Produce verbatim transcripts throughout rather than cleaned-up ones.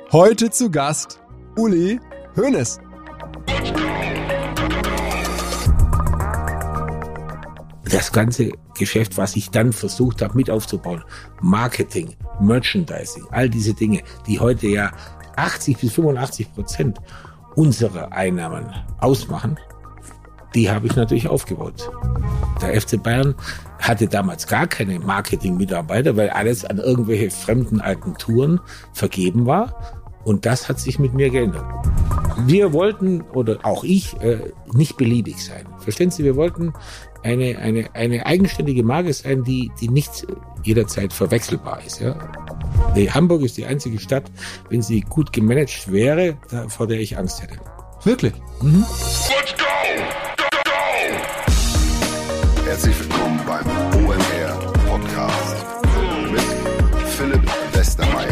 Heute zu Gast Uli Hoeneß. Das ganze Geschäft, was ich dann versucht habe mit aufzubauen, Marketing, Merchandising, all diese Dinge, die heute ja achtzig bis fünfundachtzig Prozent unserer Einnahmen ausmachen, die habe ich natürlich aufgebaut. Der F C Bayern hatte damals gar keine Marketing-Mitarbeiter, weil alles an irgendwelche fremden Agenturen vergeben war. Und das hat sich mit mir geändert. Wir wollten, oder auch ich, äh, nicht beliebig sein. Verstehen Sie, wir wollten eine, eine, eine eigenständige Marke sein, die, die nicht jederzeit verwechselbar ist. Ja? Die Hamburg ist die einzige Stadt, wenn sie gut gemanagt wäre, da, vor der ich Angst hätte. Wirklich? Mhm. Let's go! Go, go! Herzlich willkommen beim O M R Podcast mit Philipp Westermeier.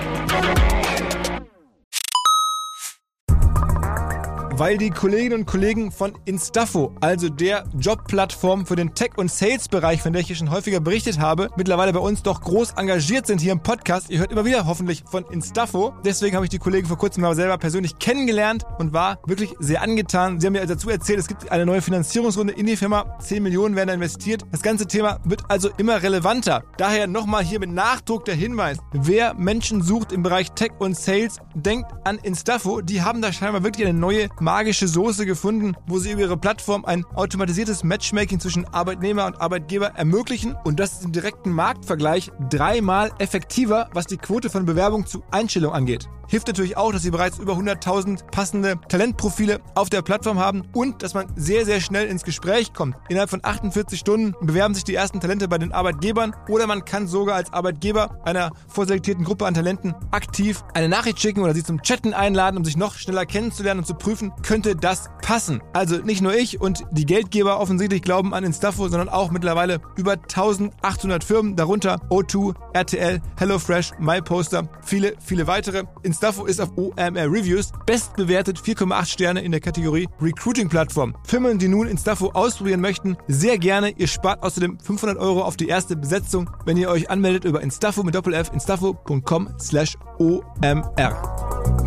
Weil die Kolleginnen und Kollegen von Instafo, also der Jobplattform für den Tech- und Sales-Bereich, von der ich hier schon häufiger berichtet habe, mittlerweile bei uns doch groß engagiert sind hier im Podcast. Ihr hört immer wieder hoffentlich von Instafo. Deswegen habe ich die Kollegen vor kurzem mal selber persönlich kennengelernt und war wirklich sehr angetan. Sie haben mir dazu erzählt, es gibt eine neue Finanzierungsrunde in die Firma. zehn Millionen werden da investiert. Das ganze Thema wird also immer relevanter. Daher nochmal hier mit Nachdruck der Hinweis. Wer Menschen sucht im Bereich Tech und Sales, denkt an Instafo. Die haben da scheinbar wirklich eine neue magische Soße gefunden, wo sie über ihre Plattform ein automatisiertes Matchmaking zwischen Arbeitnehmer und Arbeitgeber ermöglichen, und das ist im direkten Marktvergleich dreimal effektiver, was die Quote von Bewerbung zu Einstellung angeht. Hilft natürlich auch, dass sie bereits über hunderttausend passende Talentprofile auf der Plattform haben und dass man sehr, sehr schnell ins Gespräch kommt. Innerhalb von achtundvierzig Stunden bewerben sich die ersten Talente bei den Arbeitgebern, oder man kann sogar als Arbeitgeber einer vorselektierten Gruppe an Talenten aktiv eine Nachricht schicken oder sie zum Chatten einladen, um sich noch schneller kennenzulernen und zu prüfen, könnte das passen. Also nicht nur ich und die Geldgeber offensichtlich glauben an Instafo, sondern auch mittlerweile über eintausendachthundert Firmen, darunter O zwei, R T L, HelloFresh, MyPoster, viele, viele weitere. Instafo ist auf O M R Reviews bestbewertet, vier Komma acht Sterne in der Kategorie Recruiting-Plattform. Firmen, die nun Instafo ausprobieren möchten, sehr gerne. Ihr spart außerdem fünfhundert Euro auf die erste Besetzung, wenn ihr euch anmeldet über Instafo mit Doppel-F, instafo punkt com slash O M R.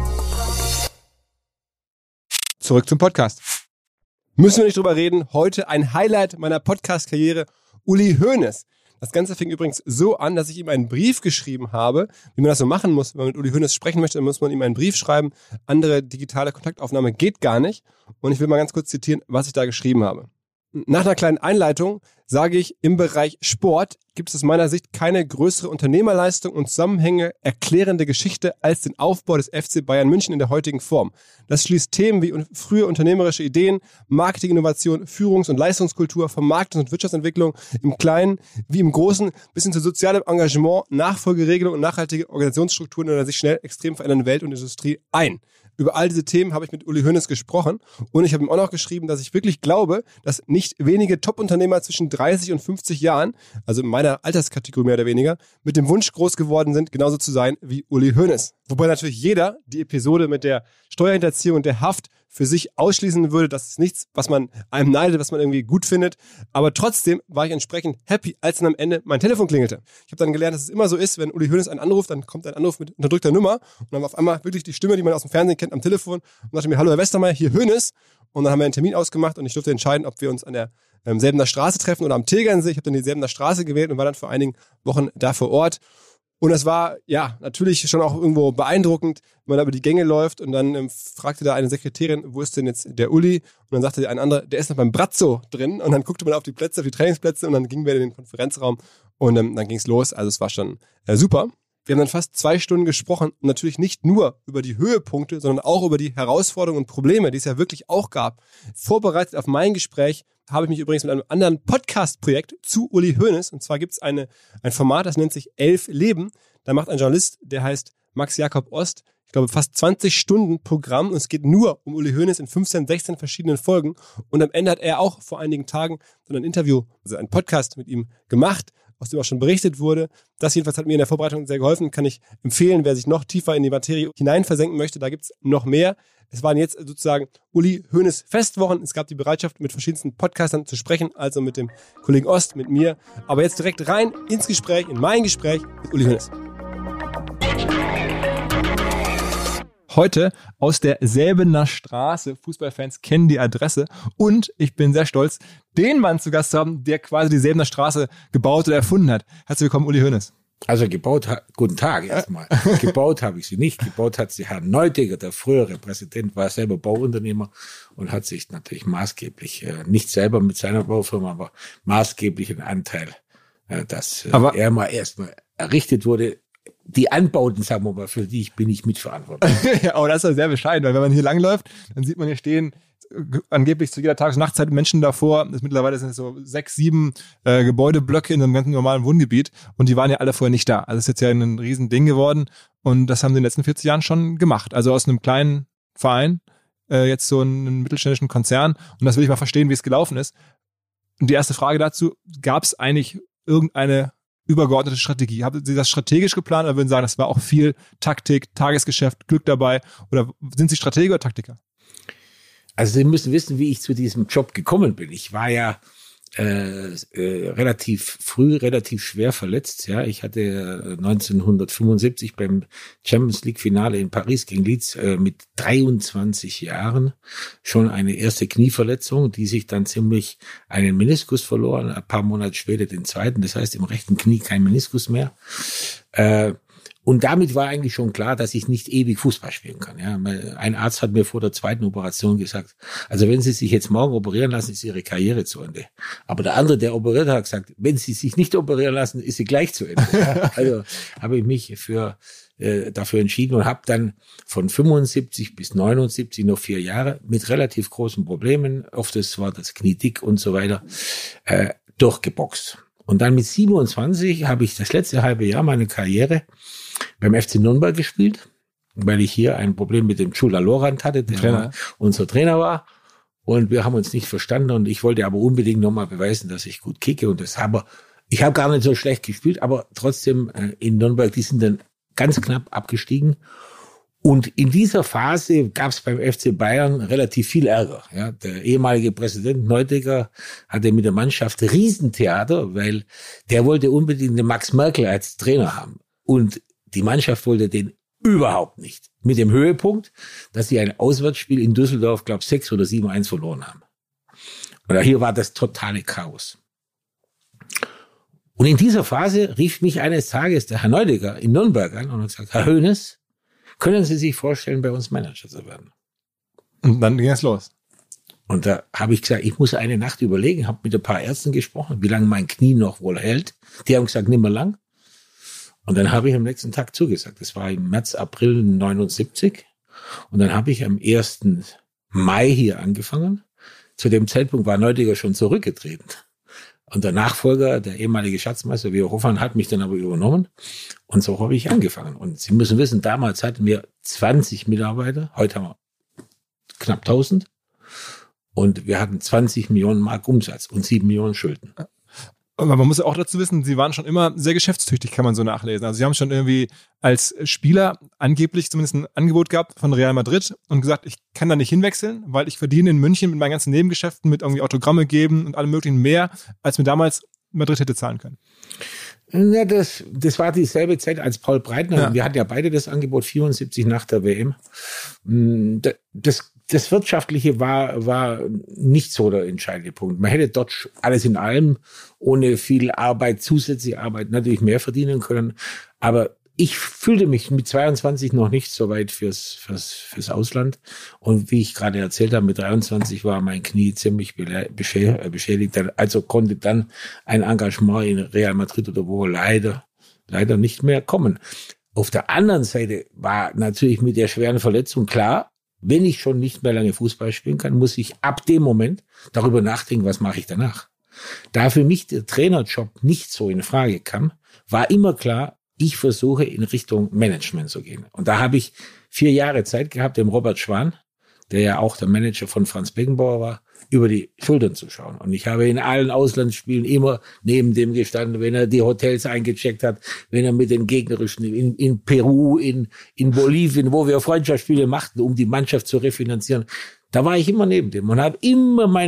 Zurück zum Podcast. Müssen wir nicht drüber reden. Heute ein Highlight meiner Podcast-Karriere, Uli Hoeneß. Das Ganze fing übrigens so an, dass ich ihm einen Brief geschrieben habe, wie man das so machen muss. Wenn man mit Uli Hoeneß sprechen möchte, dann muss man ihm einen Brief schreiben. Andere digitale Kontaktaufnahme geht gar nicht. Und ich will mal ganz kurz zitieren, was ich da geschrieben habe. Nach einer kleinen Einleitung sage ich, im Bereich Sport gibt es aus meiner Sicht keine größere Unternehmerleistung und Zusammenhänge erklärende Geschichte als den Aufbau des F C Bayern München in der heutigen Form. Das schließt Themen wie frühe unternehmerische Ideen, Marketinginnovation, Führungs- und Leistungskultur, Vermarktungs- und Wirtschaftsentwicklung im Kleinen wie im Großen bis hin zu sozialem Engagement, Nachfolgeregelung und nachhaltige Organisationsstrukturen in einer sich schnell extrem verändernden Welt und Industrie ein. Über all diese Themen habe ich mit Uli Hoeneß gesprochen und ich habe ihm auch noch geschrieben, dass ich wirklich glaube, dass nicht wenige Top-Unternehmer zwischen dreißig und fünfzig Jahren, also in meiner Alterskategorie mehr oder weniger, mit dem Wunsch groß geworden sind, genauso zu sein wie Uli Hoeneß. Wobei natürlich jeder die Episode mit der Steuerhinterziehung und der Haft für sich ausschließen würde. Das ist nichts, was man einem neidet, was man irgendwie gut findet. Aber trotzdem war ich entsprechend happy, als dann am Ende mein Telefon klingelte. Ich habe dann gelernt, dass es immer so ist, wenn Uli Hoeneß einen anruft, dann kommt ein Anruf mit unterdrückter Nummer und dann war auf einmal wirklich die Stimme, die man aus dem Fernsehen kennt, am Telefon und sagte mir, hallo Herr Westermeier, hier Hoeneß. Und dann haben wir einen Termin ausgemacht und ich durfte entscheiden, ob wir uns an der ähm, Selbener Straße treffen oder am Tegernsee. Ich habe dann die Selbener Straße gewählt und war dann vor einigen Wochen da vor Ort. Und es war, ja, natürlich schon auch irgendwo beeindruckend, wenn man da über die Gänge läuft und dann ähm, fragte da eine Sekretärin, wo ist denn jetzt der Uli? Und dann sagte ein anderer, der ist noch beim Brazzo drin. Und dann guckte man auf die Plätze, auf die Trainingsplätze und dann gingen wir in den Konferenzraum und ähm, dann ging es los. Also es war schon äh, super. Wir haben dann fast zwei Stunden gesprochen und natürlich nicht nur über die Höhepunkte, sondern auch über die Herausforderungen und Probleme, die es ja wirklich auch gab. Vorbereitet auf mein Gespräch habe ich mich übrigens mit einem anderen Podcast-Projekt zu Uli Hoeneß. Und zwar gibt es eine ein Format, das nennt sich Elf Leben. Da macht ein Journalist, der heißt Max Jakob Ost, ich glaube fast zwanzig Stunden Programm. Und es geht nur um Uli Hoeneß in fünfzehn, sechzehn verschiedenen Folgen. Und am Ende hat er auch vor einigen Tagen so ein Interview, also einen Podcast mit ihm gemacht, aus dem auch schon berichtet wurde. Das jedenfalls hat mir in der Vorbereitung sehr geholfen. Kann ich empfehlen, wer sich noch tiefer in die Materie hinein versenken möchte. Da gibt's noch mehr. Es waren jetzt sozusagen Uli Hoeneß Festwochen. Es gab die Bereitschaft, mit verschiedensten Podcastern zu sprechen, also mit dem Kollegen Ost, mit mir. Aber jetzt direkt rein ins Gespräch, in mein Gespräch mit Uli Hoeneß. Heute aus der Säbener Straße. Fußballfans kennen die Adresse. Und ich bin sehr stolz, den Mann zu Gast zu haben, der quasi die Säbener Straße gebaut oder erfunden hat. Herzlich willkommen, Uli Hoeneß. Also gebaut, guten Tag erstmal. Gebaut habe ich sie nicht. Gebaut hat sie Herr Neutiger, der frühere Präsident, war selber Bauunternehmer und hat sich natürlich maßgeblich, äh, nicht selber mit seiner Baufirma, aber maßgeblich einen Anteil, äh, dass äh, aber er mal erstmal errichtet wurde. Die Anbauten, sagen wir mal, für die ich bin ich mitverantwortlich. Ja, aber das ist ja sehr bescheiden, weil wenn man hier langläuft, dann sieht man hier stehen angeblich zu jeder Tages- und Nachtzeit Menschen davor. Das mittlerweile sind es so sechs, sieben äh, Gebäudeblöcke in einem ganz normalen Wohngebiet und die waren ja alle vorher nicht da. Also es ist jetzt ja ein riesen Ding geworden und das haben sie in den letzten vierzig Jahren schon gemacht. Also aus einem kleinen Verein äh, jetzt so einen mittelständischen Konzern und das will ich mal verstehen, wie es gelaufen ist. Und die erste Frage dazu, gab es eigentlich irgendeine übergeordnete Strategie? Haben Sie das strategisch geplant oder würden Sie sagen, das war auch viel Taktik, Tagesgeschäft, Glück dabei oder sind Sie Stratege oder Taktiker? Also Sie müssen wissen, wie ich zu diesem Job gekommen bin. Ich war ja äh, äh, relativ früh, relativ schwer verletzt. Ja, ich hatte neunzehnhundertfünfundsiebzig beim Champions League Finale in Paris gegen Leeds äh, mit dreiundzwanzig Jahren schon eine erste Knieverletzung, die sich dann ziemlich einen Meniskus verloren. Ein paar Monate später den zweiten. Das heißt im rechten Knie kein Meniskus mehr. Äh, Und damit war eigentlich schon klar, dass ich nicht ewig Fußball spielen kann. Ja, ein Arzt hat mir vor der zweiten Operation gesagt, also wenn Sie sich jetzt morgen operieren lassen, ist Ihre Karriere zu Ende. Aber der andere, der operiert hat, hat gesagt, wenn Sie sich nicht operieren lassen, ist sie gleich zu Ende. Also habe ich mich für äh, dafür entschieden und habe dann von fünfundsiebzig bis neunundsiebzig noch vier Jahre mit relativ großen Problemen, oft das war das Knie dick und so weiter, äh, durchgeboxt. Und dann mit siebenundzwanzig habe ich das letzte halbe Jahr meine Karriere beim F C Nürnberg gespielt, weil ich hier ein Problem mit dem Chula Lorand hatte, der Trainer. unser Trainer war. Und wir haben uns nicht verstanden und ich wollte aber unbedingt nochmal beweisen, dass ich gut kicke. Und das habe ich habe gar nicht so schlecht gespielt, aber trotzdem äh, in Nürnberg, die sind dann ganz knapp abgestiegen. Und in dieser Phase gab es beim F C Bayern relativ viel Ärger. Ja, der ehemalige Präsident Neutiger hatte mit der Mannschaft Riesentheater, weil der wollte unbedingt den Max Merkel als Trainer haben. Und die Mannschaft wollte den überhaupt nicht. Mit dem Höhepunkt, dass sie ein Auswärtsspiel in Düsseldorf, glaube ich, sechs oder sieben eins verloren haben. Oder hier war das totale Chaos. Und in dieser Phase rief mich eines Tages der Herr Neutiger in Nürnberg an und hat gesagt, Herr Hoeneß, können Sie sich vorstellen, bei uns Manager zu werden? Und dann ging es los. Und da habe ich gesagt, ich muss eine Nacht überlegen, habe mit ein paar Ärzten gesprochen, wie lange mein Knie noch wohl hält. Die haben gesagt, nicht mehr lang. Und dann habe ich am nächsten Tag zugesagt. Das war im März, April neunundsiebzig. Und dann habe ich am ersten Mai hier angefangen. Zu dem Zeitpunkt war Neutiger schon zurückgetreten. Und der Nachfolger, der ehemalige Schatzmeister, Leo Hoffmann, hat mich dann aber übernommen. Und so habe ich angefangen. Und Sie müssen wissen, damals hatten wir zwanzig Mitarbeiter. Heute haben wir knapp tausend. Und wir hatten zwanzig Millionen Mark Umsatz und sieben Millionen Schulden. Aber man muss ja auch dazu wissen, Sie waren schon immer sehr geschäftstüchtig, kann man so nachlesen. Also Sie haben schon irgendwie als Spieler angeblich zumindest ein Angebot gehabt von Real Madrid und gesagt, ich kann da nicht hinwechseln, weil ich verdiene in München mit meinen ganzen Nebengeschäften, mit irgendwie Autogramme geben und allem möglichen mehr, als mir damals Madrid hätte zahlen können. Ja, das, das war dieselbe Zeit als Paul Breitner. Ja. Wir hatten ja beide das Angebot vierundsiebzig nach der W M. Das, das Wirtschaftliche war, war nicht so der entscheidende Punkt. Man hätte dort alles in allem ohne viel Arbeit, zusätzliche Arbeit natürlich mehr verdienen können. Aber ich fühlte mich mit zweiundzwanzig noch nicht so weit fürs, fürs, fürs Ausland. Und wie ich gerade erzählt habe, mit dreiundzwanzig war mein Knie ziemlich beschädigt. Also konnte dann ein Engagement in Real Madrid oder wo leider, leider nicht mehr kommen. Auf der anderen Seite war natürlich mit der schweren Verletzung klar, wenn ich schon nicht mehr lange Fußball spielen kann, muss ich ab dem Moment darüber nachdenken, was mache ich danach. Da für mich der Trainerjob nicht so in Frage kam, war immer klar, ich versuche in Richtung Management zu gehen. Und da habe ich vier Jahre Zeit gehabt, dem Robert Schwan, der ja auch der Manager von Franz Beckenbauer war, über die Schultern zu schauen. Und ich habe in allen Auslandsspielen immer neben dem gestanden, wenn er die Hotels eingecheckt hat, wenn er mit den gegnerischen in, in Peru, in, in Bolivien, wo wir Freundschaftsspiele machten, um die Mannschaft zu refinanzieren. Da war ich immer neben dem und habe immer meine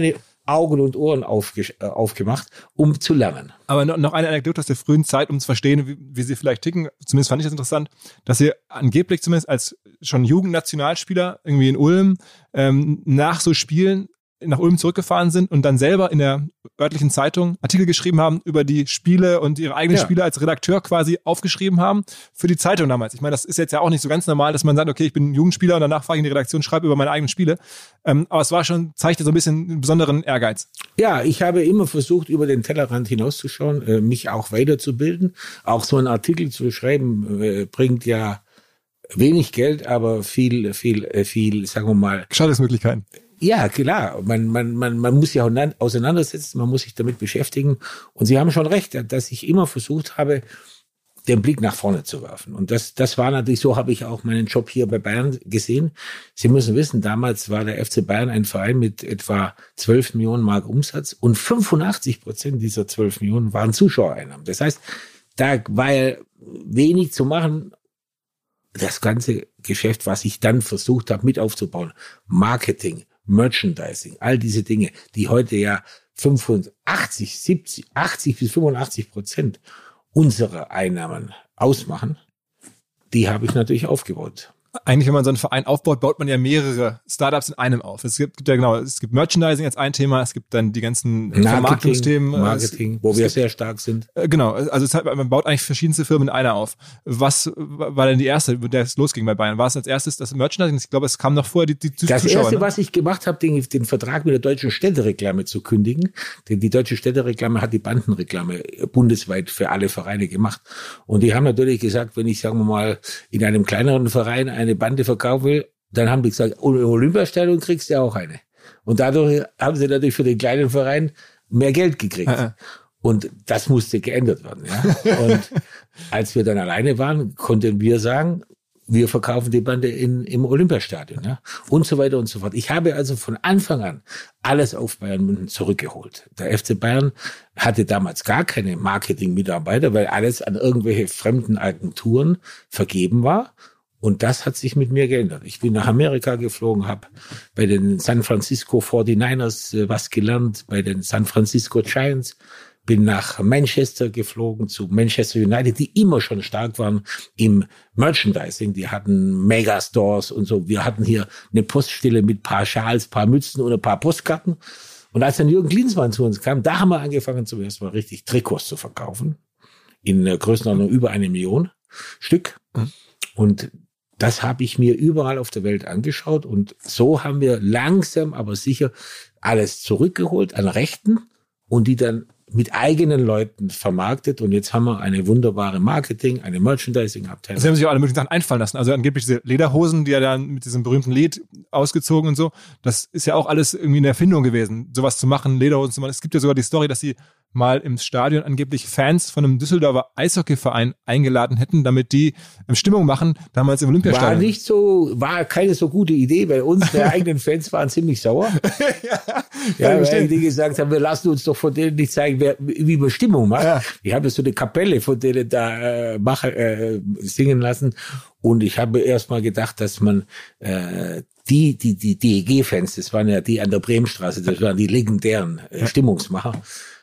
Augen und Ohren aufge- äh, aufgemacht, um zu lernen. Aber noch, noch eine Anekdote aus der frühen Zeit, um zu verstehen, wie, wie sie vielleicht ticken. Zumindest fand ich das interessant, dass sie angeblich zumindest als schon Jugendnationalspieler irgendwie in Ulm ähm, nach so Spielen nach Ulm zurückgefahren sind und dann selber in der örtlichen Zeitung Artikel geschrieben haben über die Spiele und ihre eigenen Ja. Spiele als Redakteur quasi aufgeschrieben haben für die Zeitung damals. Ich meine, das ist jetzt ja auch nicht so ganz normal, dass man sagt, okay, ich bin ein Jugendspieler und danach fahre ich in die Redaktion, schreibe über meine eigenen Spiele. Ähm, aber es war schon, zeigte so ein bisschen einen besonderen Ehrgeiz. Ja, ich habe immer versucht, über den Tellerrand hinauszuschauen, äh, mich auch weiterzubilden. Auch so einen Artikel zu schreiben, äh, bringt ja wenig Geld, aber viel, viel, äh, viel, sagen wir mal, Gestaltungsmöglichkeiten. ja, klar. Man, man, man, man muss sich auseinandersetzen, man muss sich damit beschäftigen. Und Sie haben schon recht, dass ich immer versucht habe, den Blick nach vorne zu werfen. Und das, das war natürlich, so habe ich auch meinen Job hier bei Bayern gesehen. Sie müssen wissen, damals war der F C Bayern ein Verein mit etwa zwölf Millionen Mark Umsatz und fünfundachtzig Prozent dieser zwölf Millionen waren Zuschauereinnahmen. Das heißt, da war ja wenig zu machen. Das ganze Geschäft, was ich dann versucht habe, mit aufzubauen, Marketing, Merchandising, all diese Dinge, die heute ja fünfundachtzig, siebzig, achtzig bis fünfundachtzig Prozent unserer Einnahmen ausmachen, die habe ich natürlich aufgebaut. Eigentlich, wenn man so einen Verein aufbaut, baut man ja mehrere Startups in einem auf. Es gibt, gibt ja genau, es gibt Merchandising als ein Thema, es gibt dann die ganzen Vermarktungsthemen. Marketing, wo es wir gibt, sehr stark sind. Äh, genau, also es hat, man baut eigentlich verschiedenste Firmen in einer auf. Was war denn die erste, mit der es losging bei Bayern? War es als erstes das Merchandising? Ich glaube, es kam noch vorher die, die Zuschauer. Das erste, ne? was ich gemacht habe, den, den Vertrag mit der Deutschen Städtereklame zu kündigen, denn die Deutsche Städtereklame hat die Bandenreklame bundesweit für alle Vereine gemacht. Und die haben natürlich gesagt, wenn ich, sagen wir mal, in einem kleineren Verein eine Bande verkaufen will, dann haben die gesagt, im Olympiastadion kriegst du ja auch eine. Und dadurch haben sie natürlich für den kleinen Verein mehr Geld gekriegt. Ja. Und das musste geändert werden. Ja? Und als wir dann alleine waren, konnten wir sagen, wir verkaufen die Bande in, im Olympiastadion, ja, und so weiter und so fort. Ich habe also von Anfang an alles auf Bayern München zurückgeholt. Der F C Bayern hatte damals gar keine Marketing-Mitarbeiter, weil alles an irgendwelche fremden Agenturen vergeben war. Und das hat sich mit mir geändert. Ich bin nach Amerika geflogen, habe bei den San Francisco forty-niners äh, was gelernt, bei den San Francisco Giants, bin nach Manchester geflogen, zu Manchester United, die immer schon stark waren im Merchandising. Die hatten Megastores und so. Wir hatten hier eine Poststelle mit paar Schals, paar Mützen und ein paar Postkarten. Und als dann Jürgen Klinsmann zu uns kam, da haben wir angefangen, zum ersten Mal richtig Trikots zu verkaufen. In der Größenordnung über eine Million Stück. Mhm. Und das habe ich mir überall auf der Welt angeschaut. Und so haben wir langsam, aber sicher alles zurückgeholt an Rechten und die dann mit eigenen Leuten vermarktet. Und jetzt haben wir eine wunderbare Marketing, eine Merchandising-Abteilung. Sie haben sich auch alle möglichen Sachen einfallen lassen. Also angeblich diese Lederhosen, die ja dann mit diesem berühmten Lied ausgezogen und so. Das ist ja auch alles irgendwie eine Erfindung gewesen, sowas zu machen, Lederhosen zu machen. Es gibt ja sogar die Story, dass sie mal im Stadion angeblich Fans von einem Düsseldorfer Eishockeyverein eingeladen hätten, damit die Stimmung machen, damals im Olympiastadion. War nicht so, war keine so gute Idee, weil unsere eigenen Fans waren ziemlich sauer. ja, ja, weil die gesagt haben, wir lassen uns doch von denen nicht zeigen, wer, wie man Stimmung macht. Ja. Ich habe so eine Kapelle von denen da äh, machen, äh, singen lassen. Und ich habe erst mal gedacht, dass man äh, die, die, die D E G-Fans, das waren ja die an der Bremenstraße, das waren die legendären äh, Stimmungsmacher.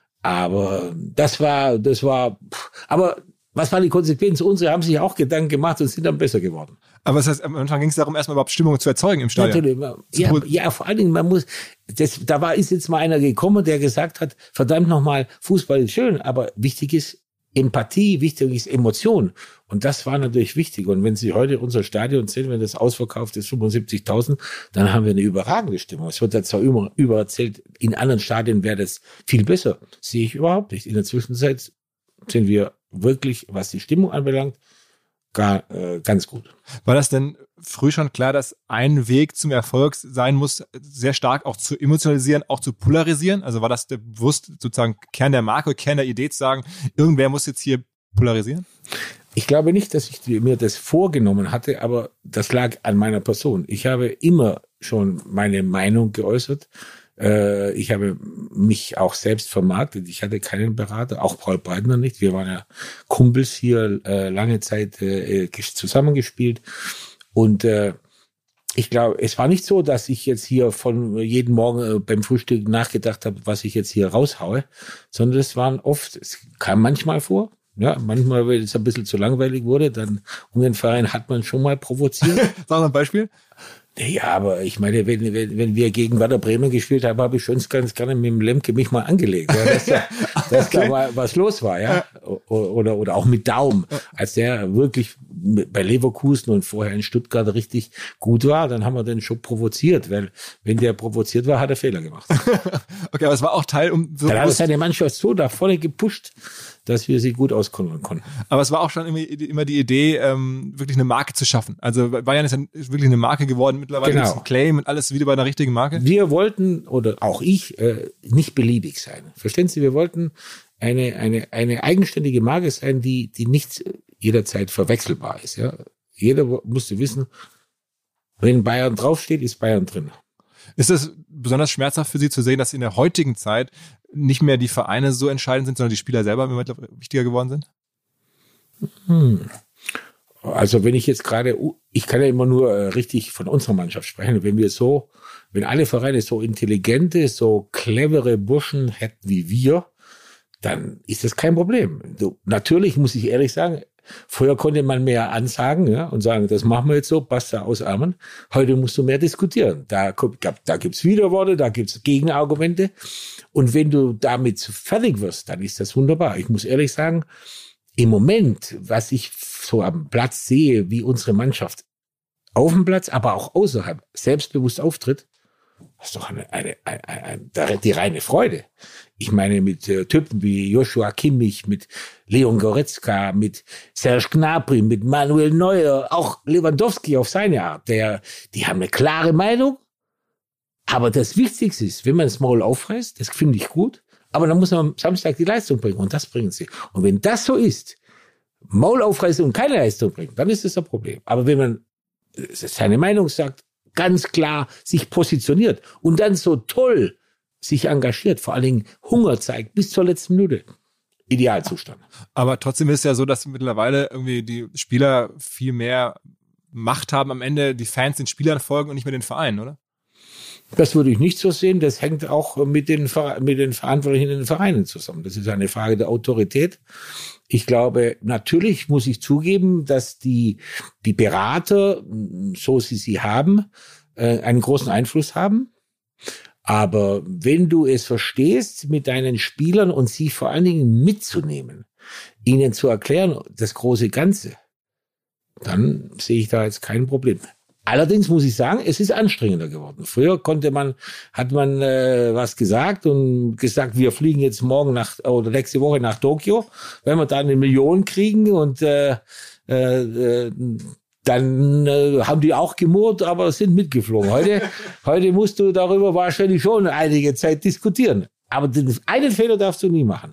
Aber das war, das war, aber was war die Konsequenz? Unsere haben sich auch Gedanken gemacht und sind dann besser geworden. Aber das heißt, am Anfang ging es darum, erstmal überhaupt Stimmung zu erzeugen im Stadion. Natürlich, ja, ja, vor allen Dingen, man muss, das, da war, ist jetzt mal einer gekommen, der gesagt hat, verdammt nochmal, Fußball ist schön, aber wichtig ist Empathie, wichtig ist Emotion. Und das war natürlich wichtig. Und wenn Sie heute unser Stadion sehen, wenn das ausverkauft ist, fünfundsiebzigtausend, dann haben wir eine überragende Stimmung. Es wird da zwar über, übererzählt, in anderen Stadien wäre das viel besser. Sehe ich überhaupt nicht. In der Zwischenzeit sind wir wirklich, was die Stimmung anbelangt, gar, äh, ganz gut. War das denn früh schon klar, dass ein Weg zum Erfolg sein muss, sehr stark auch zu emotionalisieren, auch zu polarisieren? Also war das der bewusst sozusagen Kern der Marke, Kern der Idee zu sagen, irgendwer muss jetzt hier polarisieren? Ich glaube nicht, dass ich mir das vorgenommen hatte, aber das lag an meiner Person. Ich habe immer schon meine Meinung geäußert. Ich habe mich auch selbst vermarktet. Ich hatte keinen Berater, auch Paul Breitner nicht. Wir waren ja Kumpels hier, lange Zeit zusammengespielt. Und Ich glaube, es war nicht so, dass ich jetzt hier von jeden Morgen beim Frühstück nachgedacht habe, was ich jetzt hier raushaue, sondern es waren oft, es kam manchmal vor, ja, manchmal, wenn es ein bisschen zu langweilig wurde, dann um den Verein hat man schon mal provoziert. Sag mal ein Beispiel. Ja, aber ich meine, wenn, wenn, wenn wir gegen Werder Bremen gespielt haben, habe ich schon ganz gerne mit dem Lemke mich mal angelegt, ja, dass, da, dass okay. da mal was los war, ja. Oder, oder auch mit Daum. Als der wirklich bei Leverkusen und vorher in Stuttgart richtig gut war, dann haben wir den schon provoziert, weil wenn der provoziert war, hat er Fehler gemacht. Okay, aber es war auch Teil, um so. Dann hat er seine Mannschaft so da vorne gepusht, dass wir sie gut auskontern konnten. Aber es war auch schon immer, immer die Idee, ähm, wirklich eine Marke zu schaffen. Also Bayern ist ja wirklich eine Marke geworden, mittlerweile genau. Ist ein Claim und alles wieder bei einer richtigen Marke. Wir wollten, oder auch ich, äh, nicht beliebig sein. Verstehen Sie, wir wollten eine, eine, eine eigenständige Marke sein, die, die nicht jederzeit verwechselbar ist. Ja? Jeder musste wissen, wenn Bayern draufsteht, ist Bayern drin. Ist es besonders schmerzhaft für Sie zu sehen, dass in der heutigen Zeit nicht mehr die Vereine so entscheidend sind, sondern die Spieler selber immer wichtiger geworden sind? Hm. Also wenn ich jetzt gerade, ich kann ja immer nur äh, richtig von unserer Mannschaft sprechen, wenn wir so, wenn alle Vereine so intelligente, so clevere Burschen hätten wie wir, dann ist das kein Problem. Du, natürlich muss ich ehrlich sagen, früher konnte man mehr ansagen, ja, und sagen, das machen wir jetzt so, passt da ausarmen. Heute musst du mehr diskutieren. Da, da gibt's Widerworte, da gibt's Gegenargumente. Und wenn du damit fertig wirst, dann ist das wunderbar. Ich muss ehrlich sagen, im Moment, was ich so am Platz sehe, wie unsere Mannschaft auf dem Platz, aber auch außerhalb selbstbewusst auftritt, das ist doch eine, eine, eine, eine, die reine Freude. Ich meine, mit äh, Typen wie Joshua Kimmich, mit Leon Goretzka, mit Serge Gnabry, mit Manuel Neuer, auch Lewandowski auf seine Art, der, die haben eine klare Meinung. Aber das Wichtigste ist, wenn man das Maul aufreißt, das finde ich gut, aber dann muss man am Samstag die Leistung bringen und das bringen sie. Und wenn das so ist, Maul aufreißen und keine Leistung bringen, dann ist das ein Problem. Aber wenn man seine Meinung sagt, ganz klar sich positioniert und dann so toll sich engagiert, vor allen Dingen Hunger zeigt bis zur letzten Minute. Idealzustand. Aber trotzdem ist es ja so, dass mittlerweile irgendwie die Spieler viel mehr Macht haben am Ende, die Fans den Spielern folgen und nicht mehr den Vereinen, oder? Das würde ich nicht so sehen. Das hängt auch mit den, mit den Verantwortlichen in den Vereinen zusammen. Das ist eine Frage der Autorität. Ich glaube, natürlich muss ich zugeben, dass die, die Berater, so sie sie haben, einen großen Einfluss haben. Aber wenn du es verstehst, mit deinen Spielern und sie vor allen Dingen mitzunehmen, ihnen zu erklären, das große Ganze, dann sehe ich da jetzt kein Problem. Allerdings muss ich sagen, es ist anstrengender geworden. Früher konnte man, hat man äh, was gesagt und gesagt, wir fliegen jetzt morgen nach oder nächste Woche nach Tokio, wenn wir da eine Million kriegen und äh, äh, dann äh, haben die auch gemurrt, aber sind mitgeflogen. Heute, heute musst du darüber wahrscheinlich schon einige Zeit diskutieren. Aber den einen Fehler darfst du nie machen.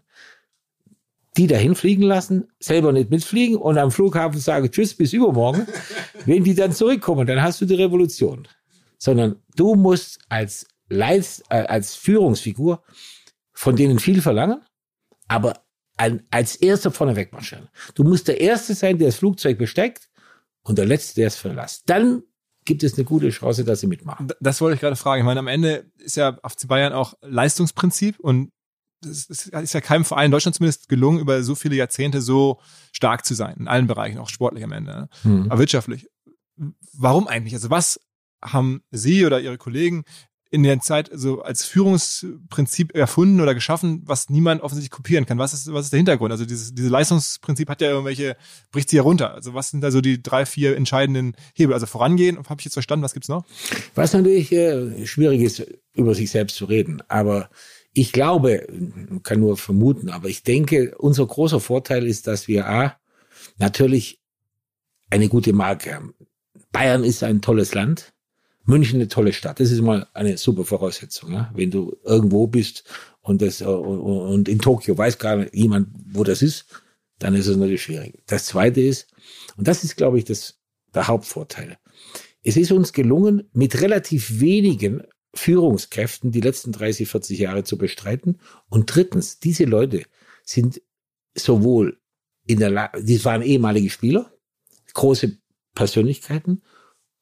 Die dahin fliegen lassen, selber nicht mitfliegen und am Flughafen sagen, tschüss, bis übermorgen. Wenn die dann zurückkommen, dann hast du die Revolution. Sondern du musst als Leits, äh, als Führungsfigur von denen viel verlangen, aber ein, als Erster vorne wegmarschieren. Du musst der Erste sein, der das Flugzeug besteigt und der Letzte, der es verlässt. Dann gibt es eine gute Chance, dass sie mitmachen. Das wollte ich gerade fragen. Ich meine, am Ende ist ja F C Bayern auch Leistungsprinzip und es ist ja keinem Verein in Deutschland zumindest gelungen, über so viele Jahrzehnte so stark zu sein, in allen Bereichen, auch sportlich am Ende, mhm. aber wirtschaftlich. Warum eigentlich? Also was haben Sie oder Ihre Kollegen in der Zeit so als Führungsprinzip erfunden oder geschaffen, was niemand offensichtlich kopieren kann? Was ist, was ist der Hintergrund? Also dieses, dieses Leistungsprinzip hat ja irgendwelche, bricht sie ja runter. Also was sind da so die drei, vier entscheidenden Hebel? Also vorangehen, habe ich jetzt verstanden, was gibt's noch? Was natürlich äh, schwierig ist, über sich selbst zu reden, aber ich glaube, kann nur vermuten, aber ich denke, unser großer Vorteil ist, dass wir A, natürlich eine gute Marke haben. Bayern ist ein tolles Land, München eine tolle Stadt. Das ist mal eine super Voraussetzung, ja? Wenn du irgendwo bist und das und, und in Tokio weiß gar nicht jemand, wo das ist, dann ist es natürlich schwierig. Das Zweite ist, und das ist, glaube ich, das der Hauptvorteil. Es ist uns gelungen, mit relativ wenigen Führungskräften die letzten dreißig, vierzig Jahre zu bestreiten. Und drittens, diese Leute sind sowohl in der Lage, die waren ehemalige Spieler, große Persönlichkeiten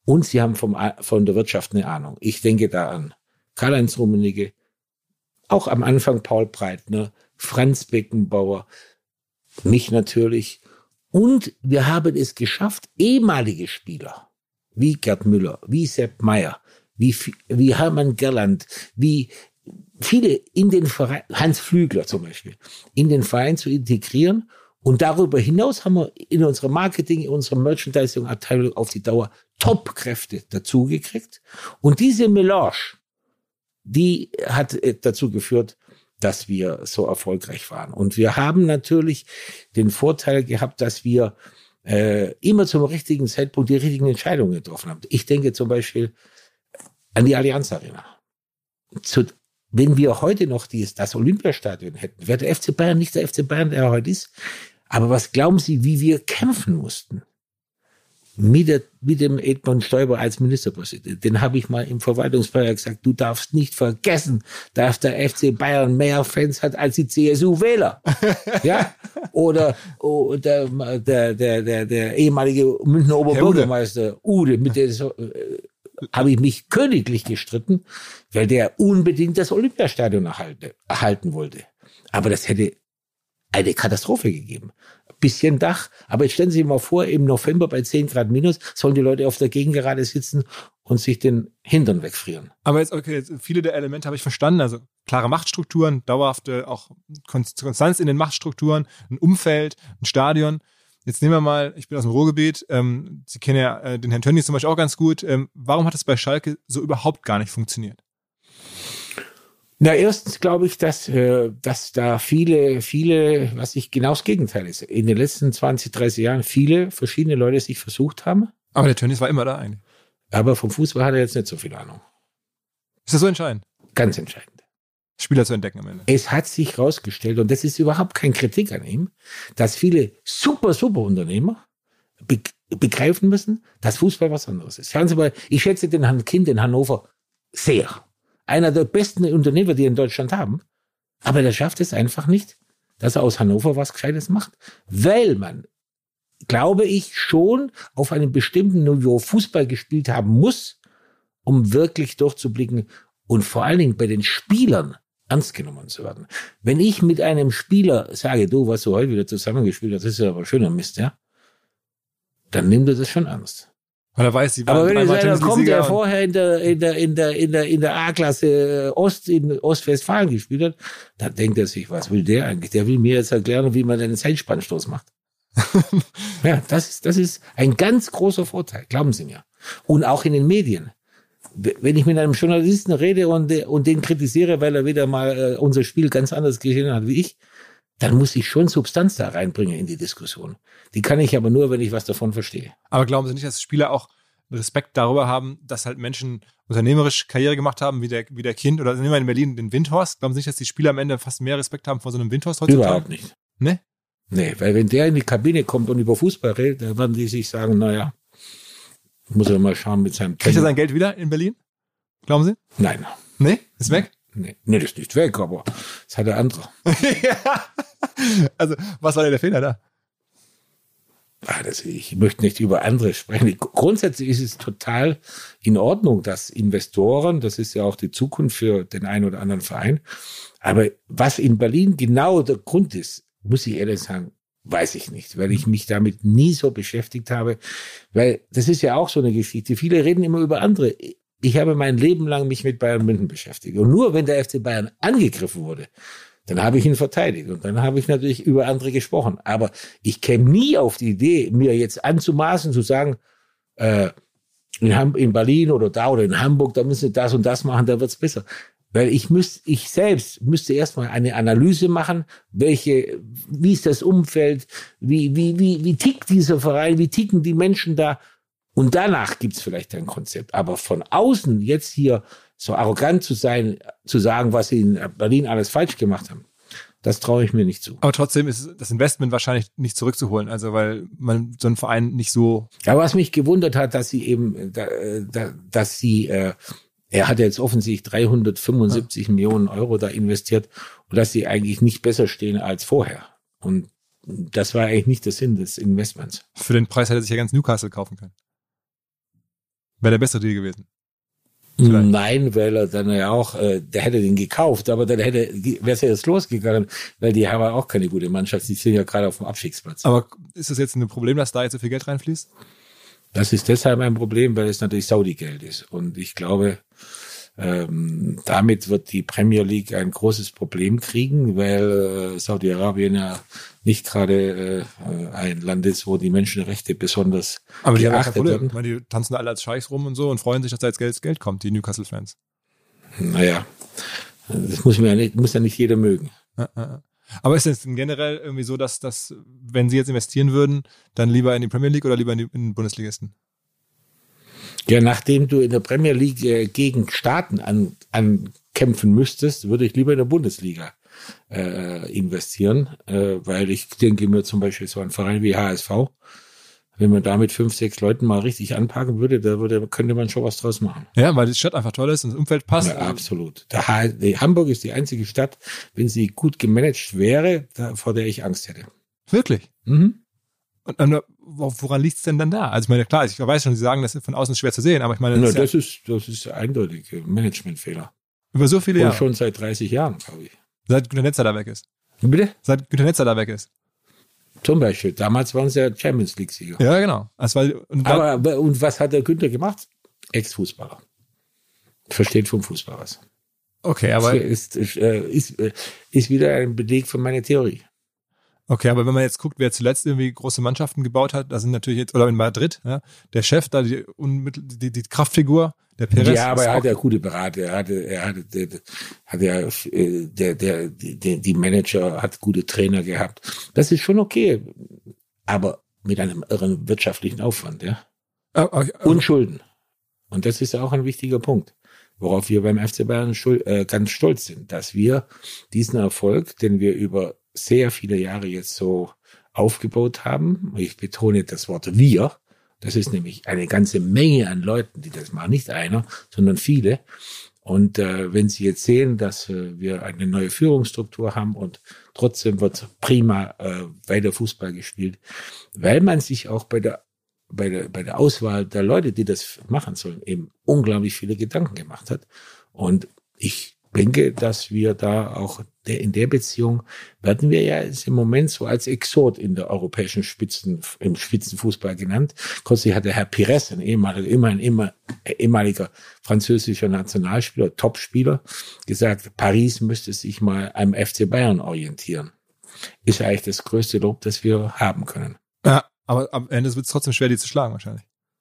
und sie haben vom, von der Wirtschaft eine Ahnung. Ich denke da an Karl-Heinz Rummenigge, auch am Anfang Paul Breitner, Franz Beckenbauer, mich natürlich. Und wir haben es geschafft, ehemalige Spieler wie Gerd Müller, wie Sepp Maier, wie, wie Hermann Gerland, wie viele in den Verein, Hans Flügler zum Beispiel, in den Verein zu integrieren. Und darüber hinaus haben wir in unserer Marketing, in unserer Merchandising-Abteilung auf die Dauer Top-Kräfte dazugekriegt. Und diese Melange, die hat dazu geführt, dass wir so erfolgreich waren. Und wir haben natürlich den Vorteil gehabt, dass wir äh, immer zum richtigen Zeitpunkt die richtigen Entscheidungen getroffen haben. Ich denke zum Beispiel an die Allianz Arena. Zu, wenn wir heute noch dies, das Olympiastadion hätten, wäre der F C Bayern nicht der F C Bayern, der er heute ist. Aber was glauben Sie, wie wir kämpfen mussten? Mit, der, mit dem Edmund Stoiber als Ministerpräsident. Den habe ich mal im Verwaltungsbereich gesagt, du darfst nicht vergessen, dass der F C Bayern mehr Fans hat als die C S U-Wähler. Ja? Oder, oder der, der, der, der ehemalige Münchner Oberbürgermeister Ude, mit dem äh, habe ich mich königlich gestritten, weil der unbedingt das Olympiastadion erhalten, erhalten wollte. Aber das hätte eine Katastrophe gegeben. Bisschen Dach, aber jetzt stellen Sie sich mal vor, im November bei zehn Grad minus sollen die Leute auf der Gegengerade sitzen und sich den Hintern wegfrieren. Aber jetzt, okay, jetzt viele der Elemente habe ich verstanden, also klare Machtstrukturen, dauerhafte auch Konstanz in den Machtstrukturen, ein Umfeld, ein Stadion. Jetzt nehmen wir mal, ich bin aus dem Ruhrgebiet, ähm, Sie kennen ja äh, den Herrn Tönnies zum Beispiel auch ganz gut. Ähm, warum hat es bei Schalke so überhaupt gar nicht funktioniert? Na, erstens glaube ich, dass, äh, dass da viele, viele, was ich genau das Gegenteil ist, in den letzten zwanzig, dreißig Jahren viele verschiedene Leute sich versucht haben. Aber der Tönnies war immer da eigentlich. Aber vom Fußball hat er jetzt nicht so viel Ahnung. Ist das so entscheidend? Ganz entscheidend. Spieler zu entdecken am Ende. Es hat sich rausgestellt, und das ist überhaupt kein Kritik an ihm, dass viele super, super Unternehmer be- begreifen müssen, dass Fußball was anderes ist. Schauen Sie mal, ich schätze den Herrn Kind in Hannover sehr. Einer der besten Unternehmer, die wir in Deutschland haben. Aber der schafft es einfach nicht, dass er aus Hannover was Gescheites macht. Weil man, glaube ich, schon auf einem bestimmten Niveau Fußball gespielt haben muss, um wirklich durchzublicken und vor allen Dingen bei den Spielern ernst genommen zu werden. Wenn ich mit einem Spieler sage, du, was du heute wieder zusammengespielt hast, das ist ja aber schöner Mist, ja, dann nimmt er das schon ernst. Weil er weiß, sie waren aber wenn dreimal einer kommt, der und vorher in der, in der, in der, in der, in der A-Klasse Ost, in Ostwestfalen gespielt hat, dann denkt er sich, was will der eigentlich? Der will mir jetzt erklären, wie man einen Seilspannstoß macht. Ja, das ist, das ist ein ganz großer Vorteil, glauben Sie mir. Und auch in den Medien. Wenn ich mit einem Journalisten rede und, und den kritisiere, weil er wieder mal äh, unser Spiel ganz anders gesehen hat wie ich, dann muss ich schon Substanz da reinbringen in die Diskussion. Die kann ich aber nur, wenn ich was davon verstehe. Aber glauben Sie nicht, dass Spieler auch Respekt darüber haben, dass halt Menschen unternehmerisch Karriere gemacht haben, wie der, wie der Kind, oder nehmen wir in Berlin den Windhorst? Glauben Sie nicht, dass die Spieler am Ende fast mehr Respekt haben vor so einem Windhorst heutzutage? Überhaupt nicht. Ne? Nee, weil wenn der in die Kabine kommt und über Fußball redet, dann werden die sich sagen, naja, muss er mal schauen mit seinem Kriegt er sein Geld wieder in Berlin? Glauben Sie? Nein. Nee? Ist weg? Nee, nee, das ist nicht weg, aber das hat der andere. Ja. Also, was war denn der Fehler da? Ah, das, ich möchte nicht über andere sprechen. Grundsätzlich ist es total in Ordnung, dass Investoren, das ist ja auch die Zukunft für den einen oder anderen Verein, aber was in Berlin genau der Grund ist, muss ich ehrlich sagen, weiß ich nicht, weil ich mich damit nie so beschäftigt habe, weil das ist ja auch so eine Geschichte. Viele reden immer über andere. Ich habe mein Leben lang mich mit Bayern München beschäftigt. Und nur wenn der F C Bayern angegriffen wurde, dann habe ich ihn verteidigt. Und dann habe ich natürlich über andere gesprochen. Aber ich käme nie auf die Idee, mir jetzt anzumaßen, zu sagen, äh, in, Ham- in Berlin oder da oder in Hamburg, da müssen wir das und das machen, da wird's besser. Weil ich müsste, ich selbst müsste erstmal eine Analyse machen, welche, wie ist das Umfeld, wie, wie, wie, wie tickt dieser Verein, wie ticken die Menschen da? Und danach gibt's vielleicht ein Konzept. Aber von außen jetzt hier so arrogant zu sein, zu sagen, was sie in Berlin alles falsch gemacht haben, das traue ich mir nicht zu. Aber trotzdem ist das Investment wahrscheinlich nicht zurückzuholen, also weil man so einen Verein nicht so... Ja, was mich gewundert hat, dass sie eben, da, da, dass sie, äh, er hat jetzt offensichtlich dreihundertfünfundsiebzig ja. Millionen Euro da investiert und dass sie eigentlich nicht besser stehen als vorher. Und das war eigentlich nicht der Sinn des Investments. Für den Preis hätte sich ja ganz Newcastle kaufen können. Wäre der bessere Deal gewesen. Vielleicht. Nein, weil er dann ja auch, äh, der hätte den gekauft, aber dann hätte, wäre es ja jetzt losgegangen, weil die haben ja auch keine gute Mannschaft, die sind ja gerade auf dem Abstiegsplatz. Aber ist das jetzt ein Problem, dass da jetzt so viel Geld reinfließt? Das ist deshalb ein Problem, weil es natürlich Saudi-Geld ist. Und ich glaube, ähm, damit wird die Premier League ein großes Problem kriegen, weil äh, Saudi-Arabien ja nicht gerade äh, ein Land ist, wo die Menschenrechte besonders Aber die haben ja kein geachtet Problem. werden. Ich meine, die tanzen alle als Scheichs rum und so und freuen sich, dass da jetzt Geld, Geld kommt, die Newcastle-Fans. Naja, das muss, mir ja nicht, muss ja nicht jeder mögen. Ja, ja. Aber ist es denn generell irgendwie so, dass, dass, wenn sie jetzt investieren würden, dann lieber in die Premier League oder lieber in, die, in den Bundesligisten? Ja, nachdem du in der Premier League äh, gegen Staaten an, ankämpfen müsstest, würde ich lieber in der Bundesliga äh, investieren, äh, weil ich denke mir zum Beispiel so ein Verein wie H S V, wenn man da mit fünf, sechs Leuten mal richtig anpacken würde, da würde, könnte man schon was draus machen. Ja, weil die Stadt einfach toll ist und das Umfeld passt. Ja, absolut. Der H- die Hamburg ist die einzige Stadt, wenn sie gut gemanagt wäre, da, vor der ich Angst hätte. Wirklich? Mhm. Und, und woran liegt es denn dann da? Also ich meine, klar, ich weiß schon, Sie sagen, das ist von außen schwer zu sehen, aber ich meine, Das, das, Na, ist, das, ist, das ist eindeutig ein Managementfehler. ja über so viele Und Jahre, schon seit dreißig Jahren, glaube ich. seit Günter Netzer da weg ist. Bitte? Seit Günter Netzer da weg ist. Zum Beispiel. Damals waren sie ja Champions League-Sieger. Ja, genau. Also, weil, und Aber, aber und was hat der Günther gemacht? Ex-Fußballer. Versteht vom Fußball was. okay, aber ist, ist, ist, ist wieder ein Beleg für meine Theorie. okay, aber wenn man jetzt guckt, wer zuletzt irgendwie große Mannschaften gebaut hat, da sind natürlich jetzt, oder in Madrid, ja, der Chef da, die, unmittel, die, die Kraftfigur, der Perez. Ja, aber ist er auch- hat ja gute Berater. Er hatte, er hatte, der, der, hat ja, äh, der, der, die, die Manager hat gute Trainer gehabt. Das ist schon okay. Aber mit einem irren wirtschaftlichen Aufwand, ja. Ah, ah, ah, Und Schulden. Und das ist ja auch ein wichtiger Punkt, worauf wir beim F C Bayern schul- äh, ganz stolz sind, dass wir diesen Erfolg, den wir über sehr viele Jahre jetzt so aufgebaut haben, ich betone das Wort wir, das ist nämlich eine ganze Menge an Leuten, die das machen, nicht einer, sondern viele. Und äh, wenn Sie jetzt sehen, dass äh, wir eine neue Führungsstruktur haben und trotzdem wird prima äh, weiter Fußball gespielt, weil man sich auch bei der bei der bei der Auswahl der Leute, die das machen sollen, eben unglaublich viele Gedanken gemacht hat. Und ich denke, dass wir da auch der, in der Beziehung werden wir ja jetzt im Moment so als Exot in der europäischen Spitzen, im Spitzenfußball genannt. Kürzlich hat der Herr Pires, ein ehemaliger, immer ein immer, ehemaliger französischer Nationalspieler, Topspieler, gesagt, Paris müsste sich mal am F C Bayern orientieren. Ist eigentlich das größte Lob, das wir haben können. ja, aber am Ende wird es trotzdem schwer, die zu schlagen wahrscheinlich.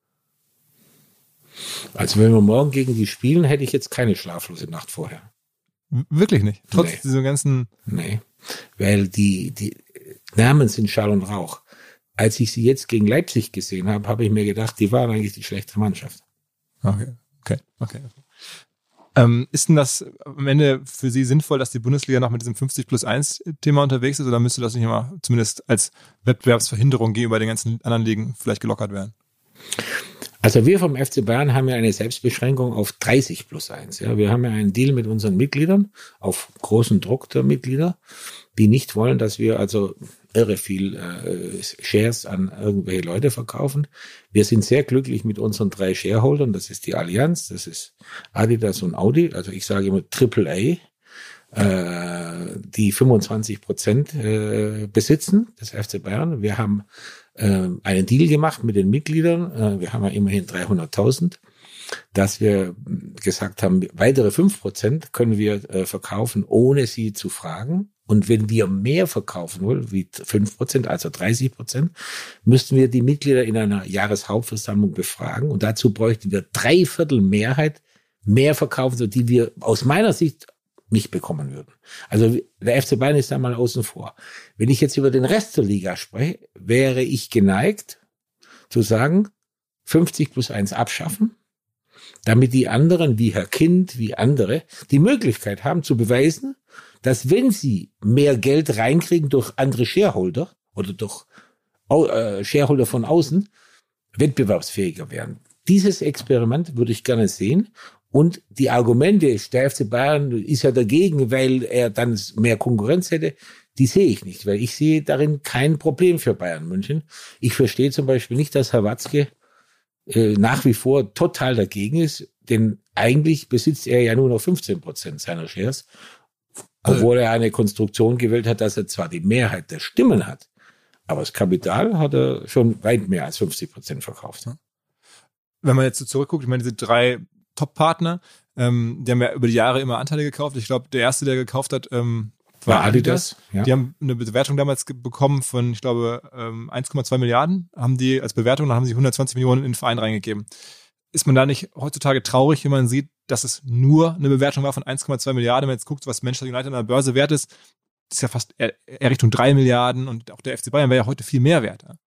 Also wenn wir morgen gegen die spielen, hätte ich jetzt keine schlaflose Nacht vorher. W- Wirklich nicht. Trotz Nee. dieser ganzen, Nee, weil die, die Namen sind Schall und Rauch. Als ich sie jetzt gegen Leipzig gesehen habe, habe ich mir gedacht, die waren eigentlich die schlechtere Mannschaft. okay, okay, okay. Ähm, ist denn das am Ende für Sie sinnvoll, dass die Bundesliga noch mit diesem fünfzig plus eins Thema unterwegs ist, oder müsste das nicht immer zumindest als Wettbewerbsverhinderung gegenüber den ganzen anderen Ligen vielleicht gelockert werden? Also wir vom F C Bayern haben ja eine Selbstbeschränkung auf dreißig plus eins. Ja, wir haben ja einen Deal mit unseren Mitgliedern auf großen Druck der Mitglieder, die nicht wollen, dass wir also irre viel äh, Shares an irgendwelche Leute verkaufen. Wir sind sehr glücklich mit unseren drei Shareholdern. Das ist die Allianz, das ist Adidas und Audi. Also ich sage immer Triple A, äh, die fünfundzwanzig Prozent äh, besitzen des F C Bayern. Wir haben äh, einen Deal gemacht mit den Mitgliedern. Äh, wir haben ja immerhin dreihunderttausend, dass wir gesagt haben, weitere fünf Prozent können wir äh, verkaufen, ohne sie zu fragen. Und wenn wir mehr verkaufen wollen, wie fünf Prozent, also dreißig Prozent, müssten wir die Mitglieder in einer Jahreshauptversammlung befragen. Und dazu bräuchten wir drei Viertel Mehrheit mehr verkaufen, so die wir aus meiner Sicht nicht bekommen würden. Also der F C Bayern ist da mal außen vor. Wenn ich jetzt über den Rest der Liga spreche, wäre ich geneigt zu sagen, fünfzig plus eins abschaffen, damit die anderen, wie Herr Kind, wie andere, die Möglichkeit haben zu beweisen, dass wenn sie mehr Geld reinkriegen durch andere Shareholder oder durch äh, Shareholder von außen, wettbewerbsfähiger werden. Dieses Experiment würde ich gerne sehen. Und die Argumente, der F C Bayern ist ja dagegen, weil er dann mehr Konkurrenz hätte, die sehe ich nicht, weil ich sehe darin kein Problem für Bayern München. Ich verstehe zum Beispiel nicht, dass Herr Watzke äh, nach wie vor total dagegen ist, denn eigentlich besitzt er ja nur noch fünfzehn Prozent seiner Shares, obwohl er eine Konstruktion gewählt hat, dass er zwar die Mehrheit der Stimmen hat, aber das Kapital hat er schon weit mehr als fünfzig Prozent verkauft. Wenn man jetzt so zurückguckt, ich meine, diese drei Top-Partner, ähm, die haben ja über die Jahre immer Anteile gekauft. Ich glaube, der erste, der gekauft hat, ähm, war, war Adidas. Adidas. Ja. Die haben eine Bewertung damals ge- bekommen von, ich glaube, ähm, eins Komma zwei Milliarden, haben die als Bewertung, dann haben sie hundertzwanzig Millionen in den Verein reingegeben. Ist man da nicht heutzutage traurig, wenn man sieht, dass es nur eine Bewertung war von eins Komma zwei Milliarden? Wenn man jetzt guckt, was Manchester United an der Börse wert ist, ist ja fast eher, eher Richtung drei Milliarden und auch der F C Bayern wäre ja heute viel mehr wert. Ja,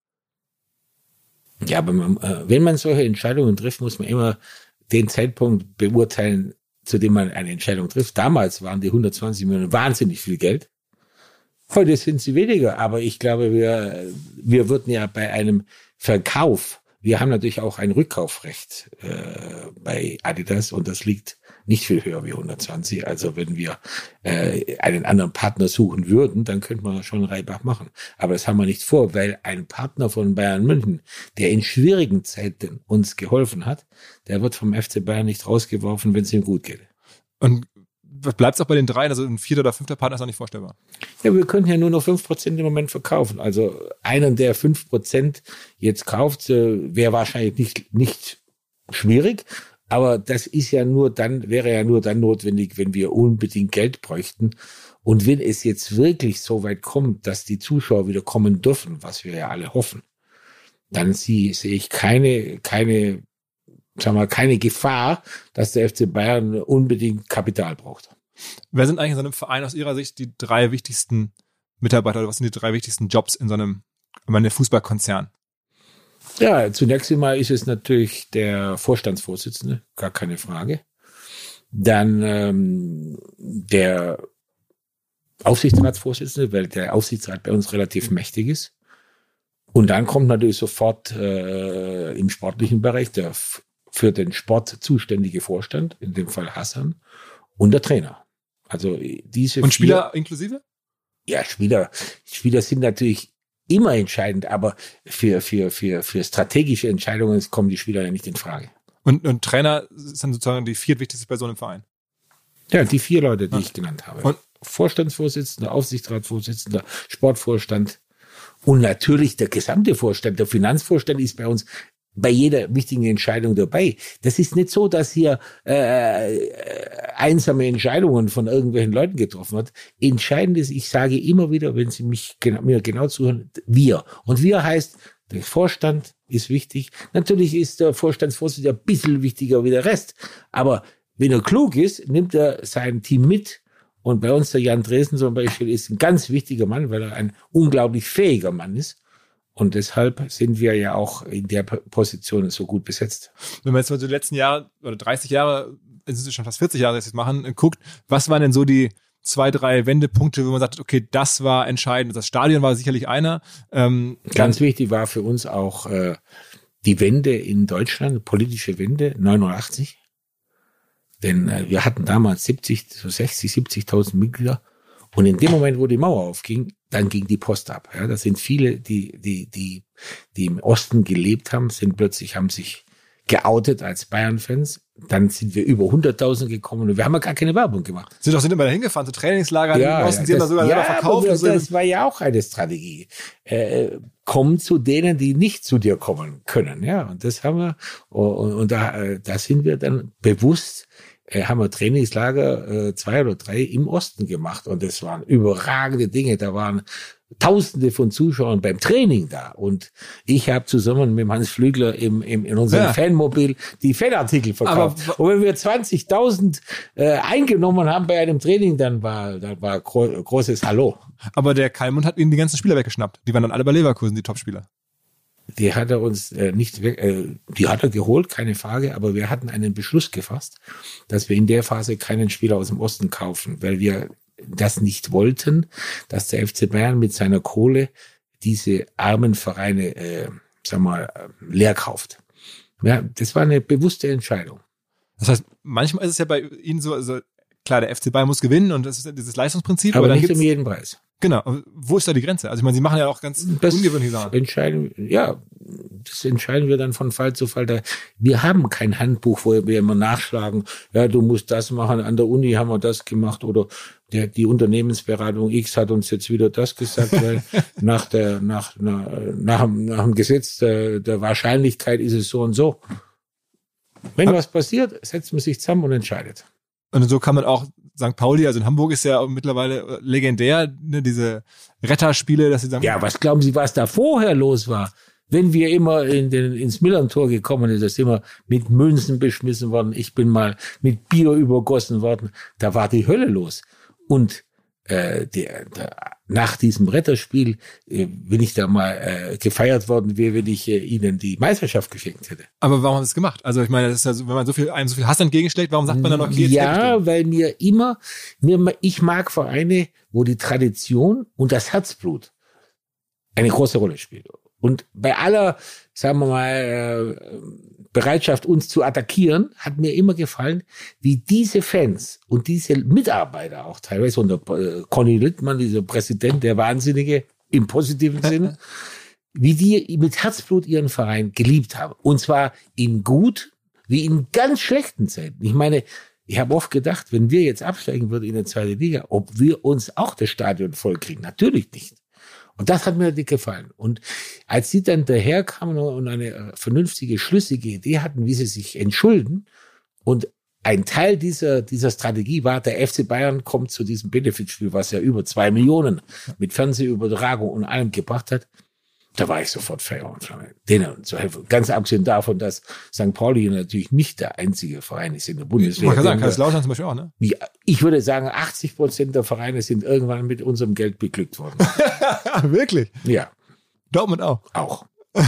ja aber man, wenn man solche Entscheidungen trifft, muss man immer den Zeitpunkt beurteilen, zu dem man eine Entscheidung trifft. Damals waren die hundertzwanzig Millionen wahnsinnig viel Geld. Heute sind sie weniger, aber ich glaube, wir, wir würden ja bei einem Verkauf, wir haben natürlich auch ein Rückkaufrecht äh, bei Adidas und das liegt nicht viel höher wie hundertzwanzig. Also wenn wir äh, einen anderen Partner suchen würden, dann könnte man schon Reibach machen. Aber das haben wir nicht vor, weil ein Partner von Bayern München, der in schwierigen Zeiten uns geholfen hat, der wird vom F C Bayern nicht rausgeworfen, wenn es ihm gut geht. Und bleibt es auch bei den dreien? Also ein vierter oder fünfter Partner ist auch nicht vorstellbar. Ja, wir können ja nur noch fünf Prozent im Moment verkaufen. Also einen, der fünf Prozent jetzt kauft, wäre wahrscheinlich nicht, nicht schwierig. Aber das ist ja nur dann, wäre ja nur dann notwendig, wenn wir unbedingt Geld bräuchten. Und wenn es jetzt wirklich so weit kommt, dass die Zuschauer wieder kommen dürfen, was wir ja alle hoffen, dann sehe, sehe ich keine, keine, sagen wir, keine Gefahr, dass der F C Bayern unbedingt Kapital braucht. Wer sind eigentlich in so einem Verein aus Ihrer Sicht die drei wichtigsten Mitarbeiter oder was sind die drei wichtigsten Jobs in so einem, in einem Fußballkonzern? Ja, zunächst einmal ist es natürlich der Vorstandsvorsitzende, gar keine Frage. Dann ähm, der Aufsichtsratsvorsitzende, weil der Aufsichtsrat bei uns relativ mächtig ist. Und dann kommt natürlich sofort äh, im sportlichen Bereich der f- für den Sport zuständige Vorstand, in dem Fall Hassan, und der Trainer. Also diese Und Spieler vier, inklusive? Ja, Spieler, Spieler sind natürlich immer entscheidend, aber für, für, für, für strategische Entscheidungen kommen die Spieler ja nicht in Frage. Und, und Trainer ist dann sozusagen die viertwichtigste Person im Verein? Ja, die vier Leute, die ja. ich genannt habe. Und Vorstandsvorsitzender, Aufsichtsratsvorsitzender, Sportvorstand und natürlich der gesamte Vorstand. Der Finanzvorstand ist bei uns bei jeder wichtigen Entscheidung dabei. Das ist nicht so, dass hier äh, einsame Entscheidungen von irgendwelchen Leuten getroffen wird. Entscheidend ist, ich sage immer wieder, wenn Sie mich genau, mir genau zuhören, wir. Und wir heißt, der Vorstand ist wichtig. Natürlich ist der Vorstandsvorsitzende ein bisschen wichtiger wie der Rest. Aber wenn er klug ist, nimmt er sein Team mit. Und bei uns der Jan Dresen zum Beispiel ist ein ganz wichtiger Mann, weil er ein unglaublich fähiger Mann ist. Und deshalb sind wir ja auch in der Position so gut besetzt. Wenn man jetzt mal so die letzten Jahre oder dreißig Jahre, es ist schon fast vierzig Jahre, dass wir es machen, guckt, was waren denn so die zwei, drei Wendepunkte, wo man sagt, okay, das war entscheidend. Das Stadion war sicherlich einer. Ähm, Ganz wichtig war für uns auch äh, die Wende in Deutschland, politische Wende, neunundachtzig. Denn äh, wir hatten damals siebzig, so sechzig, siebzigtausend Mitglieder. Und in dem Moment, wo die Mauer aufging, dann ging die Post ab. Ja, das sind viele, die, die, die, die im Osten gelebt haben, sind plötzlich, haben sich geoutet als Bayern-Fans. Dann sind wir über hunderttausend gekommen und wir haben ja gar keine Werbung gemacht. Sind doch sind immer da hingefahren, zu Trainingslagern ja, im Osten, ja, die haben da sogar ja, selber verkauft. Das, so. das war ja auch eine Strategie. Äh, komm zu denen, die nicht zu dir kommen können. Ja, und das haben wir, und, und da, da sind wir dann bewusst, äh, haben wir Trainingslager äh, zwei oder drei im Osten gemacht und das waren überragende Dinge. Da waren Tausende von Zuschauern beim Training da und ich habe zusammen mit Hans Flügler im, im, in unserem ja. Fanmobil die Fanartikel verkauft. Aber, und wenn wir zwanzigtausend äh, eingenommen haben bei einem Training, dann war dann war gro- großes Hallo. Aber der Kalmund hat ihnen die ganzen Spieler weggeschnappt. Die waren dann alle bei Leverkusen, die Topspieler. Die hat er uns äh, nicht weg, äh, die hat er geholt, keine Frage, aber wir hatten einen Beschluss gefasst, dass wir in der Phase keinen Spieler aus dem Osten kaufen, weil wir das nicht wollten, dass der F C Bayern mit seiner Kohle diese armen Vereine, äh, sag mal, leer kauft. Ja, das war eine bewusste Entscheidung. Das heißt, manchmal ist es ja bei Ihnen so, also klar, der F C Bayern muss gewinnen und das ist dieses Leistungsprinzip. Aber, aber dann nicht gibt's, um jeden Preis. Genau. Aber wo ist da die Grenze? Also ich meine, Sie machen ja auch ganz das ungewöhnliche Sachen. Entscheiden, ja, das entscheiden wir dann von Fall zu Fall. Da, wir haben kein Handbuch, wo wir immer nachschlagen, ja, du musst das machen, an der Uni haben wir das gemacht oder der, die Unternehmensberatung X hat uns jetzt wieder das gesagt, weil nach der, nach, nach, nach, nach dem Gesetz der, der Wahrscheinlichkeit ist es so und so. Wenn was passiert, setzt man sich zusammen und entscheidet. Und so kann man auch Sankt Pauli, also in Hamburg ist ja mittlerweile legendär, ne, diese Retterspiele, dass sie sagen, ja, was glauben Sie, was da vorher los war? Wenn wir immer in den, ins Millerntor gekommen sind, da sind wir mit Münzen beschmissen worden. Ich bin mal mit Bier übergossen worden. Da war die Hölle los. Und äh, der, der, nach diesem Retterspiel äh, bin ich da mal äh, gefeiert worden, wie wenn ich äh, Ihnen die Meisterschaft geschenkt hätte. Aber warum haben Sie es gemacht? Also ich meine, das ist ja so, wenn man so viel, einem so viel Hass entgegenschlägt, warum sagt man dann noch, okay, jetzt ja, weil mir immer, mir, ich mag Vereine, wo die Tradition und das Herzblut eine große Rolle spielt. Und bei aller, sagen wir mal, Bereitschaft, uns zu attackieren, hat mir immer gefallen, wie diese Fans und diese Mitarbeiter auch teilweise, und der Conny Littmann, dieser Präsident, der Wahnsinnige, im positiven Sinne, wie die mit Herzblut ihren Verein geliebt haben. Und zwar in gut wie in ganz schlechten Zeiten. Ich meine, ich habe oft gedacht, wenn wir jetzt absteigen würden in der zweiten Liga, ob wir uns auch das Stadion vollkriegen. Natürlich nicht. Und das hat mir nicht gefallen. Und als sie dann daherkamen und eine vernünftige, schlüssige Idee hatten, wie sie sich entschulden, und ein Teil dieser, dieser Strategie war, der F C Bayern kommt zu diesem Benefitspiel, was ja über zwei Millionen mit Fernsehübertragung und allem gebracht hat, da war ich sofort Feuer und Flamme, denen zu helfen. Ganz abgesehen davon, dass Sankt Pauli natürlich nicht der einzige Verein ist in der Bundesliga. Man kann sagen, Kaiserslautern zum Beispiel auch, ne? Ich würde sagen, achtzig Prozent der Vereine sind irgendwann mit unserem Geld beglückt worden. Wirklich? Ja. Dortmund auch? Auch.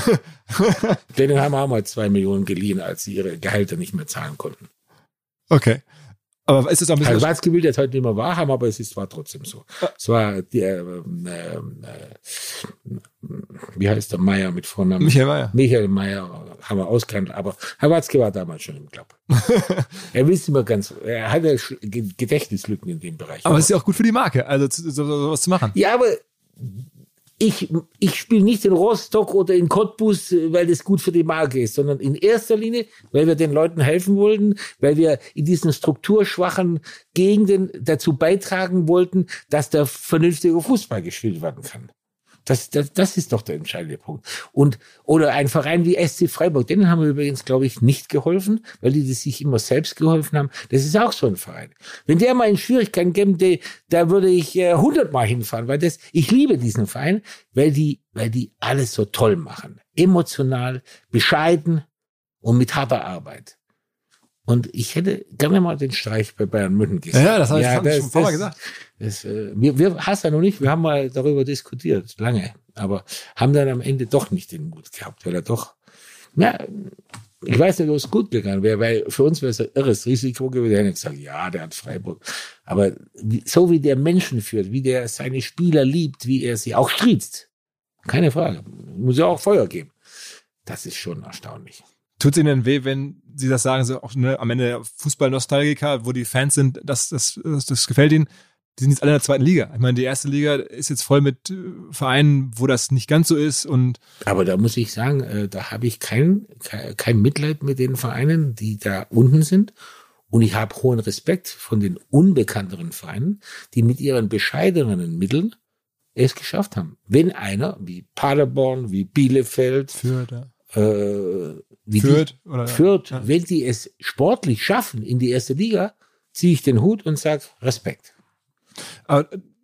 Denen haben wir auch mal zwei Millionen geliehen, als sie ihre Gehälter nicht mehr zahlen konnten. Okay. Aber ist es auch ein bisschen... Also Watzke will das heute nicht mehr wahrhaben, aber es ist, war trotzdem so. Ja. Es war der, äh, äh, wie heißt der Meier mit Vornamen? Michael Meier. Michael Meier haben wir ausgekannt, aber Herr Watzke war damals schon im Club. Er wusste immer ganz, er hatte Gedächtnislücken in dem Bereich. Aber es ist ja auch gut für die Marke, also so, so, sowas zu machen. Ja, aber ich, ich spiele nicht in Rostock oder in Cottbus, weil das gut für die Marke ist, sondern in erster Linie, weil wir den Leuten helfen wollten, weil wir in diesen strukturschwachen Gegenden dazu beitragen wollten, dass da vernünftiger Fußball gespielt werden kann. Das, das, das ist doch der entscheidende Punkt. Und, oder ein Verein wie S C Freiburg, denen haben wir übrigens, glaube ich, nicht geholfen, weil die das sich immer selbst geholfen haben. Das ist auch so ein Verein. Wenn der mal in Schwierigkeiten käme, da würde ich äh, hundertmal hinfahren, weil das, ich liebe diesen Verein, weil die, weil die alles so toll machen. Emotional, bescheiden und mit harter Arbeit. Und ich hätte gerne mal den Streich bei Bayern München gesehen. Ja, das habe ja, ich das, schon vorher gesagt. Das, äh, wir, wir hast ja noch nicht, wir haben mal darüber diskutiert, lange, aber haben dann am Ende doch nicht den Mut gehabt, weil er doch, ja, ich weiß nicht, ob es gut gegangen wäre, weil für uns wäre es ein irres Risiko gewesen. Wir hätten gesagt, ja, der hat Freiburg. Aber wie, so wie der Menschen führt, wie der seine Spieler liebt, wie er sie auch striezt, keine Frage, muss ja auch Feuer geben. Das ist schon erstaunlich. Tut es Ihnen weh, wenn Sie das sagen, so auch ne, am Ende Fußball-Nostalgiker, wo die Fans sind, das, das, das, das gefällt Ihnen, die sind jetzt alle in der zweiten Liga. Ich meine, die erste Liga ist jetzt voll mit Vereinen, wo das nicht ganz so ist. Und aber da muss ich sagen, äh, da habe ich kein, kein, kein Mitleid mit den Vereinen, die da unten sind. Und ich habe hohen Respekt von den unbekannteren Vereinen, die mit ihren bescheidenen Mitteln es geschafft haben. Wenn einer, wie Paderborn, wie Bielefeld, Fürth, ja. äh, wie Fürth, die, oder, Fürth ja. wenn die es sportlich schaffen in die erste Liga, ziehe ich den Hut und sage Respekt. Aber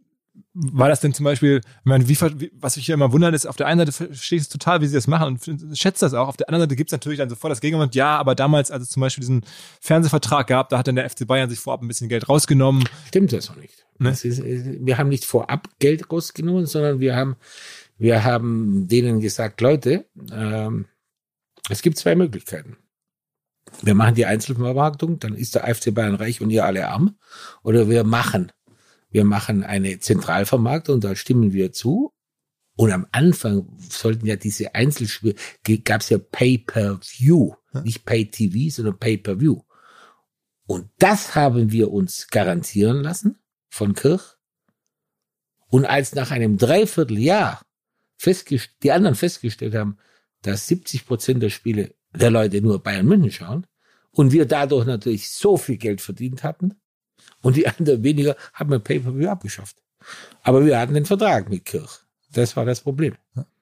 war das denn zum Beispiel, ich meine, wie, wie, was mich hier immer wundert, ist, auf der einen Seite verstehe ich es total, wie sie das machen und schätze das auch. Auf der anderen Seite gibt es natürlich dann sofort das Gegenargument, ja, aber damals, als es zum Beispiel diesen Fernsehvertrag gab, da hat dann der F C Bayern sich vorab ein bisschen Geld rausgenommen. Stimmt das noch nicht. Ne? Das ist, wir haben nicht vorab Geld rausgenommen, sondern wir haben, wir haben denen gesagt, Leute, ähm, es gibt zwei Möglichkeiten. Wir machen die Einzelvermarktung, dann ist der F C Bayern reich und ihr alle arm. Oder wir machen, wir machen eine Zentralvermarktung, da stimmen wir zu. Und am Anfang sollten ja diese Einzelspiele, gab es ja Pay-per-View, hm? Nicht Pay-T V, sondern Pay-per-View. Und das haben wir uns garantieren lassen von Kirch. Und als nach einem Dreivierteljahr festgest- die anderen festgestellt haben, dass siebzig Prozent der Spiele der Leute nur Bayern München schauen und wir dadurch natürlich so viel Geld verdient hatten und die anderen weniger, haben wir Pay-Per-View abgeschafft. Aber wir hatten den Vertrag mit Kirch. Das war das Problem.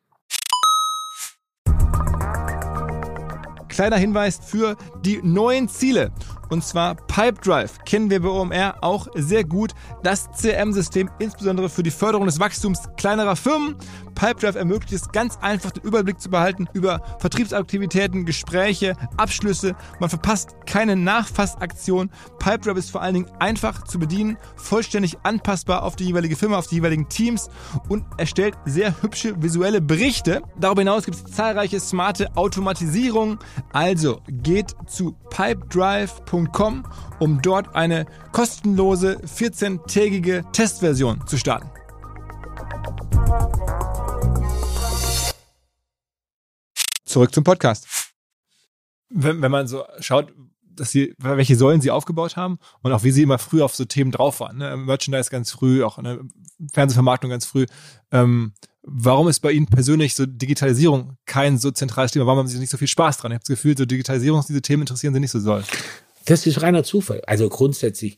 Kleiner Hinweis für die neuen Ziele. Und zwar Pipedrive kennen wir bei O M R auch sehr gut. Das C R M-System, insbesondere für die Förderung des Wachstums kleinerer Firmen. Pipedrive ermöglicht es ganz einfach, den Überblick zu behalten über Vertriebsaktivitäten, Gespräche, Abschlüsse. Man verpasst keine Nachfassaktion. Pipedrive ist vor allen Dingen einfach zu bedienen, vollständig anpassbar auf die jeweilige Firma, auf die jeweiligen Teams und erstellt sehr hübsche visuelle Berichte. Darüber hinaus gibt es zahlreiche smarte Automatisierungen. Also geht zu pipedrive punkt com, um dort eine kostenlose vierzehntägige Testversion zu starten. Zurück zum Podcast. Wenn, wenn man so schaut, dass sie, welche Säulen sie aufgebaut haben und auch wie sie immer früh auf so Themen drauf waren. Ne? Merchandise ganz früh, auch eine Fernsehvermarktung ganz früh. Ähm, warum ist bei Ihnen persönlich so Digitalisierung kein so zentrales Thema? Warum haben Sie nicht so viel Spaß dran? Ich habe das Gefühl, so Digitalisierung, diese Themen interessieren Sie nicht so doll. Das ist reiner Zufall. Also grundsätzlich,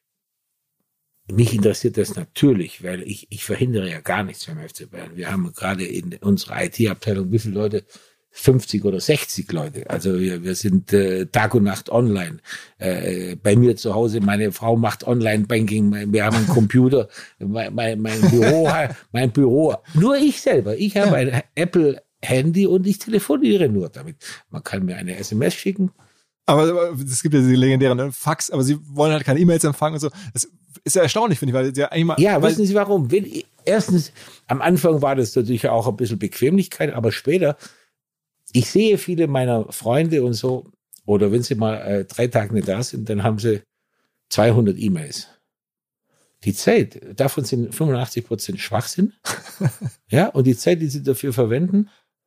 mich interessiert das natürlich, weil ich, ich verhindere ja gar nichts beim F C Bayern. Wir haben gerade in unserer I T-Abteilung, wie viele Leute? fünfzig oder sechzig Leute. Also wir, wir sind äh, Tag und Nacht online. Äh, bei mir zu Hause, meine Frau macht Online-Banking. Wir haben einen Computer. mein, mein, mein Büro, mein Büro. Nur ich selber. Ich habe ein Apple-Handy und ich telefoniere nur damit. Man kann mir eine S M S schicken. Aber es gibt ja diese legendären Fax, aber Sie wollen halt keine E-Mails empfangen und so. Das ist ja erstaunlich, finde ich, weil Sie ja eigentlich mal... Ja, wissen Sie warum? Wenn, erstens, am Anfang war das natürlich auch ein bisschen Bequemlichkeit, aber später, ich sehe viele meiner Freunde und so, oder wenn sie mal äh, drei Tage nicht da sind, dann haben sie zweihundert E-Mails. Die Zeit, davon sind fünfundachtzig Prozent Schwachsinn. Ja, und die Zeit, die sie dafür verwenden.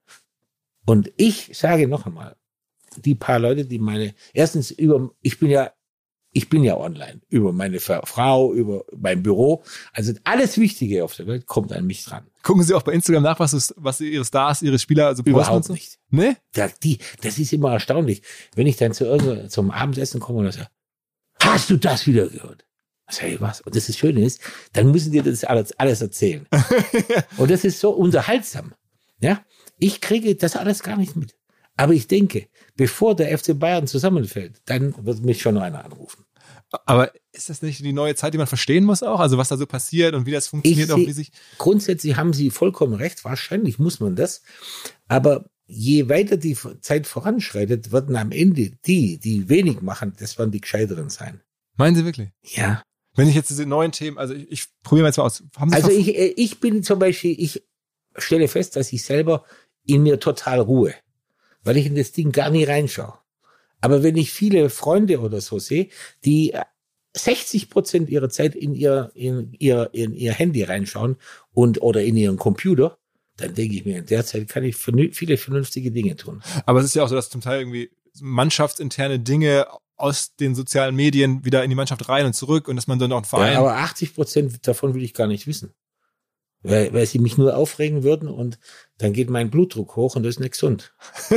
Und ich sage noch einmal, die paar Leute, die meine, erstens über, ich bin ja, ich bin ja online, über meine Frau, über mein Büro. Also alles Wichtige auf der Welt kommt an mich dran. Gucken Sie auch bei Instagram nach, was, ist, was Ihre Stars, Ihre Spieler also posten? Überhaupt so? nicht. Nee? Ja, die, das ist immer erstaunlich. Wenn ich dann zu irgendwo, zum Abendessen komme und sage, hast du das wieder gehört? Ich sage, was? Und das, das Schöne ist, dann müssen die das alles, alles erzählen. Und das ist so unterhaltsam. Ja? Ich kriege das alles gar nicht mit. Aber ich denke, bevor der F C Bayern zusammenfällt, dann wird mich schon noch einer anrufen. Aber ist das nicht die neue Zeit, die man verstehen muss auch? Also was da so passiert und wie das funktioniert? Ich auch seh, wie sich grundsätzlich haben Sie vollkommen recht. Wahrscheinlich muss man das. Aber je weiter die Zeit voranschreitet, werden am Ende die, die wenig machen, das werden die Gescheiteren sein. Meinen Sie wirklich? Ja. Wenn ich jetzt diese neuen Themen, also ich, ich probiere mal jetzt mal aus. Haben Sie also verf- ich, ich bin zum Beispiel, ich stelle fest, dass ich selber in mir total ruhe, weil ich in das Ding gar nie reinschaue. Aber wenn ich viele Freunde oder so sehe, die sechzig Prozent ihrer Zeit in ihr, in ihr, in ihr Handy reinschauen und, oder in ihren Computer, dann denke ich mir, in der Zeit kann ich viele vernünftige Dinge tun. Aber es ist ja auch so, dass zum Teil irgendwie mannschaftsinterne Dinge aus den sozialen Medien wieder in die Mannschaft rein und zurück und dass man dann auch einen Verein... Ja, aber achtzig Prozent davon will ich gar nicht wissen. Weil, weil sie mich nur aufregen würden und dann geht mein Blutdruck hoch und das ist nicht gesund.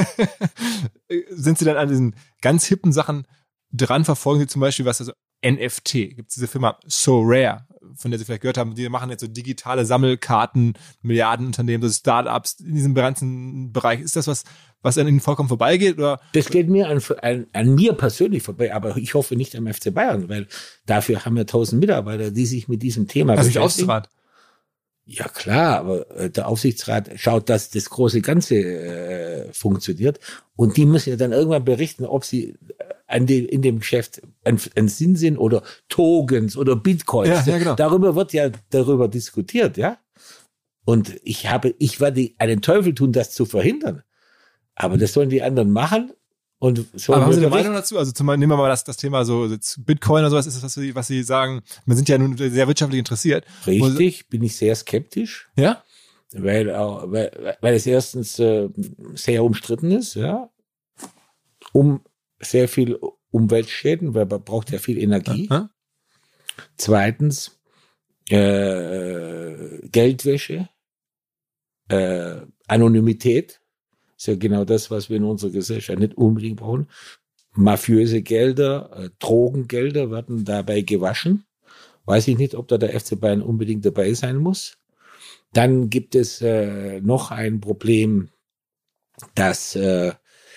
Sind Sie dann an diesen ganz hippen Sachen dran? Verfolgen Sie zum Beispiel, was also N F T, gibt es diese Firma So Rare, von der Sie vielleicht gehört haben, die machen jetzt so digitale Sammelkarten, Milliardenunternehmen, so Startups in diesem ganzen Bereich. Ist das was, was an Ihnen vollkommen vorbeigeht? Oder? Das geht mir an, an, an mir persönlich vorbei, aber ich hoffe nicht am F C Bayern, weil dafür haben wir tausend Mitarbeiter, die sich mit diesem Thema also beschäftigen. Aufsichtsrat. Ja klar, aber äh, der Aufsichtsrat schaut, dass das große Ganze äh, funktioniert und die müssen ja dann irgendwann berichten, ob sie an dem, in dem Geschäft ein, ein Sinn sind oder Tokens oder Bitcoins. Ja, ja, genau. Darüber wird ja darüber diskutiert, ja. Und ich habe, ich werde einen Teufel tun, das zu verhindern. Aber das sollen die anderen machen. Und so aber haben Sie eine Meinung dazu? Also zum, nehmen wir mal das, das Thema so Bitcoin oder sowas, ist das, was Sie, was Sie sagen, wir sind ja nun sehr wirtschaftlich interessiert. Richtig, bin ich sehr skeptisch. Ja? Weil, weil, weil es erstens äh, sehr umstritten ist, ja. Um sehr viel Umweltschäden, weil man braucht ja viel Energie. Ja. Zweitens äh, Geldwäsche, äh, Anonymität, ist ja genau das, was wir in unserer Gesellschaft nicht unbedingt brauchen. Mafiöse Gelder, äh, Drogengelder werden dabei gewaschen. Weiß ich nicht, ob da der F C Bayern unbedingt dabei sein muss. Dann gibt es äh, noch ein Problem, dass, äh,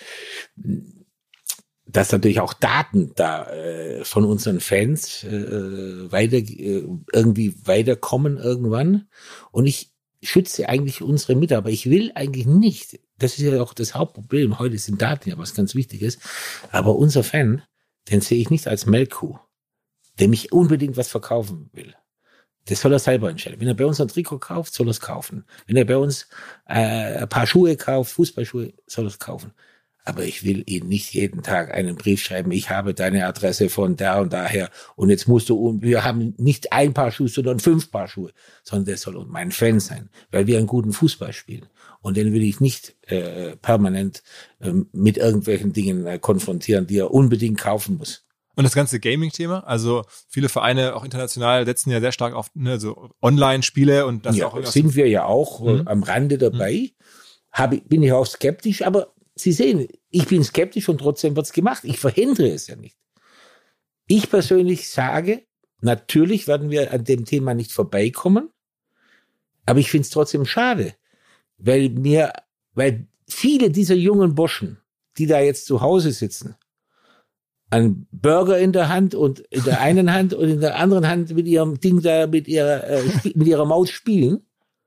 dass natürlich auch Daten da äh, von unseren Fans äh, weiter äh, irgendwie weiterkommen irgendwann. Und ich schütze eigentlich unsere Mitarbeiter. Ich will eigentlich nicht, das ist ja auch das Hauptproblem, heute sind Daten ja was ganz Wichtiges, aber unser Fan, den sehe ich nicht als Melkkuh, der mich unbedingt was verkaufen will. Das soll er selber entscheiden. Wenn er bei uns ein Trikot kauft, soll er es kaufen. Wenn er bei uns äh, ein paar Schuhe kauft, Fußballschuhe, soll er es kaufen. Aber ich will ihm nicht jeden Tag einen Brief schreiben, ich habe deine Adresse von da und daher und jetzt musst du, und wir haben nicht ein Paar Schuhe, sondern fünf Paar Schuhe, sondern der soll mein Fan sein, weil wir einen guten Fußball spielen. Und den will ich nicht äh, permanent äh, mit irgendwelchen Dingen äh, konfrontieren, die er unbedingt kaufen muss. Und das ganze Gaming-Thema, also viele Vereine, auch international, setzen ja sehr stark auf ne, so Online-Spiele und das ja, auch sind wir ja auch mhm. äh, am Rande dabei. Mhm. Hab, bin ich auch skeptisch, aber Sie sehen, ich bin skeptisch und trotzdem wird's gemacht. Ich verhindere es ja nicht. Ich persönlich sage, natürlich werden wir an dem Thema nicht vorbeikommen, aber ich finde es trotzdem schade, weil mir, weil viele dieser jungen Burschen, die da jetzt zu Hause sitzen, einen Burger in der Hand und in der einen Hand und in der anderen Hand mit ihrem Ding da, mit ihrer, äh, mit ihrer Maus spielen,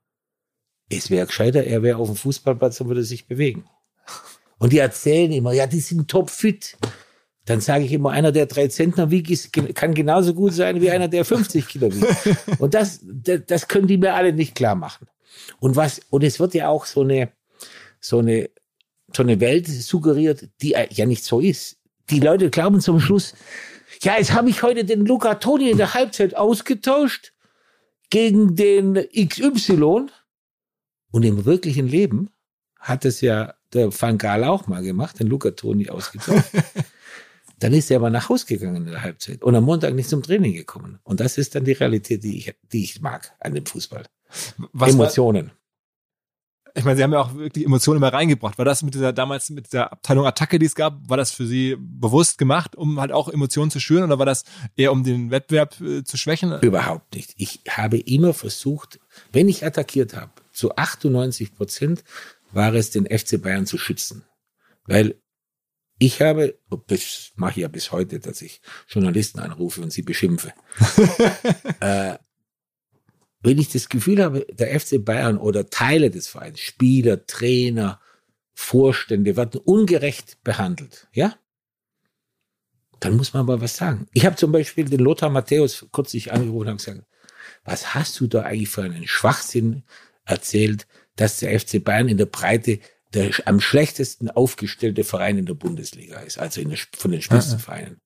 es wäre gescheiter, er wäre auf dem Fußballplatz und würde sich bewegen. Und die erzählen immer, ja, die sind topfit. Dann sage ich immer, einer, der drei Zentner wiegt, kann genauso gut sein wie einer, der fünfzig Kilo wiegt. Und das, das, das können die mir alle nicht klar machen. Und was, und es wird ja auch so eine, so eine, so eine Welt suggeriert, die ja nicht so ist. Die Leute glauben zum Schluss, ja, jetzt habe ich heute den Luca Toni in der Halbzeit ausgetauscht gegen den X Y. Und im wirklichen Leben hat es ja der Van Gaal auch mal gemacht, den Luca Toni ausgetauscht. Dann ist er aber nach Hause gegangen in der Halbzeit und am Montag nicht zum Training gekommen. Und das ist dann die Realität, die ich, die ich mag an dem Fußball. Was Emotionen. War, ich meine, Sie haben ja auch wirklich Emotionen immer reingebracht. War das mit dieser damals mit der Abteilung Attacke, die es gab, war das für Sie bewusst gemacht, um halt auch Emotionen zu schüren, oder war das eher um den Wettbewerb äh, zu schwächen? Überhaupt nicht. Ich habe immer versucht, wenn ich attackiert habe, zu achtundneunzig Prozent war es, den F C Bayern zu schützen. Weil ich habe, das mache ich ja bis heute, dass ich Journalisten anrufe und sie beschimpfe. äh, wenn ich das Gefühl habe, der F C Bayern oder Teile des Vereins, Spieler, Trainer, Vorstände werden ungerecht behandelt, ja, dann muss man aber was sagen. Ich habe zum Beispiel den Lothar Matthäus kürzlich angerufen und gesagt, was hast du da eigentlich für einen Schwachsinn erzählt, dass der F C Bayern in der Breite der am schlechtesten aufgestellte Verein in der Bundesliga ist, also in der, von den Spitzenvereinen.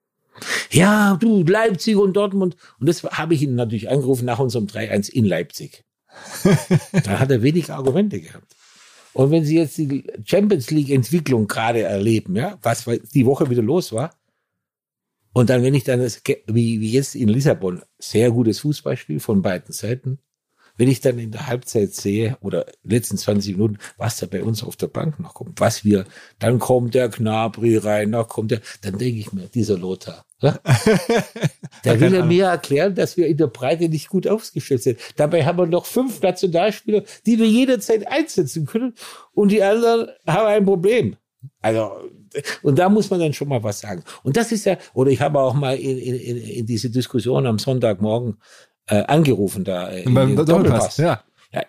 Ja, du, Leipzig und Dortmund. Und das habe ich ihn natürlich angerufen nach unserem drei eins in Leipzig. Da hat er wenig Argumente gehabt. Und wenn Sie jetzt die Champions League Entwicklung gerade erleben, ja, was die Woche wieder los war, und dann, wenn ich dann das, wie, wie jetzt in Lissabon, sehr gutes Fußballspiel von beiden Seiten, wenn ich dann in der Halbzeit sehe, oder letzten zwanzig Minuten, was da bei uns auf der Bank noch kommt, was wir, dann kommt der Gnabry rein, dann kommt der, dann denke ich mir, dieser Lothar, ja? Der will er mir erklären, dass wir in der Breite nicht gut aufgestellt sind. Dabei haben wir noch fünf Nationalspieler, die wir jederzeit einsetzen können, und die anderen haben ein Problem. Also, und da muss man dann schon mal was sagen. Und das ist ja, oder ich habe auch mal in, in, in diese Diskussion am Sonntagmorgen äh, angerufen da äh, in beim Doppelpass. Ja. Ja,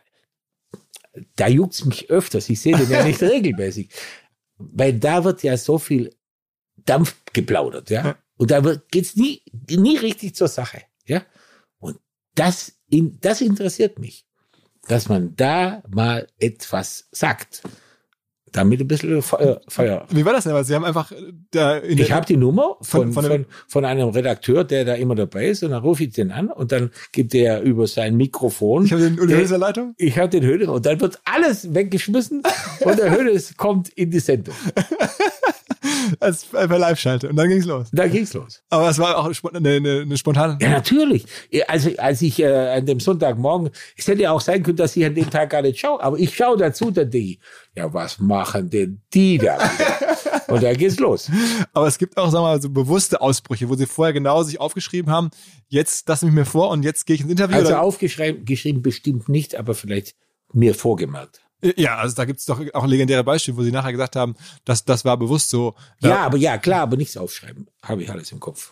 da juckt's mich öfters. Ich sehe den ja nicht regelmäßig, weil da wird ja so viel Dampf geplaudert, ja. ja. Und da wird, geht's nie, nie richtig zur Sache, ja. Und das, in, das interessiert mich, dass man da mal etwas sagt. Damit ein bisschen Feuer, Feuer. Wie war das denn? Sie haben einfach da in Ich habe die Nummer von, von, von, von, von einem Redakteur, der da immer dabei ist, und dann rufe ich den an und dann gibt er über sein Mikrofon. Ich habe den Uli Hoeneß Leitung. Ich habe den Hoeneß und dann wird alles weggeschmissen und der Hoeneß kommt in die Sendung. als per Live-Schalte. Und dann ging's los. Da ging's los. Aber es war auch eine, eine, eine spontane... Ja, natürlich. Also, als ich äh, an dem Sonntagmorgen, es hätte ja auch sein können, dass ich an dem Tag gar nicht schaue, aber ich schaue dazu, dann denke ich, ja, was machen denn die da wieder? Und da geht's los. Aber es gibt auch, sagen wir mal, so bewusste Ausbrüche, wo sie vorher genau sich aufgeschrieben haben, jetzt das nehme ich mir vor und jetzt gehe ich ins Interview. Also oder? aufgeschrieben geschrieben bestimmt nicht, aber vielleicht mir vorgemerkt. Ja, also da gibt's doch auch legendäre Beispiele, wo sie nachher gesagt haben, dass das war bewusst so. Ja, ja, aber ja, klar, aber nichts aufschreiben. Habe ich alles im Kopf.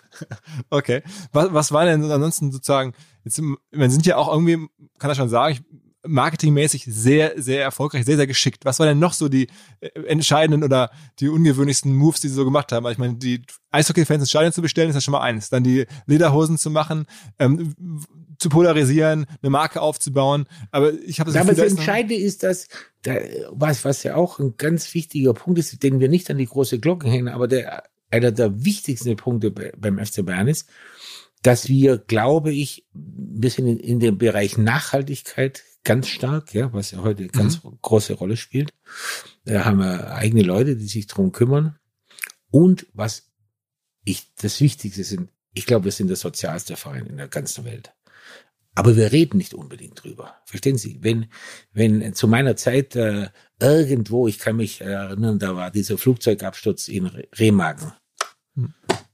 Okay. Was, was war denn ansonsten sozusagen, jetzt, wir sind ja auch irgendwie, kann ich schon sagen, ich, marketingmäßig sehr, sehr erfolgreich, sehr, sehr geschickt. Was waren denn noch so die entscheidenden oder die ungewöhnlichsten Moves, die sie so gemacht haben? Ich meine, die Eishockey-Fans ins Stadion zu bestellen, ist ja schon mal eins. Dann die Lederhosen zu machen, ähm, zu polarisieren, eine Marke aufzubauen. Aber ich habe das Aber Gefühl, das da Entscheidende ist, dass, da, was, was ja auch ein ganz wichtiger Punkt ist, den wir nicht an die große Glocke hängen, aber der, einer der wichtigsten Punkte beim F C Bayern ist, dass wir, glaube ich, ein bisschen in, in dem Bereich Nachhaltigkeit ganz stark, ja, was ja heute eine ganz mhm. große Rolle spielt. Da haben wir eigene Leute, die sich drum kümmern. Und was ich, das Wichtigste sind, ich glaube, wir sind der sozialste Verein in der ganzen Welt. Aber wir reden nicht unbedingt drüber. Verstehen Sie? Wenn, wenn zu meiner Zeit äh, irgendwo, ich kann mich erinnern, da war dieser Flugzeugabsturz in Remagen. Hm.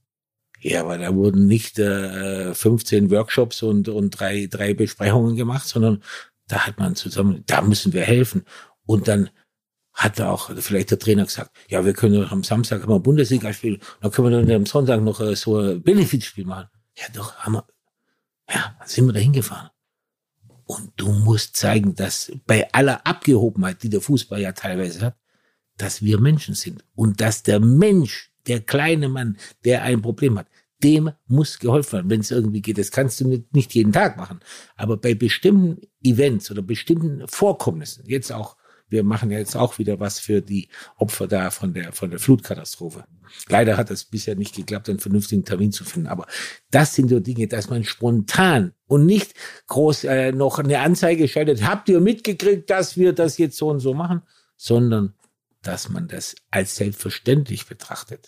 Ja, aber da wurden nicht äh, fünfzehn Workshops und, und drei, drei Besprechungen gemacht, sondern da hat man zusammen, da müssen wir helfen. Und dann hat auch vielleicht der Trainer gesagt, ja, wir können am Samstag haben wir Bundesliga spielen, dann können wir dann am Sonntag noch äh, so ein Benefizspiel machen. Ja, doch, haben wir. Ja, dann sind wir da hingefahren. Und du musst zeigen, dass bei aller Abgehobenheit, die der Fußball ja teilweise hat, dass wir Menschen sind. Und dass der Mensch, der kleine Mann, der ein Problem hat, dem muss geholfen werden, wenn es irgendwie geht. Das kannst du nicht, nicht jeden Tag machen. Aber bei bestimmten Events oder bestimmten Vorkommnissen, jetzt auch, wir machen ja jetzt auch wieder was für die Opfer da von der, von der Flutkatastrophe. Leider hat es bisher nicht geklappt, einen vernünftigen Termin zu finden. Aber das sind so Dinge, dass man spontan und nicht groß äh, noch eine Anzeige schaltet, habt ihr mitgekriegt, dass wir das jetzt so und so machen, sondern dass man das als selbstverständlich betrachtet.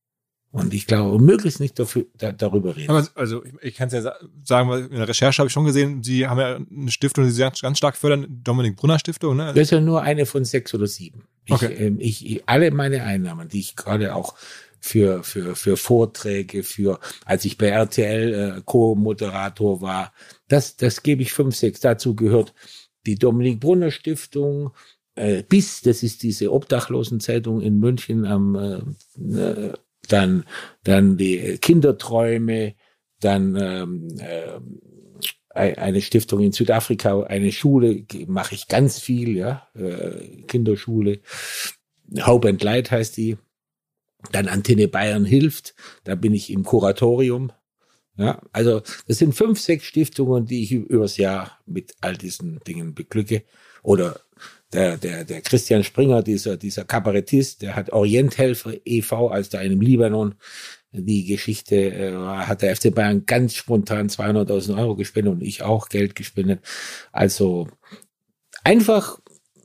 Und ich glaube, möglichst nicht dafür, da, darüber reden. Aber also ich, ich kann es ja sagen, weil in der Recherche habe ich schon gesehen, Sie haben ja eine Stiftung, die Sie ganz stark fördern, Dominik Brunner Stiftung. Ne? Das ist ja nur eine von sechs oder sieben. Ich, okay. ähm, ich, ich, alle meine Einnahmen, die ich gerade auch für für für Vorträge, für als ich bei R T L äh, Co-Moderator war, das das gebe ich fünf, sechs. Dazu gehört die Dominik Brunner Stiftung, äh, bis das ist diese Obdachlosenzeitung in München am äh, dann dann die Kinderträume, dann ähm, äh, eine Stiftung in Südafrika, eine Schule, mache ich ganz viel, ja, äh, Kinderschule, Hope and Light heißt die, dann Antenne Bayern hilft, da bin ich im Kuratorium, ja, also das sind fünf, sechs Stiftungen, die ich übers Jahr mit all diesen Dingen beglücke, oder der, der, der Christian Springer, dieser, dieser Kabarettist, der hat Orienthelfer e V, als da im Libanon die Geschichte, äh, hat der F C Bayern ganz spontan zweihunderttausend Euro gespendet und ich auch Geld gespendet. Also einfach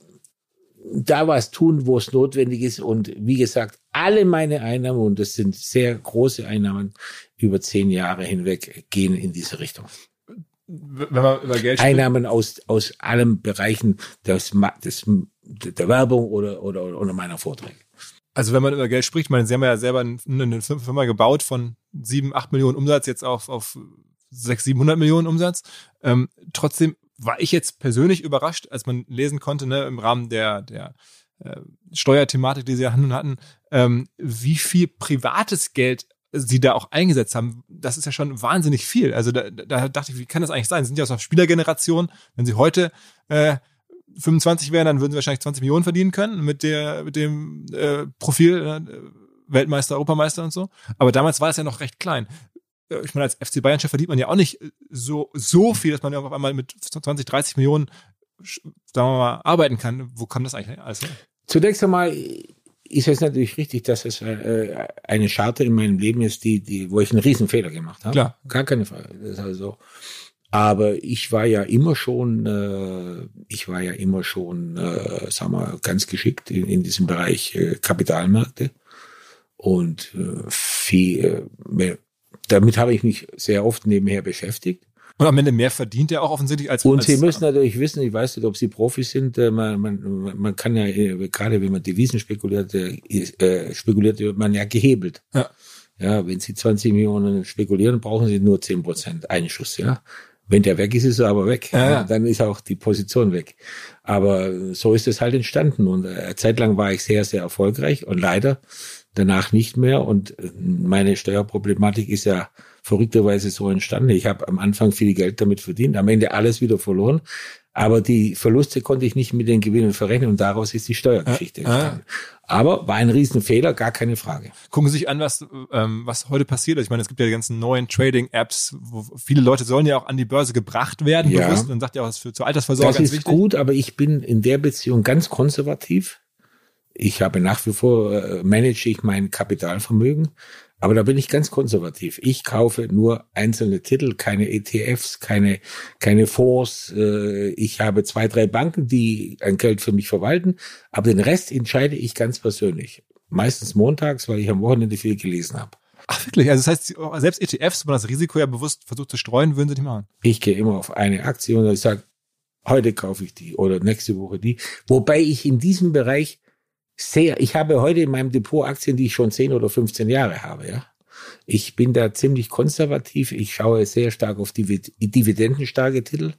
da was tun, wo es notwendig ist. Und wie gesagt, alle meine Einnahmen, und das sind sehr große Einnahmen, über zehn Jahre hinweg gehen in diese Richtung. Wenn man über Geld Einnahmen aus aus allen Bereichen des, des, der Werbung oder, oder, oder meiner Vorträge. Also wenn man über Geld spricht, man, Sie haben ja selber eine Firma gebaut von sieben, acht Millionen Umsatz, jetzt auf, auf sechs, siebenhundert Millionen Umsatz. Ähm, trotzdem war ich jetzt persönlich überrascht, als man lesen konnte, ne, im Rahmen der, der äh, Steuerthematik, die Sie ja hatten, ähm, wie viel privates Geld Sie da auch eingesetzt haben. Das ist ja schon wahnsinnig viel. Also da, da dachte ich, wie kann das eigentlich sein? Sie sind ja aus einer Spielergeneration. Wenn Sie heute äh, fünfundzwanzig wären, dann würden Sie wahrscheinlich zwanzig Millionen verdienen können mit der mit dem äh, Profil äh, Weltmeister, Europameister und so. Aber damals war es ja noch recht klein. Ich meine, als F C Bayern-Chef verdient man ja auch nicht so so viel, dass man ja auf einmal mit zwanzig, dreißig Millionen, sagen wir mal, arbeiten kann. Wo kam das eigentlich alles her? Zunächst einmal ist es natürlich richtig, dass es äh, eine Scharte in meinem Leben ist, die, die, wo ich einen Riesenfehler gemacht habe. Klar. Gar keine Frage. Das ist also, aber ich war ja immer schon, äh, ich war ja immer schon, äh, sagen wir, ganz geschickt in, in diesem Bereich äh, Kapitalmärkte. Und äh, viel, äh, damit habe ich mich sehr oft nebenher beschäftigt. Und am Ende mehr verdient er auch offensichtlich als... Und als, Sie müssen natürlich wissen, ich weiß nicht, ob Sie Profis sind, äh, man, man, man kann ja, äh, gerade wenn man Devisen spekuliert, äh, spekuliert wird man ja gehebelt. Ja. Ja, wenn Sie zwanzig Millionen spekulieren, brauchen Sie nur zehn Prozent Einschuss, ja. Wenn der weg ist, ist er aber weg. Ja, ja. Dann ist auch die Position weg. Aber so ist es halt entstanden. Und eine Zeit lang war ich sehr, sehr erfolgreich und leider danach nicht mehr. Und meine Steuerproblematik ist ja verrückterweise so entstanden. Ich habe am Anfang viel Geld damit verdient, am Ende alles wieder verloren. Aber die Verluste konnte ich nicht mit den Gewinnen verrechnen und daraus ist die Steuergeschichte Ja, entstanden. Aber war ein Riesenfehler, gar keine Frage. Gucken Sie sich an, was, ähm, was heute passiert. Ich meine, es gibt ja die ganzen neuen Trading-Apps, wo viele Leute sollen ja auch an die Börse gebracht werden, Ja. bewusst. Und sagt ja auch, das ist für zur Altersvorsorge Das ganz ist wichtig. gut, aber ich bin in der Beziehung ganz konservativ. Ich habe nach wie vor, äh, manage ich mein Kapitalvermögen, aber da bin ich ganz konservativ. Ich kaufe nur einzelne Titel, keine E T Fs, keine keine Fonds. Äh, ich habe zwei, drei Banken, die ein Geld für mich verwalten, aber den Rest entscheide ich ganz persönlich. Meistens montags, weil ich am Wochenende viel gelesen habe. Ach wirklich? Also das heißt, selbst E T Fs, wo man das Risiko ja bewusst versucht zu streuen, würden Sie nicht machen? Ich gehe immer auf eine Aktie und ich sage, heute kaufe ich die oder nächste Woche die. Wobei ich in diesem Bereich sehr, ich habe heute in meinem Depot Aktien, die ich schon zehn oder fünfzehn Jahre habe, ja. Ich bin da ziemlich konservativ. Ich schaue sehr stark auf die dividendenstarke Titel.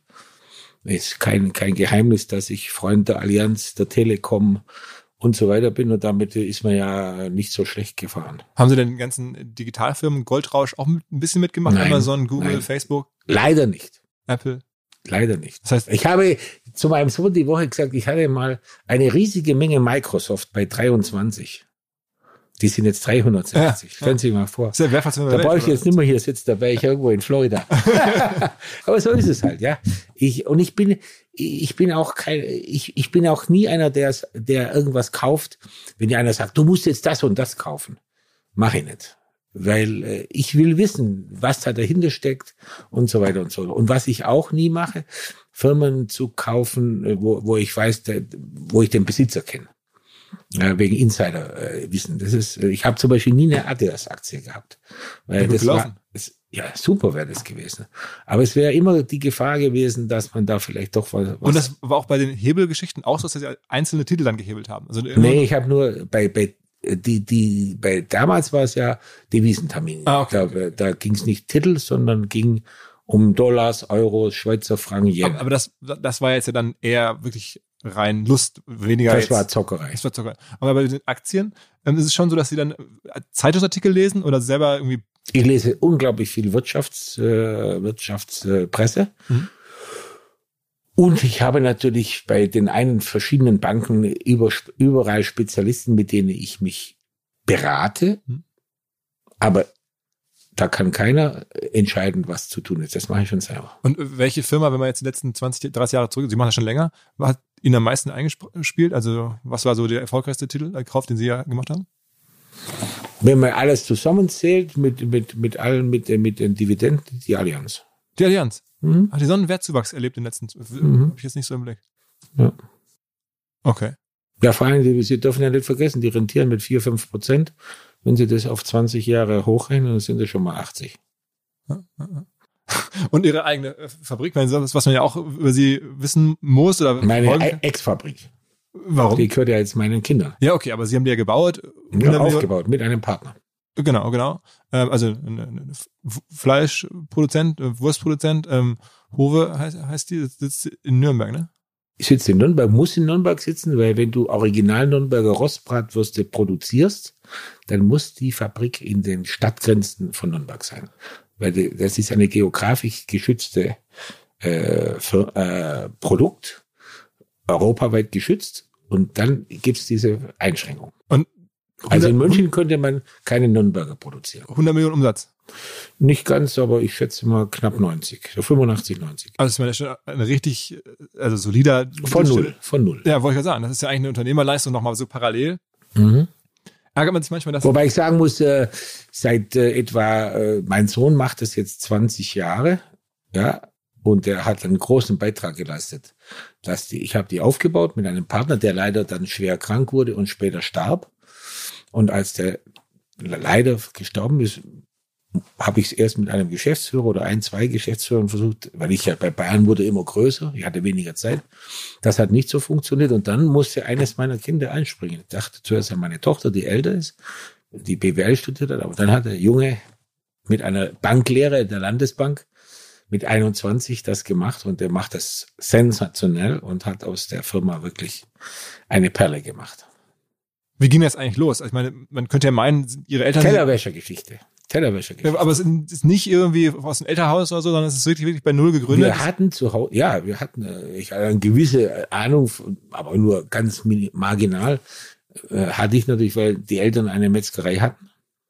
Ist kein, kein Geheimnis, dass ich Freund der Allianz, der Telekom und so weiter bin und damit ist man ja nicht so schlecht gefahren. Haben Sie denn die ganzen Digitalfirmen, Goldrausch auch mit, ein bisschen mitgemacht? Nein, Amazon, Google, nein. Facebook, Leider nicht. Apple? Leider nicht. Das heißt, Ich habe zu meinem Sohn die Woche gesagt, ich hatte mal eine riesige Menge Microsoft bei dreiundzwanzig. Die sind jetzt dreihundertsechzig. Ja, Stellen Sie sich mal vor. ist ja wertvollste Da Welt, brauche ich oder? jetzt nicht mehr hier sitzen, da wäre ich irgendwo in Florida. Aber so ist es halt, ja. Ich, und ich bin, ich bin auch kein, ich, ich bin auch nie einer, der, der irgendwas kauft, wenn dir einer sagt, du musst jetzt das und das kaufen. Mach ich nicht. Weil äh, ich will wissen, was da dahinter steckt und so weiter und so. Und was ich auch nie mache, Firmen zu kaufen, äh, wo, wo ich weiß, der, wo ich den Besitzer kenne. Äh, wegen Insider-Wissen. Das ist, äh, ich habe zum Beispiel nie eine Adidas-Aktie gehabt. Weil Ja, gut das gelaufen. war, es, ja, super wäre das gewesen. Aber es wäre immer die Gefahr gewesen, dass man da vielleicht doch was... Und das war auch bei den Hebelgeschichten auch so, dass Sie einzelne Titel dann gehebelt haben. Also Nee, ich habe nur bei, bei die, die, bei damals war es ja Devisentermin. Ah, okay, Da, da ging es nicht Titel, sondern ging um Dollars, Euros, Schweizer Franken, Yen. Aber, aber das, das war jetzt ja dann eher wirklich rein Lust, weniger das jetzt. war Zockerei. Das war Zockerei. Aber bei den Aktien ähm, ist es schon so, dass Sie dann Zeitungsartikel lesen oder selber irgendwie... Ich lese unglaublich viel Wirtschafts, äh, Wirtschaftspresse. Mhm. Und ich habe natürlich bei den einen verschiedenen Banken über, überall Spezialisten, mit denen ich mich berate. Mhm. Aber da kann keiner entscheiden, was zu tun ist. Das mache ich schon selber. Und welche Firma, wenn man jetzt die letzten zwanzig, dreißig Jahre zurück, Sie machen das schon länger, hat Ihnen am meisten eingespielt? Also was war so der erfolgreichste Titel, der Kauf, den Sie ja gemacht haben? Wenn man alles zusammenzählt, mit, mit, mit allen, mit, mit den Dividenden, die Allianz. Die Allianz. Mhm. Hat die so einen Wertzuwachs erlebt in den letzten, Mhm. hab ich jetzt nicht so im Blick. Ja. Okay. Ja, vor allem, die- Sie dürfen ja nicht vergessen, die rentieren mit vier, fünf Prozent. Wenn Sie das auf zwanzig Jahre hochrechnen, dann sind das schon mal achtzig. Und Ihre eigene äh, Fabrik, wenn Sie das, was man ja auch über Sie wissen muss oder Meine folgen E- kann. Ex-Fabrik. Warum? Die gehört ja jetzt meinen Kindern. Ja, okay, aber Sie haben die ja gebaut. Ja, hundert Millionen- aufgebaut mit einem Partner. Genau, genau. Ähm, also ein, ein F- Fleischproduzent, äh, Wurstproduzent, ähm, Hove heißt, heißt die, das sitzt in Nürnberg, ne? Ich sitze in Nürnberg, muss in Nürnberg sitzen, weil wenn du original Nürnberger Rostbratwürste produzierst, dann muss die Fabrik in den Stadtgrenzen von Nürnberg sein. Weil die, das ist eine geografisch geschützte äh, für, äh, Produkt, europaweit geschützt. Und dann gibt's diese Einschränkung. Und Also in hundert München könnte man keine Nürnberger produzieren. hundert Millionen Umsatz. Nicht ganz, aber ich schätze mal knapp neunzig, so fünfundachtzig, neunzig. Also ich meine, das ist schon ein richtig, also solider. Von null, von null. Ja, wollte ich ja sagen. Das ist ja eigentlich eine Unternehmerleistung nochmal so parallel. Mhm. Ärgert man sich manchmal, dass... Wobei ich sagen muss, äh, seit äh, etwa, äh, mein Sohn macht das jetzt zwanzig Jahre, ja, und er hat einen großen Beitrag geleistet. Dass die, ich habe die aufgebaut mit einem Partner, der leider dann schwer krank wurde und später starb. Und als der leider gestorben ist, habe ich es erst mit einem Geschäftsführer oder ein, zwei Geschäftsführern versucht, weil ich ja bei Bayern wurde immer größer, ich hatte weniger Zeit. Das hat nicht so funktioniert und dann musste eines meiner Kinder einspringen. Ich dachte zuerst an meine Tochter, die älter ist, die B W L studiert hat, aber dann hat der Junge mit einer Banklehre der Landesbank mit einundzwanzig das gemacht und der macht das sensationell und hat aus der Firma wirklich eine Perle gemacht. Wie ging das eigentlich los? Ich meine, man könnte ja meinen, ihre Eltern... Tellerwäschergeschichte. Tellerwäschergeschichte. Aber es ist nicht irgendwie aus dem Elternhaus oder so, sondern es ist wirklich, wirklich bei Null gegründet. Wir hatten zu Hause, ja, wir hatten ich hatte eine gewisse Ahnung, aber nur ganz marginal, äh, hatte ich natürlich, weil die Eltern eine Metzgerei hatten.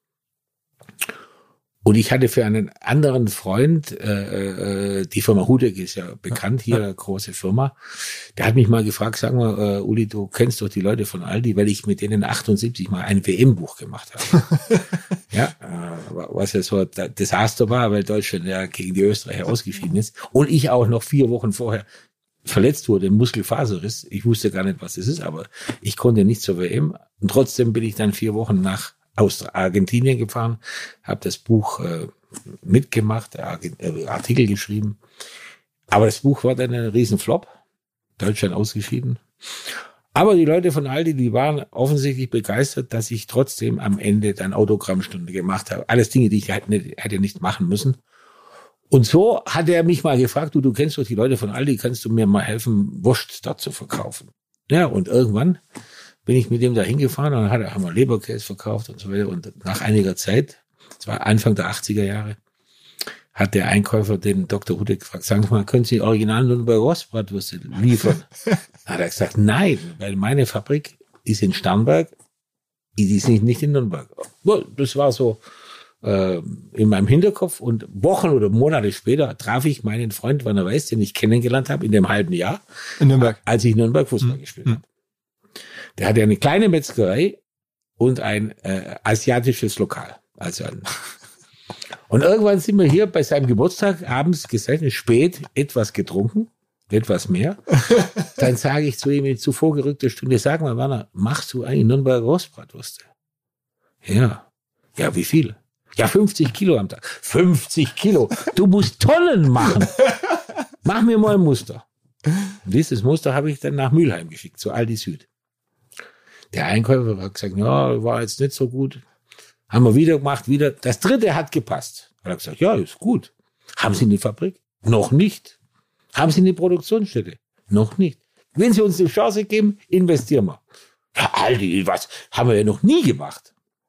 Und ich hatte für einen anderen Freund, äh, äh, die Firma Hudeck ist ja bekannt hier, eine große Firma, der hat mich mal gefragt, sag mal, äh, Uli, du kennst doch die Leute von Aldi, weil ich mit denen achtundsiebzig mal ein W M-Buch gemacht habe. Ja, äh, was ja so ein Desaster war, weil Deutschland ja gegen die Österreicher ausgeschieden ist. Und ich auch noch vier Wochen vorher verletzt wurde, Muskelfaserriss. Ich wusste gar nicht, was das ist, aber ich konnte nicht zur W M. Und trotzdem bin ich dann vier Wochen nach aus Argentinien gefahren, habe das Buch äh, mitgemacht, äh, Artikel geschrieben. Aber das Buch war dann ein Riesenflop. Deutschland ausgeschieden. Aber die Leute von Aldi, die waren offensichtlich begeistert, dass ich trotzdem am Ende dann Autogrammstunde gemacht habe. Alles Dinge, die ich hätte nicht, hätte nicht machen müssen. Und so hat er mich mal gefragt, du, du kennst doch die Leute von Aldi, kannst du mir mal helfen, Wurst dort zu verkaufen? Ja, und irgendwann bin ich mit dem da hingefahren und dann hat er, haben wir Leberkäse verkauft und so weiter. Und nach einiger Zeit, das war Anfang der achtziger Jahre, hat der Einkäufer den Doktor Hudeck gefragt, sagen Sie mal, können Sie original Nürnberger Rostbratwürste liefern? Dann hat er gesagt, nein, weil meine Fabrik ist in Starnberg, die ist nicht, nicht in Nürnberg. Das war so äh, in meinem Hinterkopf und Wochen oder Monate später traf ich meinen Freund Werner Weiß, den ich kennengelernt habe in dem halben Jahr, in Nürnberg, als ich in Nürnberg Fußball mhm. gespielt habe. Der hatte eine kleine Metzgerei und ein äh, asiatisches Lokal. Also ein und irgendwann sind wir hier bei seinem Geburtstag abends gesessen, spät, etwas getrunken, etwas mehr. Dann sage ich zu ihm in zuvor gerückter Stunde, sag mal, Werner, machst du eigentlich Nürnberger Rostbratwürste? Ja. Ja, wie viel? Ja, fünfzig Kilo am Tag. fünfzig Kilo? Du musst Tonnen machen. Mach mir mal ein Muster. Und dieses Muster habe ich dann nach Mülheim geschickt, zu Aldi Süd. Der Einkäufer hat gesagt, ja, war jetzt nicht so gut. Haben wir wieder gemacht, wieder. Das dritte hat gepasst. Hat er gesagt, ja, ist gut. Haben Sie eine Fabrik? Noch nicht. Haben Sie eine Produktionsstätte? Noch nicht. Wenn Sie uns eine Chance geben, investieren wir. Ja, Aldi, was? Haben wir ja noch nie gemacht.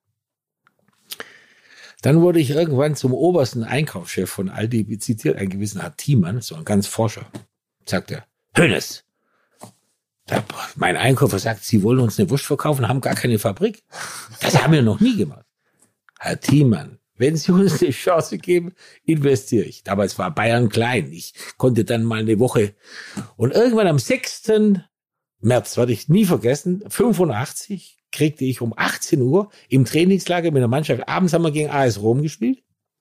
Dann wurde ich irgendwann zum obersten Einkaufschef von Aldi zitiert, ein gewisser Herr Thiemann, so ein ganz Forscher. Sagt er, Hönes. Da, mein Einkäufer sagt, Sie wollen uns eine Wurst verkaufen, haben gar keine Fabrik. Das haben wir noch nie gemacht. Herr Thiemann, wenn Sie uns eine Chance geben, investiere ich. Damals war Bayern klein. Ich konnte dann mal eine Woche. Und irgendwann am sechsten März, werde ich nie vergessen, fünfundachtzig, kriegte ich um achtzehn Uhr im Trainingslager mit der Mannschaft, abends haben wir gegen A S Rom gespielt,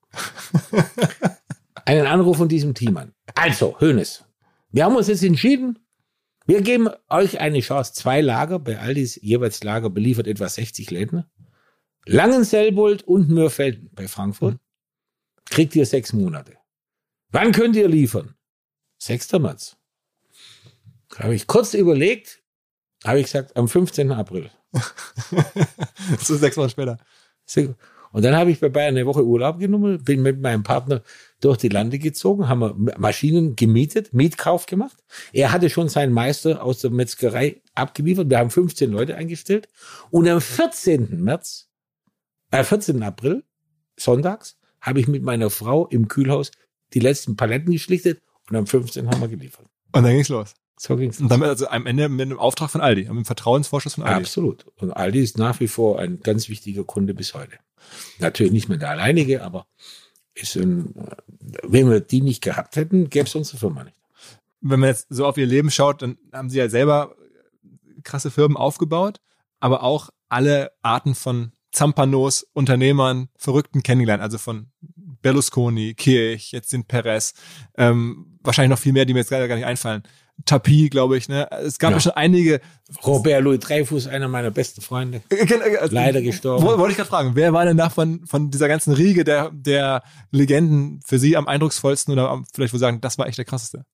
einen Anruf von diesem Thiemann. Also, Hönes, wir haben uns jetzt entschieden, wir geben euch eine Chance. Zwei Lager, bei Aldis jeweils Lager beliefert etwa sechzig Läden. Langenselbold und Mörfelden bei Frankfurt. Kriegt ihr sechs Monate. Wann könnt ihr liefern? sechster März. Da habe ich kurz überlegt, habe ich gesagt, am fünfzehnten April. So sechs Wochen später. Und dann habe ich bei Bayern eine Woche Urlaub genommen, bin mit meinem Partner durch die Lande gezogen, haben wir Maschinen gemietet, Mietkauf gemacht. Er hatte schon seinen Meister aus der Metzgerei abgeliefert. Wir haben fünfzehn Leute eingestellt. Und am vierzehnten März, äh, vierzehnten April, sonntags, habe ich mit meiner Frau im Kühlhaus die letzten Paletten geschlichtet und am fünfzehnten haben wir geliefert. Und dann ging's los. So ging's. Und damit also am Ende mit einem Auftrag von Aldi, mit einem Vertrauensvorschuss von Aldi. Absolut. Und Aldi ist nach wie vor ein ganz wichtiger Kunde bis heute. Natürlich nicht mehr der alleinige, aber ist ein, wenn wir die nicht gehabt hätten, gäbe es unsere Firma nicht. Wenn man jetzt so auf ihr Leben schaut, dann haben sie ja selber krasse Firmen aufgebaut, aber auch alle Arten von Zampanos, Unternehmern, Verrückten kennengelernt, also von Berlusconi, Kirch, jetzt den Perez, ähm, wahrscheinlich noch viel mehr, die mir jetzt gerade gar nicht einfallen. Tapie, glaube ich. Ne? Es gab ja, ja schon einige. Robert Louis Dreyfus, einer meiner besten Freunde. Leider gestorben. Wollte ich gerade fragen, wer war denn davon von dieser ganzen Riege der, der Legenden für Sie am eindrucksvollsten oder am, vielleicht wohl sagen, das war echt der krasseste?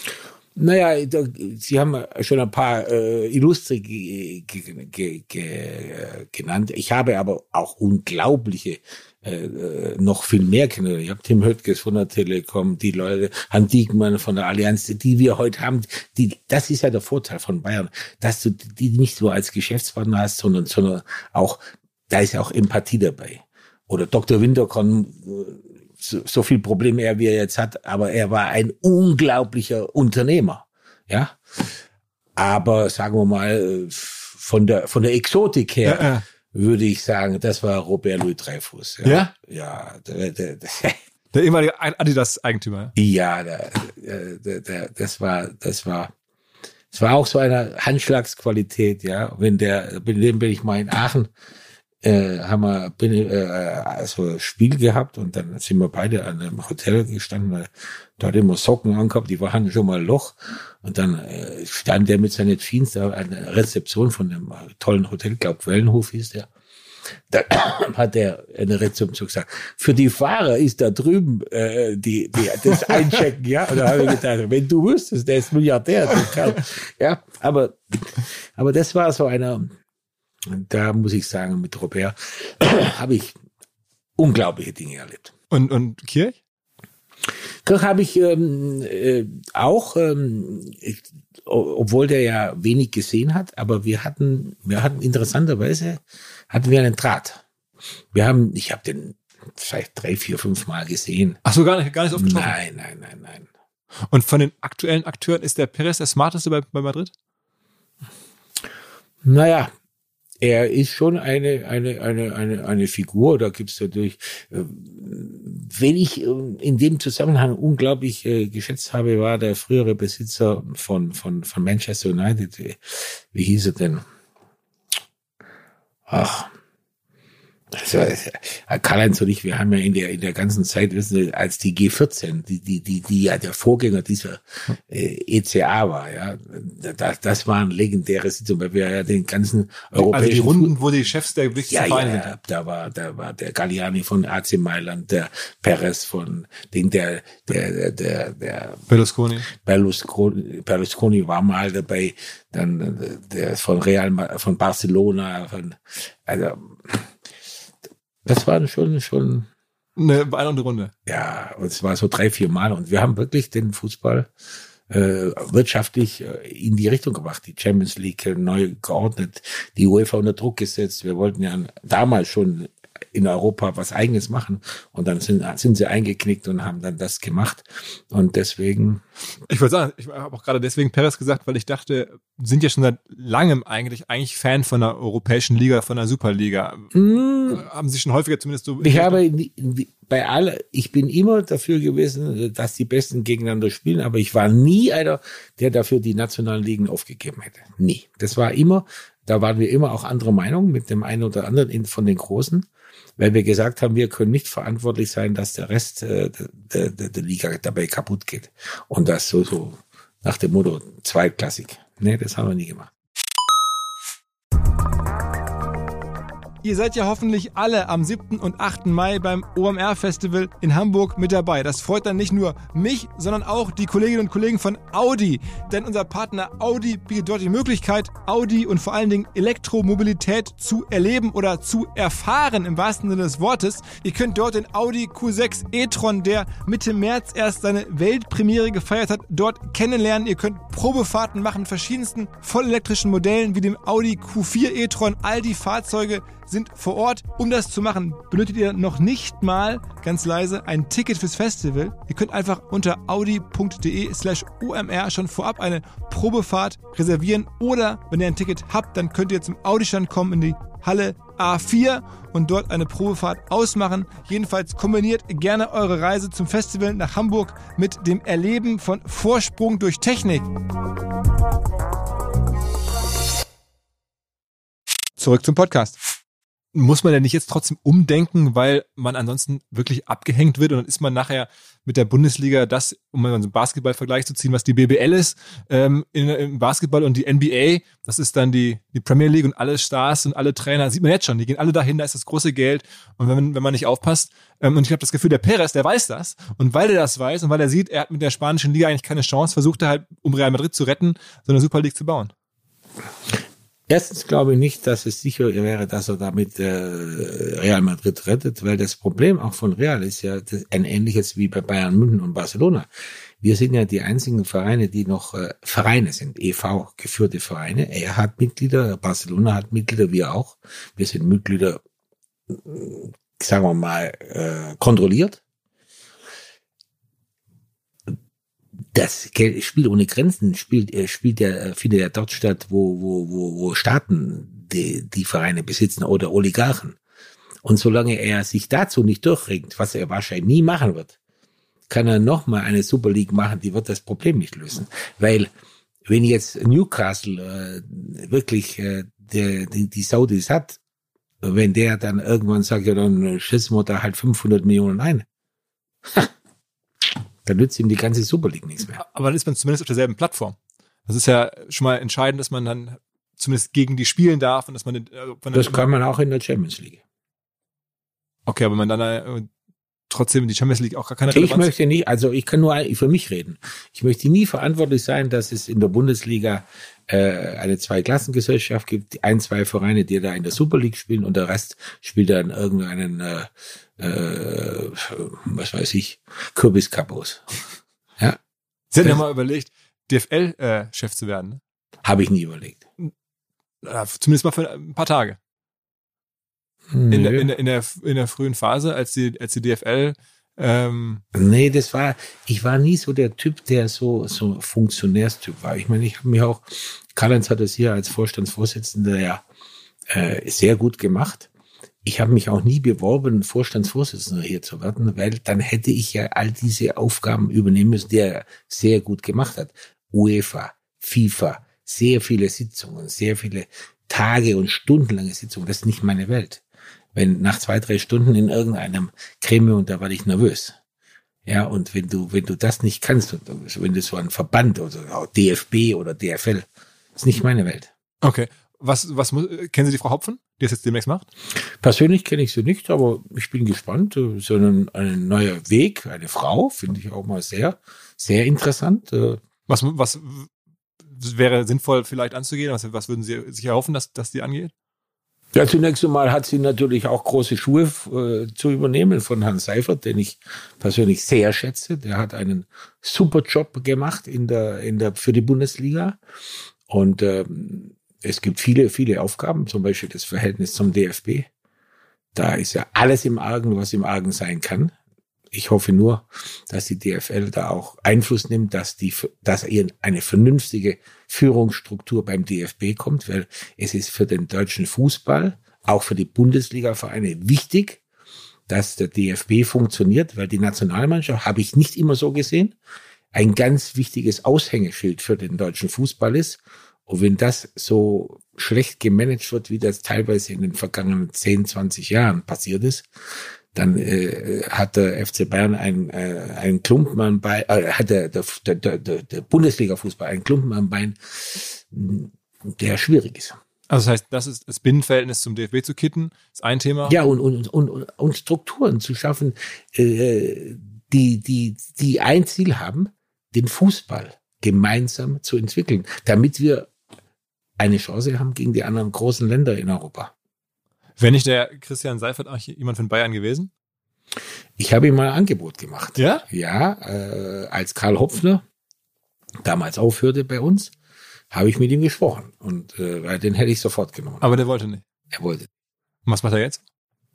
Naja, da, Sie haben schon ein paar äh, Illustre ge, ge, ge, ge, genannt. Ich habe aber auch unglaubliche äh, noch viel mehr kennen. Ich habe Tim Höttges von der Telekom, die Leute, Hans Diekmann von der Allianz, die wir heute haben. Die, das ist ja der Vorteil von Bayern, dass du die nicht nur als Geschäftspartner hast, sondern, sondern auch, da ist ja auch Empathie dabei. Oder Doktor Winterkorn, so, so viel Probleme er wie er jetzt hat, aber er war ein unglaublicher Unternehmer, ja. Aber sagen wir mal, von der, von der Exotik her, ja, ja. würde ich sagen, das war Robert Louis Dreyfus. Ja? Ja, ja der, der, der, der ehemalige Adidas-Eigentümer. Ja, der, der, der, das war, das war, das war auch so eine Handschlagsqualität, ja. Wenn der, mit dem bin ich mal in Aachen, äh, haben wir, bin, äh, also ein Spiel gehabt und dann sind wir beide an einem Hotel gestanden, da hat immer Socken angehabt, die waren schon mal Loch und dann äh, stand der mit seinen Jeans da an der Rezeption von dem tollen Hotel, glaub Wellenhof hieß der. Da hat er eine Rezeption gesagt, für die Fahrer ist da drüben äh, die, die das Einchecken, ja. Und da habe ich gedacht, wenn du wüsstest, der ist Milliardär, der kann. Ja, aber aber das war so einer, da muss ich sagen, mit Robert habe ich unglaubliche Dinge erlebt. Und und Kirch? Kirch habe ich ähm, äh, auch, ähm, ich, obwohl der ja wenig gesehen hat, aber wir hatten, wir hatten interessanterweise hatten wir einen Draht. Wir haben, ich habe den vielleicht drei, vier, fünf Mal gesehen. Ach so, gar nicht, gar nicht so oft getroffen? Nein, nein, nein, nein. Und von den aktuellen Akteuren ist der Perez der smarteste bei, bei Madrid? Naja, er ist schon eine, eine, eine, eine, eine Figur, da gibt's natürlich, äh, wenn ich in dem Zusammenhang unglaublich äh, geschätzt habe, war der frühere Besitzer von, von, von Manchester United, wie, wie hieß er denn? Ach, also, Karl-Heinz und ich, wir haben ja in der in der ganzen Zeit, wissen Sie, als die G vierzehn, die die die die ja der Vorgänger dieser äh, E C A war, ja, das, das waren legendäre Sitzungen, weil wir ja den ganzen europäischen, also die Runden, wo die Chefs der wichtigsten ja, Vereine ja, sind. Da war da war der Galliani von A C Mailand, der Perez von den der der der der Berlusconi. Berlusconi Berlusconi war mal dabei, dann der von Real von Barcelona, von also das war schon, schon eine beeindruckende Runde. Ja, und es war so drei, vier Mal. Und wir haben wirklich den Fußball äh, wirtschaftlich äh, in die Richtung gebracht. Die Champions League äh, neu geordnet, die UEFA unter Druck gesetzt. Wir wollten ja damals schon in Europa was Eigenes machen. Und dann sind, sind sie eingeknickt und haben dann das gemacht. Und deswegen... Ich wollte sagen, ich habe auch gerade deswegen Perez gesagt, weil ich dachte, sind ja schon seit langem eigentlich eigentlich Fan von der europäischen Liga, von der Superliga. Mm. Haben Sie schon häufiger zumindest so... Ich habe bei aller, ich bin immer dafür gewesen, dass die Besten gegeneinander spielen, aber ich war nie einer, der dafür die nationalen Ligen aufgegeben hätte. Nie. Das war immer, da waren wir immer auch anderer Meinung mit dem einen oder anderen von den Großen, weil wir gesagt haben, wir können nicht verantwortlich sein, dass der Rest äh, der, der, der Liga dabei kaputt geht. Und das so, so nach dem Motto zweitklassig. Nee, das haben wir nie gemacht. Ihr seid ja hoffentlich alle am siebten und achten Mai beim O M R-Festival in Hamburg mit dabei. Das freut dann nicht nur mich, sondern auch die Kolleginnen und Kollegen von Audi. Denn unser Partner Audi bietet dort die Möglichkeit, Audi und vor allen Dingen Elektromobilität zu erleben oder zu erfahren, im wahrsten Sinne des Wortes. Ihr könnt dort den Audi Q sechs e-tron, der Mitte März erst seine Weltpremiere gefeiert hat, dort kennenlernen. Ihr könnt Probefahrten machen mit verschiedensten vollelektrischen Modellen wie dem Audi Q vier e-tron. All die Fahrzeuge sind vor Ort. Um das zu machen, benötigt ihr noch nicht mal, ganz leise, ein Ticket fürs Festival. Ihr könnt einfach unter audi.de slash omr schon vorab eine Probefahrt reservieren oder wenn ihr ein Ticket habt, dann könnt ihr zum Audi-Stand kommen in die Halle A vier und dort eine Probefahrt ausmachen. Jedenfalls kombiniert gerne eure Reise zum Festival nach Hamburg mit dem Erleben von Vorsprung durch Technik. Zurück zum Podcast. muss man denn nicht jetzt trotzdem umdenken, weil man ansonsten wirklich abgehängt wird und dann ist man nachher mit der Bundesliga das, um mal so einen Basketball-Vergleich zu ziehen, was die B B L ist, ähm, in, im Basketball und die N B A, das ist dann die, die Premier League und alle Stars und alle Trainer, sieht man jetzt schon, die gehen alle dahin, da ist das große Geld und wenn man, wenn man nicht aufpasst, ähm, und ich habe das Gefühl, der Perez, der weiß das und weil er das weiß und weil er sieht, er hat mit der spanischen Liga eigentlich keine Chance, versucht er halt, um Real Madrid zu retten, so eine Super League zu bauen. Erstens glaube ich nicht, dass es sicher wäre, dass er damit äh, Real Madrid rettet, weil das Problem auch von Real ist ja das ein ähnliches wie bei Bayern München und Barcelona. Wir sind ja die einzigen Vereine, die noch äh, Vereine sind, E V geführte Vereine. Er hat Mitglieder, Barcelona hat Mitglieder, wir auch. Wir sind Mitglieder, sagen wir mal, äh, kontrolliert. Das Spiel ohne Grenzen spielt, spielt ja, findet ja dort statt, wo, wo, wo, wo Staaten die, die Vereine besitzen oder Oligarchen. Und solange er sich dazu nicht durchringt, was er wahrscheinlich nie machen wird, kann er nochmal eine Super League machen, die wird das Problem nicht lösen. Weil, wenn jetzt Newcastle äh, wirklich äh, der, die, die Saudis hat, wenn der dann irgendwann sagt, ja, dann schießen wir da halt fünfhundert Millionen ein. Ha. Dann nützt ihm die ganze Super League nichts mehr. Aber dann ist man zumindest auf derselben Plattform. Das ist ja schon mal entscheidend, dass man dann zumindest gegen die spielen darf und dass man... Äh, das kann man auch in der Champions League. Okay, aber man dann äh, trotzdem die Champions League auch gar keine Relevanz. Ich möchte nicht, also ich kann nur für mich reden. Ich möchte nie verantwortlich sein, dass es in der Bundesliga äh, eine Zweiklassengesellschaft gibt, ein, zwei Vereine, die da in der Super League spielen und der Rest spielt dann irgendeinen... Äh, Äh, was weiß ich, Kürbiskapos. Ja. Sie hatten ja mal überlegt, D F L-Chef äh, zu werden. Ne? Habe ich nie überlegt. Ja, zumindest mal für ein paar Tage. Nee. In, der, in, der, in, der, in der frühen Phase, als die, als die D F L ähm Nee, das war, ich war nie so der Typ, der so, so Funktionärstyp war. Ich meine, ich habe mich auch, Karl-Heinz hat das hier als Vorstandsvorsitzender ja äh, sehr gut gemacht. Ich habe mich auch nie beworben, Vorstandsvorsitzender hier zu werden, weil dann hätte ich ja all diese Aufgaben übernehmen müssen, die er sehr gut gemacht hat. UEFA, FIFA, sehr viele Sitzungen, sehr viele Tage und stundenlange Sitzungen. Das ist nicht meine Welt. Wenn nach zwei, drei Stunden in irgendeinem Gremium, da war ich nervös. Ja, und wenn du, wenn du das nicht kannst, wenn du so ein Verband oder D F B oder D F L, ist nicht meine Welt. Okay. Was, was muss, kennen Sie die Frau Hopfen, die das jetzt demnächst macht? Persönlich kenne ich sie nicht, aber ich bin gespannt. So ein, ein neuer Weg, eine Frau, finde ich auch mal sehr, sehr interessant. Was, was wäre sinnvoll vielleicht anzugehen? Was, was würden Sie sich erhoffen, dass, dass die angeht? Ja, zunächst einmal hat sie natürlich auch große Schuhe äh, zu übernehmen von Herrn Seifert, den ich persönlich sehr schätze. Der hat einen super Job gemacht in der, in der, für die Bundesliga. Und, ähm, es gibt viele, viele Aufgaben, zum Beispiel das Verhältnis zum D F B. Da ist ja alles im Argen, was im Argen sein kann. Ich hoffe nur, dass die D F L da auch Einfluss nimmt, dass die, dass eine vernünftige Führungsstruktur beim D F B kommt, weil es ist für den deutschen Fußball, auch für die Bundesliga-Vereine wichtig, dass der D F B funktioniert, weil die Nationalmannschaft, habe ich nicht immer so gesehen, ein ganz wichtiges Aushängeschild für den deutschen Fußball ist. Und wenn das so schlecht gemanagt wird, wie das teilweise in den vergangenen zehn, zwanzig Jahren passiert ist, dann äh, hat der F C Bayern einen, äh, einen Klumpen am Bein, äh, hat der, der, der, der, der Bundesliga-Fußball einen Klumpen am Bein, der schwierig ist. Also das heißt, das ist das Binnenverhältnis zum D F B zu kitten, ist ein Thema. Ja, und, und, und, und Strukturen zu schaffen, äh, die, die, die ein Ziel haben, den Fußball gemeinsam zu entwickeln, damit wir eine Chance haben gegen die anderen großen Länder in Europa. Wäre nicht der Christian Seifert auch jemand von Bayern gewesen? Ich habe ihm mal ein Angebot gemacht. Ja? Ja, äh, als Karl Hopfner damals aufhörte bei uns, habe ich mit ihm gesprochen. Und äh, weil den hätte ich sofort genommen. Aber der wollte nicht? Er wollte. Und was macht er jetzt?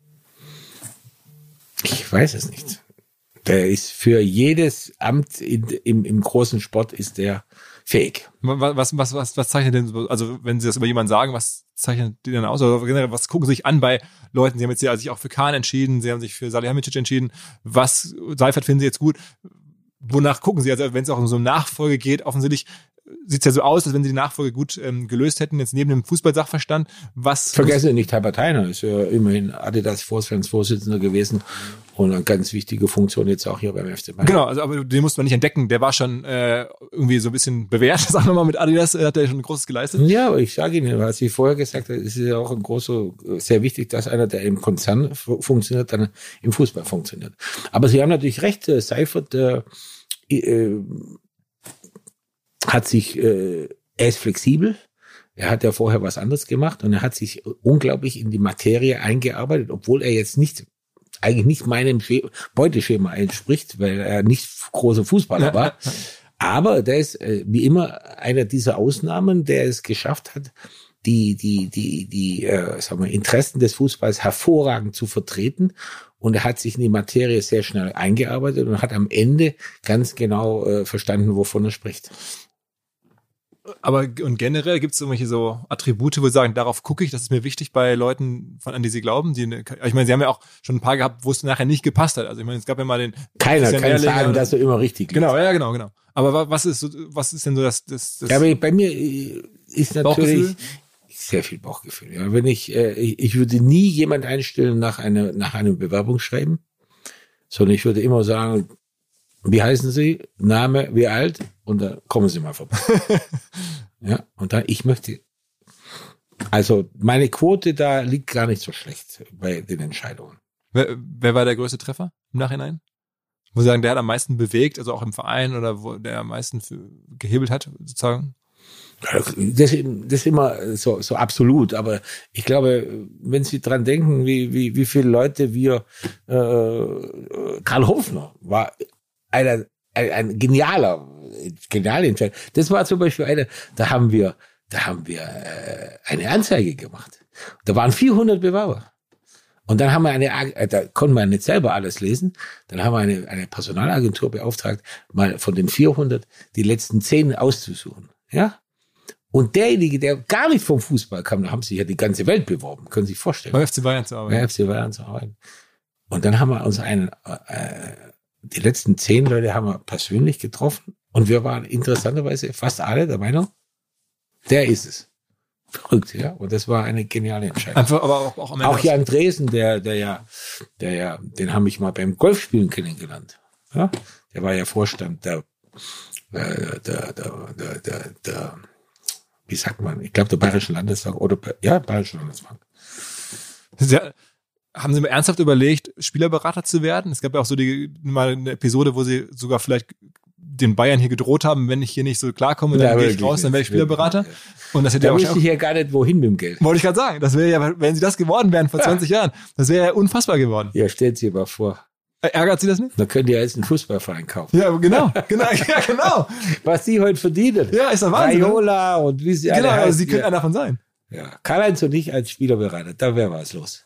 Ich weiß es nicht. Der ist für jedes Amt in, im, im großen Sport ist der fähig. Was, was, was, was zeichnet denn, also wenn Sie das über jemanden sagen, was zeichnet die denn aus? Oder generell, was gucken Sie sich an bei Leuten? Sie haben jetzt ja sich auch für Kahn entschieden, Sie haben sich für Salihamidzic entschieden. Was, Seifert finden Sie jetzt gut? Wonach gucken Sie? Also wenn es auch um so eine Nachfolge geht, offensichtlich sieht's ja so aus, als wenn sie die Nachfolge gut ähm, gelöst hätten, jetzt neben dem Fußballsachverstand. Was Vergessen Sie nicht, Herbert Heiner ist ja immerhin Adidas-Vorstandsvorsitzender gewesen und eine ganz wichtige Funktion jetzt auch hier beim F C Bayern. Genau, also aber den muss man nicht entdecken. Der war schon äh, irgendwie so ein bisschen bewährt, sagen wir mal, mit Adidas äh, hat er schon ein großes geleistet. Ja, aber ich sage Ihnen, was ich vorher gesagt habe, es ist ja auch ein großer, sehr wichtig, dass einer, der im Konzern fu- funktioniert, dann im Fußball funktioniert. Aber Sie haben natürlich recht, äh, Seifert äh, äh, hat sich, äh, er ist flexibel. Er hat ja vorher was anderes gemacht und er hat sich unglaublich in die Materie eingearbeitet, obwohl er jetzt nicht eigentlich nicht meinem Schema, Beuteschema entspricht, weil er nicht großer Fußballer war. Aber der ist äh, wie immer einer dieser Ausnahmen, der es geschafft hat, die die die die äh, sagen wir, Interessen des Fußballs hervorragend zu vertreten. Und er hat sich in die Materie sehr schnell eingearbeitet und hat am Ende ganz genau äh, verstanden, wovon er spricht. Aber und generell gibt es irgendwelche so Attribute, wo Sie sagen, darauf gucke ich, das ist mir wichtig bei Leuten, von an die Sie glauben. Die, ich meine, Sie haben ja auch schon ein paar gehabt, wo es nachher nicht gepasst hat. Also ich meine, es gab ja mal den Keiner Christian kann Ehrlinger sagen, oder- dass er immer richtig liegt. Genau, ja, genau, genau. Aber wa- was ist so, was ist denn so das, das, das Ja, aber bei mir äh, ist natürlich Bauchgefühl? sehr viel Bauchgefühl. Ja, wenn ich, äh, ich, ich würde nie jemand einstellen nach einer, nach einem Bewerbungsschreiben, sondern ich würde immer sagen, wie heißen Sie? Name, wie alt? Und dann kommen Sie mal vorbei. Ja, und dann, ich möchte, also meine Quote da liegt gar nicht so schlecht bei den Entscheidungen. wer, wer war der größte Treffer im Nachhinein? Wo Sie sagen, der hat am meisten bewegt, also auch im Verein oder wo der am meisten für, gehebelt hat, sozusagen? Das, das ist immer so, so absolut, aber ich glaube, wenn Sie dran denken, wie, wie, wie viele Leute wir, äh, Karl Hofner war einer, ein, ein genialer, genialer Entscheidung. Das war zum Beispiel einer, da haben wir, da haben wir äh, eine Anzeige gemacht. Da waren vierhundert Bewerber. Und dann haben wir eine, äh, da konnten wir nicht selber alles lesen, dann haben wir eine, eine Personalagentur beauftragt, mal von den vierhundert die letzten zehn auszusuchen. Ja? Und derjenige, der gar nicht vom Fußball kam, da haben sich ja die ganze Welt beworben, können Sie sich vorstellen. Beim F C Bayern zu arbeiten. Bei F C Bayern zu arbeiten. Und dann haben wir uns einen, äh, die letzten zehn Leute haben wir persönlich getroffen und wir waren interessanterweise fast alle der Meinung, der ist es. Verrückt, ja. Und das war eine geniale Entscheidung. Einfach, aber auch, auch am Ende. Auch Jan Dresen, der, der ja, der ja, den habe ich mal beim Golfspielen kennengelernt. Ja, der war ja Vorstand der, äh, der, der, der, der, der, wie sagt man? Ich glaube der Bayerischen Landesbank oder ja, Bayerischen Landesbank. Ja, haben Sie mal ernsthaft überlegt, Spielerberater zu werden? Es gab ja auch so die, mal eine Episode, wo Sie sogar vielleicht den Bayern hier gedroht haben, wenn ich hier nicht so klarkomme, dann Ja, gehe ich wirklich raus, dann werde ich Spielerberater. wirklich, Und das hätte Da ja wüsste wahrscheinlich ich ja gar nicht, wohin mit dem Geld. auch, wollte ich gerade sagen, das wäre ja, wenn Sie das geworden wären vor zwanzig Jahren, das wäre ja unfassbar geworden. Ja, stellt sich mal vor. Ärgert Sie das nicht? Da könnt ihr jetzt einen Fußballverein kaufen. Ja, genau, genau, ja, genau. Was die heute verdienen. Ja, ist doch Wahnsinn. ne? Raiola und wie sie Genau, alle also heißen. Sie können ja. einer davon sein. Ja. Karl-Heinz und ich als Spielerberater, da wäre was los.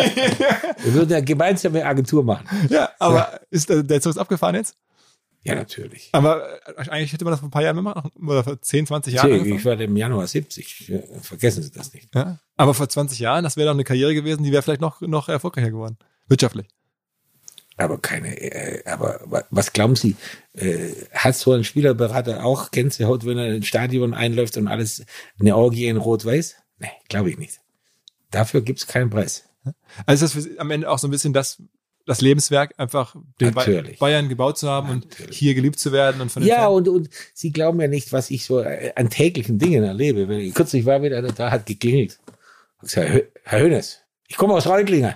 Wir würden eine gemeinsame Agentur machen. Ja, aber ist der, der Zug ist abgefahren jetzt? Ja, natürlich. Aber äh, eigentlich hätte man das vor ein paar Jahren gemacht, oder vor zehn, zwanzig Jahren. Tja, angefangen. ich werde im Januar siebzig. Ja, vergessen Sie das nicht. Ja, aber vor zwanzig Jahren, das wäre doch eine Karriere gewesen, die wäre vielleicht noch, noch erfolgreicher geworden. Wirtschaftlich. Aber keine, äh, aber wa- was glauben Sie, äh, hat so ein Spielerberater auch Gänsehaut, wenn er ins Stadion einläuft und alles eine Orgie in Rot-Weiß? Nee, glaube ich nicht. Dafür gibt's keinen Preis. Also ist das für Sie am Ende auch so ein bisschen das, das Lebenswerk, einfach den Ba- Natürlich. Bayern gebaut zu haben Natürlich. und hier geliebt zu werden und von den Ja, Fans. und, und Sie glauben ja nicht, was ich so äh, an täglichen Dingen erlebe. Wenn ich, kürzlich war wieder einer da, hat geklingelt. Ich gesagt, Herr Herr Hoeneß, ich komme aus Reutlingen.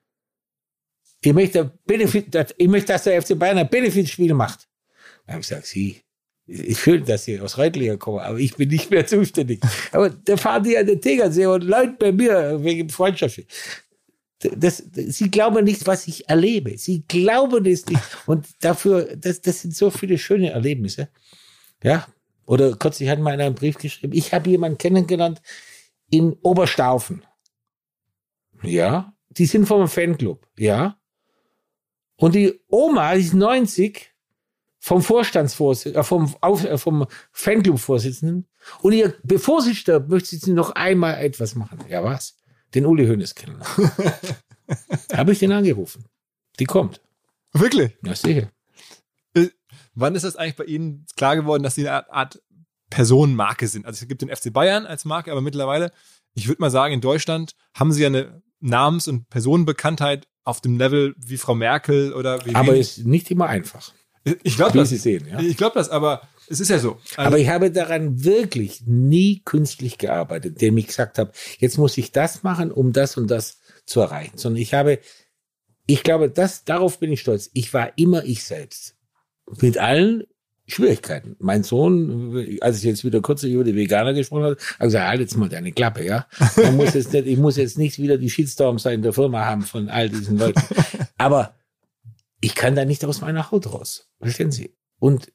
Ich möchte, Benefit, dass- ich möchte, dass der F C Bayern ein Benefitspiel macht. Dann habe ich gesagt, Sie, ich fühle, dass Sie aus Reutlingen kommen, aber ich bin nicht mehr zuständig. Aber da fahren die an den Tegernsee und Leute bei mir wegen Freundschaft. Das, das, Sie glauben nicht, was ich erlebe. Sie glauben es nicht. Und dafür, das, das sind so viele schöne Erlebnisse. Ja. Oder kürzlich hat mal einer einen Brief geschrieben. Ich habe jemanden kennengelernt in Oberstaufen. Ja. Die sind vom Fanclub. Ja. Und die Oma, die ist neunzig, vom Vorstandsvorsitzenden, äh, vom, Auf, äh, vom Fanclub-Vorsitzenden. Und ihr, bevor sie stirbt, möchte sie noch einmal etwas machen. Ja, was? Den Uli Hoeneß kennenlernen. Habe ich den angerufen. Die kommt. Wirklich? Ja, sicher. Äh, Wann ist das eigentlich bei Ihnen klar geworden, dass Sie eine Art, Art Personenmarke sind. Also es gibt den F C Bayern als Marke, aber mittlerweile, ich würde mal sagen, in Deutschland haben sie ja eine Namens- und Personenbekanntheit auf dem Level wie Frau Merkel oder wie Aber es ist nicht immer einfach. Ich glaube Wie das. Sie sehen, ja. Ich glaube das, aber es ist ja so. Also, Aber ich habe daran wirklich nie künstlich gearbeitet, indem ich gesagt habe, jetzt muss ich das machen, um das und das zu erreichen. Sondern ich habe, ich glaube, das, darauf bin ich stolz. Ich war immer ich selbst. Mit allen Schwierigkeiten. Mein Sohn, als ich jetzt wieder kurz über die Veganer gesprochen habe, hat gesagt, halt jetzt mal deine Klappe, ja. Man muss jetzt nicht, ich muss jetzt nicht wieder die Shitstorms in der Firma haben von all diesen Leuten. Aber ich kann da nicht aus meiner Haut raus. Verstehen Sie? Und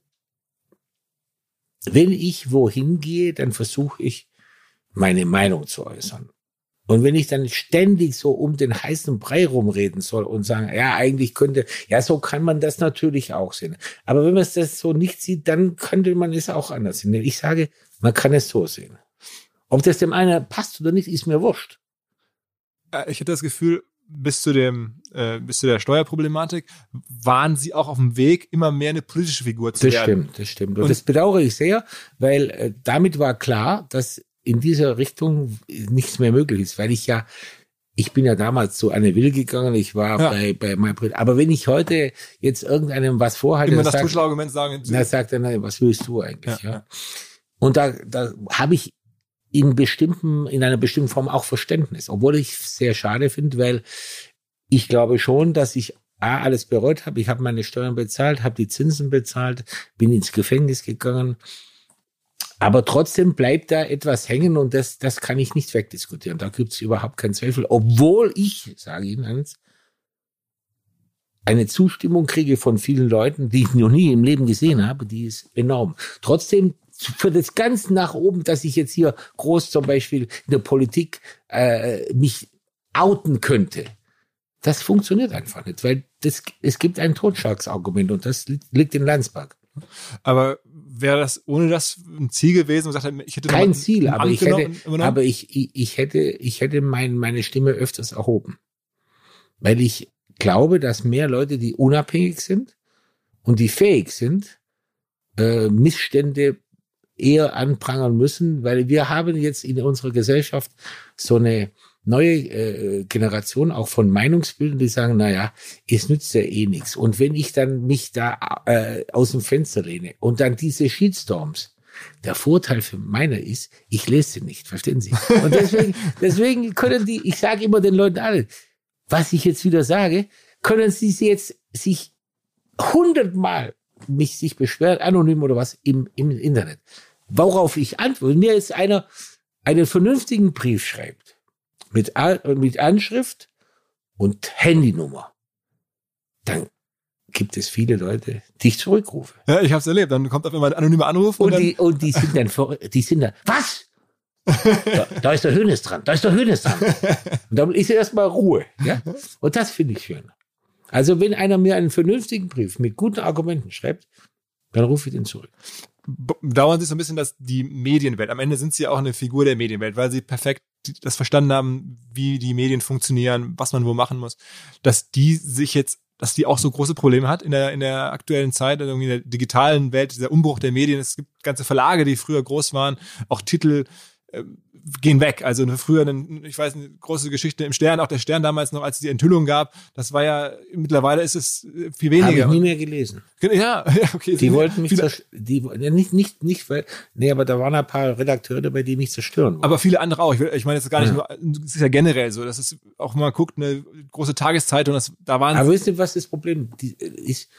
wenn ich wohin gehe, dann versuche ich, meine Meinung zu äußern. Und wenn ich dann ständig so um den heißen Brei rumreden soll und sagen, ja, eigentlich könnte, ja, so kann man das natürlich auch sehen. Aber wenn man es das so nicht sieht, dann könnte man es auch anders sehen. Ich sage, man kann es so sehen. Ob das dem einen passt oder nicht, ist mir wurscht. ich hätte das Gefühl, bis zu dem, äh, bis zu der Steuerproblematik waren sie auch auf dem Weg, immer mehr eine politische Figur zu das werden. Das stimmt, das stimmt. Und, und das bedauere ich sehr, weil äh, damit war klar, dass in dieser Richtung nichts mehr möglich ist, weil ich ja, ich bin ja damals zu Anne Will gegangen, ich war ja. bei, bei meinem Bruder. Aber wenn ich heute jetzt irgendeinem was vorhalte, immer das Tuschelargument sagen, dann sagt er, nein, was willst du eigentlich? Ja, ja. ja. Und da, da habe ich in bestimmten, in einer bestimmten Form auch Verständnis, obwohl ich es sehr schade finde, weil ich glaube schon, dass ich A, alles bereut habe. Ich habe meine Steuern bezahlt, habe die Zinsen bezahlt, bin ins Gefängnis gegangen. Aber trotzdem bleibt da etwas hängen und das, das kann ich nicht wegdiskutieren. Da gibt es überhaupt keinen Zweifel. Obwohl ich, sage Ihnen eins, eine Zustimmung kriege von vielen Leuten, die ich noch nie im Leben gesehen habe, die ist enorm. Trotzdem für das ganz nach oben, dass ich jetzt hier groß zum Beispiel in der Politik äh, mich outen könnte, das funktioniert einfach nicht, weil das, es gibt ein Totschlagsargument und das liegt in Landsberg. Aber wäre das ohne das ein Ziel gewesen? Sagt, ich hätte kein Ziel, aber ich hätte, genommen? aber ich, ich, ich hätte, ich hätte mein, meine Stimme öfters erhoben, weil ich glaube, dass mehr Leute, die unabhängig sind und die fähig sind, äh, Missstände eher anprangern müssen, weil wir haben jetzt in unserer Gesellschaft so eine neue äh, Generation auch von Meinungsbildern, die sagen, naja, es nützt ja eh nichts. Und wenn ich dann mich da äh, aus dem Fenster lehne und dann diese Shitstorms, der Vorteil für meiner ist, ich lese sie nicht, verstehen Sie? Und deswegen, deswegen können die, ich sage immer den Leuten alle, was ich jetzt wieder sage, können sie jetzt sich hundertmal mich sich beschweren, anonym oder was, im, im Internet. Worauf ich antworte, mir jetzt einer einen vernünftigen Brief schreibt, mit, mit Anschrift und Handynummer, dann gibt es viele Leute, die ich zurückrufe. Ja, ich habe es erlebt. Dann kommt auf einmal ein anonymer Anruf. Und, und, die, und die sind dann, vor, die sind dann, was? Da, da ist der Hönes dran, da ist der Hönes dran. Und dann ist erstmal Ruhe. Ja? Und das finde ich schön. Also wenn einer mir einen vernünftigen Brief mit guten Argumenten schreibt, dann rufe ich den zurück. Dauern Sie so ein bisschen, dass die Medienwelt, am Ende sind Sie ja auch eine Figur der Medienwelt, weil Sie perfekt das verstanden haben, wie die Medien funktionieren, was man wo machen muss, dass die sich jetzt, dass die auch so große Probleme hat in der, in der aktuellen Zeit, irgendwie in der digitalen Welt, dieser Umbruch der Medien. Es gibt ganze Verlage, die früher groß waren, auch Titel äh, gehen weg. Also früher, eine, ich weiß, eine große Geschichte im Stern, auch der Stern damals noch, als es die Enthüllung gab, das war ja, mittlerweile ist es viel weniger. Habe ich nie mehr gelesen. Ja, ja, okay. Die wollten mich zerstören, die, nicht, nicht, nicht, weil, nee, aber da waren ein paar Redakteure dabei, die mich zerstören wollten. Aber viele andere auch. Ich, will, ich meine jetzt gar nicht ja. nur, es ist ja generell so, dass es auch mal guckt, eine große Tageszeitung, das, da waren. Aber wisst ihr, was das Problem ist?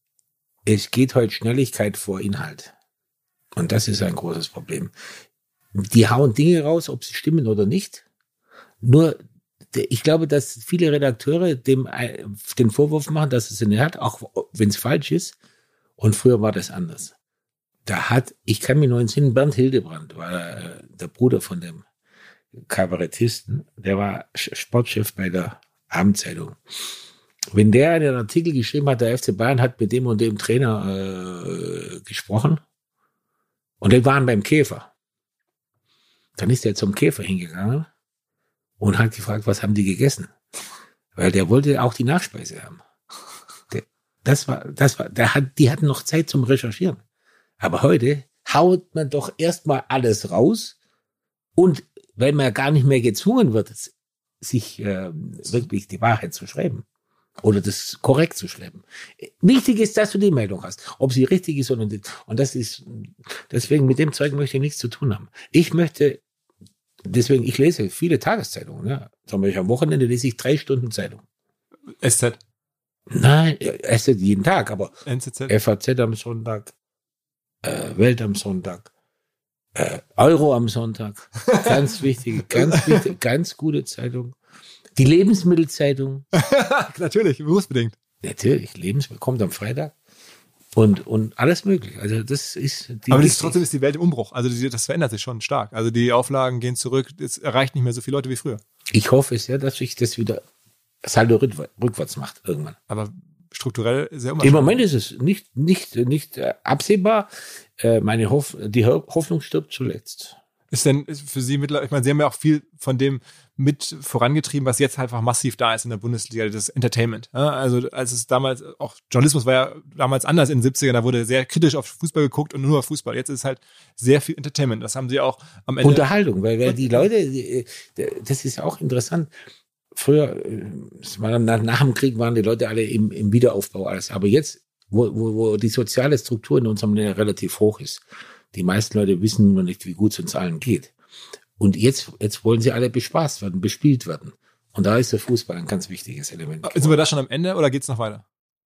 Es geht heute Schnelligkeit vor Inhalt. Und das ist ein großes Problem. Die hauen Dinge raus, ob sie stimmen oder nicht. Nur, ich glaube, dass viele Redakteure dem den Vorwurf machen, dass es eine hat, auch wenn es falsch ist. Und früher war das anders. Da hat, ich kann mich noch entsinnen, Bernd Hildebrand war äh, der Bruder von dem Kabarettisten, der war Sportchef bei der Abendzeitung. Wenn der einen Artikel geschrieben hat, der F C Bayern hat mit dem und dem Trainer äh, gesprochen und die waren beim Käfer. Dann ist er zum Käfer hingegangen und hat gefragt, was haben die gegessen? Weil der wollte auch die Nachspeise haben. Der, das war, das war, der hat, die hatten noch Zeit zum Recherchieren. Aber heute haut man doch erstmal alles raus und weil man ja gar nicht mehr gezwungen wird, sich äh, wirklich die Wahrheit zu schreiben oder das korrekt zu schreiben. Wichtig ist, dass du die Meldung hast, ob sie richtig ist oder nicht. Und das ist, deswegen mit dem Zeug möchte ich nichts zu tun haben. Ich möchte, deswegen, ich lese viele Tageszeitungen. Ja. Zum Beispiel am Wochenende lese ich drei Stunden Zeitung. S Z. Nein, S Z jeden Tag, aber N Z Z. F A Z am Sonntag, äh, Welt am Sonntag, äh, Euro am Sonntag. Ganz wichtige, ganz wichtige, ganz gute Zeitung. Die Lebensmittelzeitung. Natürlich, berufsbedingt. Natürlich, Lebensmittel kommt am Freitag. Und, und alles mögliche. Also das ist die Aber das ist, trotzdem ist die Welt im Umbruch. Also die, das verändert sich schon stark. Also die Auflagen gehen zurück. Es erreicht nicht mehr so viele Leute wie früher. Ich hoffe sehr, dass sich das wieder Saldo rückwärts macht irgendwann. Aber strukturell sehr Im Moment ist es nicht, nicht, nicht äh, absehbar. Äh, meine Hoff, die Ho- Hoffnung stirbt zuletzt. Ist denn ist für Sie mittlerweile, ich meine, Sie haben ja auch viel von dem mit vorangetrieben, was jetzt einfach massiv da ist in der Bundesliga, das Entertainment. Ja, also als es damals, auch Journalismus war ja damals anders in den siebzigern, da wurde sehr kritisch auf Fußball geguckt und nur auf Fußball. Jetzt ist es halt sehr viel Entertainment. Das haben Sie auch am Ende. Unterhaltung, weil, weil die Leute, das ist auch interessant. Früher, das war nach, nach dem Krieg waren die Leute alle im, im Wiederaufbau alles. Aber jetzt, wo, wo, wo die soziale Struktur in unserem Land relativ hoch ist, die meisten Leute wissen noch nicht, wie gut es uns allen geht. Und jetzt, jetzt wollen sie alle bespaßt werden, bespielt werden. Und da ist der Fußball ein ganz wichtiges Element. Sind wir da schon am Ende oder geht's noch weiter?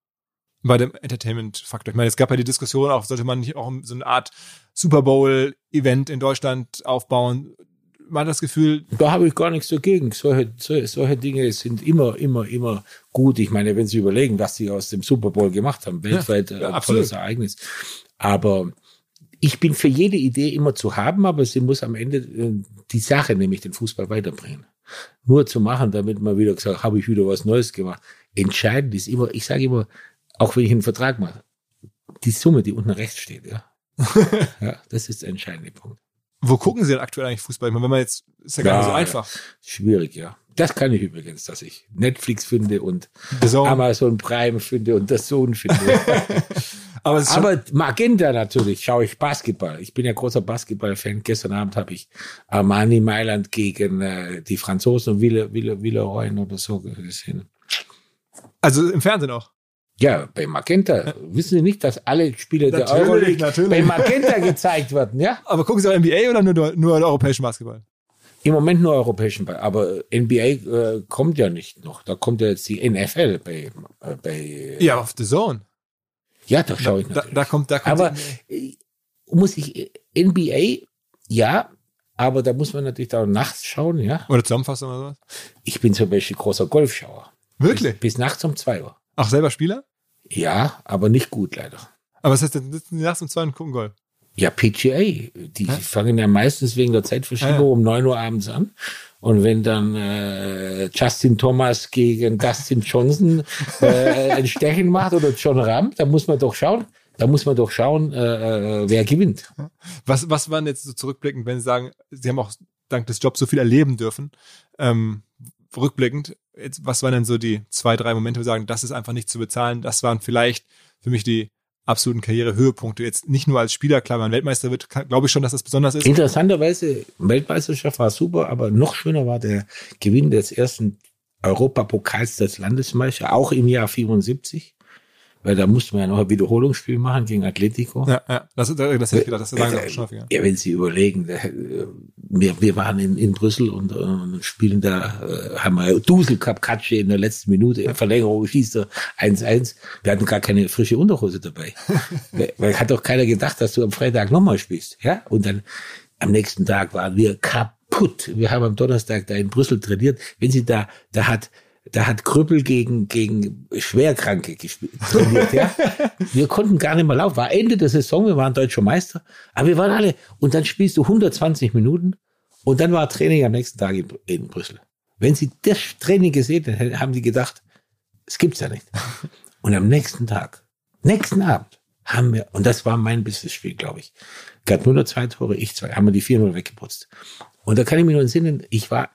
Bei dem Entertainment-Faktor. Ich meine, es gab ja die Diskussion auch, sollte man nicht auch so eine Art Super Bowl-Event in Deutschland aufbauen? Man hat das Gefühl. Da habe ich gar nichts dagegen. Solche, solche, solche Dinge sind immer, immer, immer gut. Ich meine, wenn Sie überlegen, was Sie aus dem Super Bowl gemacht haben, weltweit ja, ja, ein tolles Ereignis. Aber ich bin für jede Idee immer zu haben, aber sie muss am Ende äh, die Sache, nämlich den Fußball weiterbringen. Nur zu machen, damit man wieder gesagt, habe ich wieder was Neues gemacht. Entscheidend ist immer, ich sage immer, auch wenn ich einen Vertrag mache, die Summe, die unten rechts steht, ja. Ja, das ist der entscheidende Punkt. Wo gucken Sie denn aktuell eigentlich Fußball? Ich meine, wenn man jetzt, ist ja gar nicht so einfach. Schwierig, ja. Das kann ich übrigens, dass ich Netflix finde und so. Amazon Prime finde und das Sohn finde. Aber, Aber Magenta natürlich, schaue ich Basketball. Ich bin ja großer Basketball-Fan. Gestern Abend habe ich Armani Mailand gegen äh, die Franzosen und Ville, Ville, Villeroy oder so gesehen. Also im Fernsehen auch? Ja, bei Magenta. Ja. Wissen Sie nicht, dass alle Spiele natürlich, der Euroleague natürlich. bei Magenta gezeigt werden? Ja. Aber gucken Sie auch N B A oder nur, nur europäischen Basketball? Im Moment nur europäischen Ball. Aber N B A äh, kommt ja nicht noch. Da kommt ja jetzt die N F L bei. Äh, bei ja, auf The Zone. Ja, da schaue ich natürlich. Da, da kommt, da kommt aber äh, muss ich, N B A, ja, aber da muss man natürlich da nachts schauen, ja. Oder Zusammenfassung oder sowas? Ich bin zum Beispiel großer Golfschauer. Wirklich? Bis, bis nachts um zwei Uhr. Ach, selber Spieler? Ja, aber nicht gut leider. Aber was heißt denn, sitzen die nachts um zwei und gucken Golf? Ja, P G A. Die Hä? fangen ja meistens wegen der Zeitverschiebung ja, ja. um neun Uhr abends an. Und wenn dann äh, Justin Thomas gegen Dustin Johnson äh, ein Stechen macht oder John Rahm, dann muss man doch schauen, da muss man doch schauen, äh, wer gewinnt. Was, was waren jetzt so zurückblickend, wenn Sie sagen, Sie haben auch dank des Jobs so viel erleben dürfen, ähm, rückblickend, jetzt, was waren denn so die zwei, drei Momente, wo Sie sagen, das ist einfach nicht zu bezahlen, das waren vielleicht für mich die absoluten Karrierehöhepunkte. Jetzt nicht nur als Spieler, klar, wenn man Weltmeister wird, glaube ich schon, dass das besonders ist. Interessanterweise, Weltmeisterschaft war super, aber noch schöner war der Gewinn des ersten Europapokals des Landesmeister, auch im Jahr vierundsiebzig. Weil da musste man ja noch ein Wiederholungsspiel machen gegen Atletico. Ja, ja, das, das, das hätte ich gedacht, das sagen Sie auch schon häufiger. Ja, wenn Sie überlegen, wir, wir waren in, in Brüssel und, und spielen da, haben wir Dusel gehabt, Katsche in der letzten Minute, Verlängerung schießt er eins eins. Wir hatten gar keine frische Unterhose dabei. Weil hat doch keiner gedacht, dass du am Freitag nochmal spielst. Ja, und dann am nächsten Tag waren wir kaputt. Wir haben am Donnerstag da in Brüssel trainiert. Wenn Sie da, da hat, Da hat Krüppel gegen, gegen Schwerkranke gespielt, trainiert, ja. Wir konnten gar nicht mehr laufen. War Ende der Saison, wir waren deutscher Meister, aber wir waren alle, und dann spielst du hundertzwanzig Minuten und dann war Training am nächsten Tag in, in Brüssel. Wenn Sie das Training gesehen hätten, haben Sie gedacht, es gibt's ja nicht. Und am nächsten Tag, nächsten Abend, haben wir, und das war mein bestes Spiel, glaube ich. Gerd Müller zwei Tore, ich zwei, haben wir die vier null weggeputzt. Und da kann ich mich noch entsinnen, ich war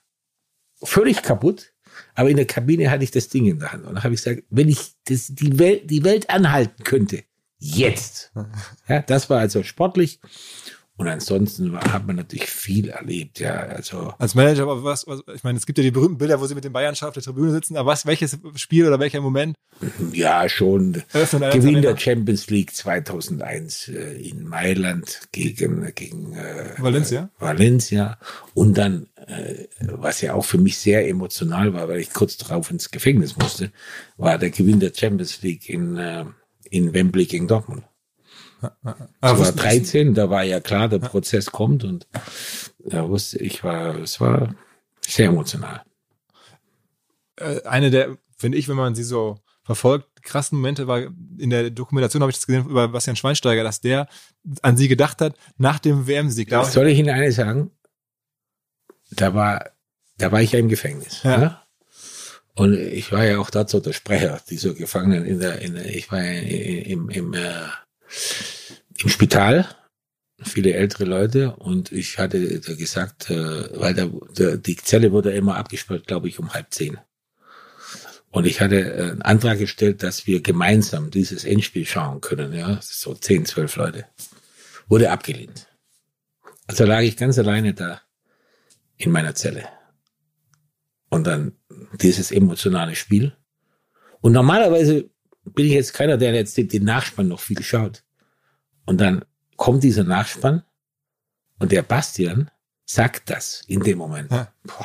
völlig kaputt, aber in der Kabine hatte ich das Ding in der Hand. Und da habe ich gesagt, wenn ich das, die Welt, die Welt anhalten könnte, jetzt. Ja, das war also sportlich. Und ansonsten war, hat man natürlich viel erlebt, ja, also. Als Manager, aber was, was, ich meine, es gibt ja die berühmten Bilder, wo sie mit dem Bayern auf der Tribüne sitzen, aber was, welches Spiel oder welcher Moment? Ja, schon. Gewinn der Champions League zweitausendeins äh, in Mailand gegen, gegen, äh, Valencia. Valencia. Und dann, äh, was ja auch für mich sehr emotional war, weil ich kurz darauf ins Gefängnis musste, war der Gewinn der Champions League in, äh, in Wembley gegen Dortmund. Das war dreizehn, da war ja klar, der Prozess kommt und da wusste ich, war, es war sehr emotional. Eine der, finde ich, wenn man sie so verfolgt, krassen Momente war, in der Dokumentation habe ich das gesehen über Bastian Schweinsteiger, dass der an sie gedacht hat, nach dem W M-Sieg. Soll ich Ihnen eines sagen? Da war, da war ich ja im Gefängnis. Ja. Ne? Und ich war ja auch dazu der Sprecher dieser Gefangenen in der, in der ich war ja im, im, äh, im Spital, viele ältere Leute, und ich hatte da gesagt, äh, weil der, der, die Zelle wurde immer abgesperrt, glaube ich, um halb zehn. Und ich hatte äh, einen Antrag gestellt, dass wir gemeinsam dieses Endspiel schauen können, ja, so zehn, zwölf Leute. Wurde abgelehnt. Also lag ich ganz alleine da in meiner Zelle. Und dann dieses emotionale Spiel. Und normalerweise bin ich jetzt keiner, der jetzt den Nachspann noch viel schaut. Und dann kommt dieser Nachspann und der Bastian sagt das in dem Moment. Ja. Boah,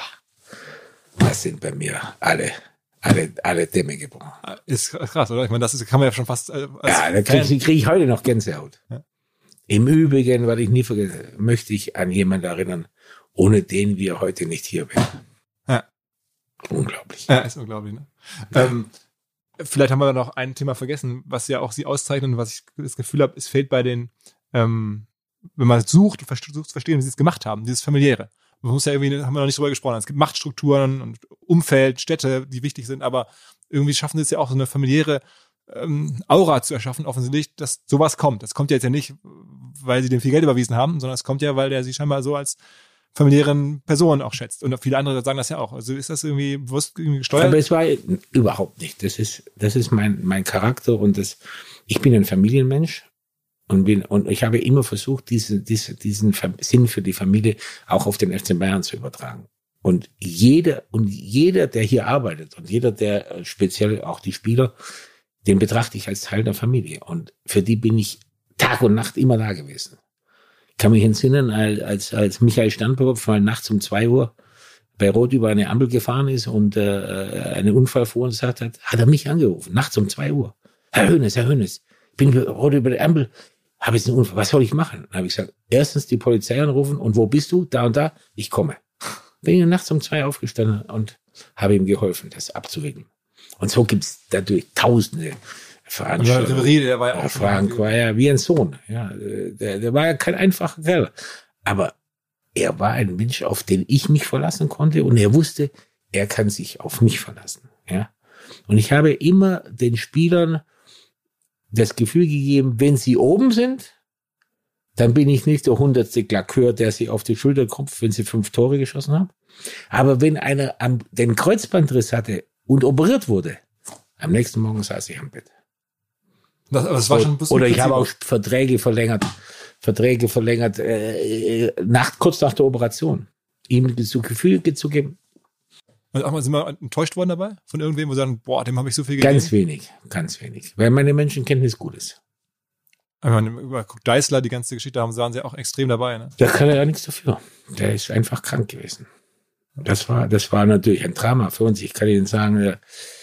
das sind bei mir alle, alle, alle Dämme gebrochen. Ist krass, oder? Ich meine, das ist, kann man ja schon fast als Ja, da kriege ich, krieg ich heute noch Gänsehaut. Ja. Im Übrigen, weil ich nie vergesse, möchte ich an jemanden erinnern, ohne den wir heute nicht hier wären. Ja. Unglaublich. Ja, ist unglaublich, ne? Ja. Ähm, Vielleicht haben wir noch ein Thema vergessen, was ja auch sie auszeichnet und was ich das Gefühl habe, es fehlt bei den, ähm, wenn man sucht, versucht zu verstehen, wie sie es gemacht haben, dieses Familiäre. Man muss ja irgendwie, haben wir noch nicht drüber gesprochen, es gibt Machtstrukturen und Umfeld, Städte, die wichtig sind, aber irgendwie schaffen sie es ja auch, so eine familiäre ähm, Aura zu erschaffen, offensichtlich, dass sowas kommt. Das kommt ja jetzt ja nicht, weil sie dem viel Geld überwiesen haben, sondern es kommt ja, weil der sie scheinbar so als familiären Personen auch schätzt. Und viele andere sagen das ja auch. Also ist das irgendwie bewusst irgendwie gesteuert? Aber es war überhaupt nicht. Das ist, das ist mein, mein Charakter und das, ich bin ein Familienmensch und bin, und ich habe immer versucht, diese, diese, diesen Sinn für die Familie auch auf den F C Bayern zu übertragen. Und jeder, und jeder, der hier arbeitet und jeder, der speziell auch die Spieler, den betrachte ich als Teil der Familie. Und für die bin ich Tag und Nacht immer da gewesen. Ich kann mich entsinnen, als, als Michael Sternberg mal nachts um zwei Uhr bei Rot über eine Ampel gefahren ist und äh, einen Unfall verursacht hat, hat er mich angerufen, nachts um zwei Uhr. Herr Hoeneß, Herr Hoeneß, ich bin Rot über die Ampel, habe jetzt einen Unfall, was soll ich machen? Dann habe ich gesagt, erstens die Polizei anrufen und wo bist du? Da und da, ich komme. Bin ich nachts um zwei aufgestanden und habe ihm geholfen, das abzuwickeln. Und so gibt's dadurch tausende Veranstaltungen. Ribéry, der war ja auch Frank war ja wie ein Sohn. Ja, der, der war ja kein einfacher Kerl. Aber er war ein Mensch, auf den ich mich verlassen konnte und er wusste, er kann sich auf mich verlassen. Ja. Und ich habe immer den Spielern das Gefühl gegeben, wenn sie oben sind, dann bin ich nicht der hundertste Klakör, der sie auf die Schulter klopft, wenn sie fünf Tore geschossen haben. Aber wenn einer am, den Kreuzbandriss hatte und operiert wurde, am nächsten Morgen saß ich am Bett. Das, das war schon Oder ich habe auch Verträge verlängert, Verträge verlängert, äh, nach, kurz nach der Operation. Ihm das Gefühl zu geben. Und auch mal sind wir enttäuscht worden dabei? Von irgendwem, wo sie sagen, boah, dem habe ich so viel gegeben? Ganz wenig, ganz wenig. Weil meine Menschenkenntnis gut ist. Ich meine, über Deißler, die ganze Geschichte haben, waren sie auch extrem dabei, ne? Da kann er ja nichts dafür. Der ist einfach krank gewesen. Das war, das war natürlich ein Drama für uns. Ich kann Ihnen sagen,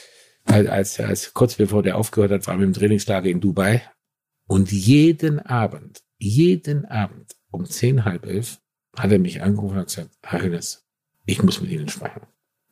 als, als kurz bevor der aufgehört hat, waren wir im Trainingslager in Dubai. Und jeden Abend, jeden Abend um zehn, halb elf hat er mich angerufen und gesagt, Herr Hoeneß, ich muss mit Ihnen sprechen.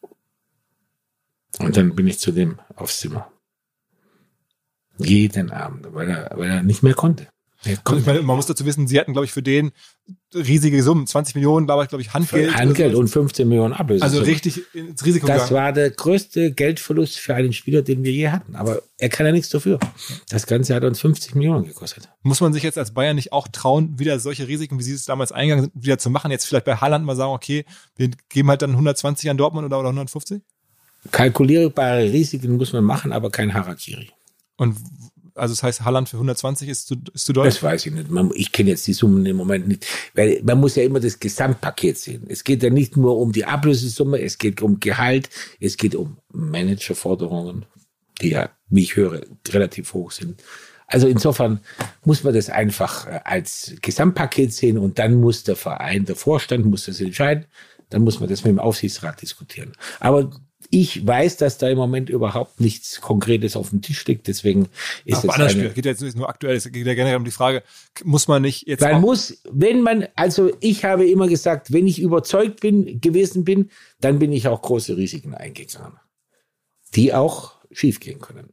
Und dann bin ich zu dem aufs Zimmer. Jeden Abend, weil er, weil er nicht mehr konnte. Er konnte. Ich meine, man muss dazu wissen, sie hatten, glaube ich, für den riesige Summen, zwanzig Millionen, glaube ich, glaube ich, Handgeld. Handgeld und fünfzehn Millionen Ablöse. Also richtig ins Risiko Das gegangen. war der größte Geldverlust für einen Spieler, den wir je hatten. Aber er kann ja nichts dafür. Das Ganze hat uns fünfzig Millionen gekostet. Muss man sich jetzt als Bayern nicht auch trauen, wieder solche Risiken, wie sie es damals eingegangen sind, wieder zu machen? Jetzt vielleicht bei Haaland mal sagen, okay, wir geben halt dann hundertzwanzig an Dortmund oder, oder hundertfünfzig? Kalkulierbare Risiken muss man machen, aber kein Harakiri. Und Also das heißt, Haaland für hundertzwanzig ist zu, ist zu deutlich? Das weiß ich nicht. Man, ich kenne jetzt die Summen im Moment nicht. Weil man muss ja immer das Gesamtpaket sehen. Es geht ja nicht nur um die Ablösesumme, es geht um Gehalt, es geht um Managerforderungen, die ja, wie ich höre, relativ hoch sind. Also insofern muss man das einfach als Gesamtpaket sehen und dann muss der Verein, der Vorstand muss das entscheiden. Dann muss man das mit dem Aufsichtsrat diskutieren. Aber ich weiß, dass da im Moment überhaupt nichts Konkretes auf dem Tisch liegt. Deswegen ist es eine... Es geht ja jetzt nicht nur aktuell, es geht ja generell um die Frage, muss man nicht jetzt... Man muss, wenn man, also ich habe immer gesagt, wenn ich überzeugt bin, gewesen bin, dann bin ich auch große Risiken eingegangen, die auch schiefgehen können.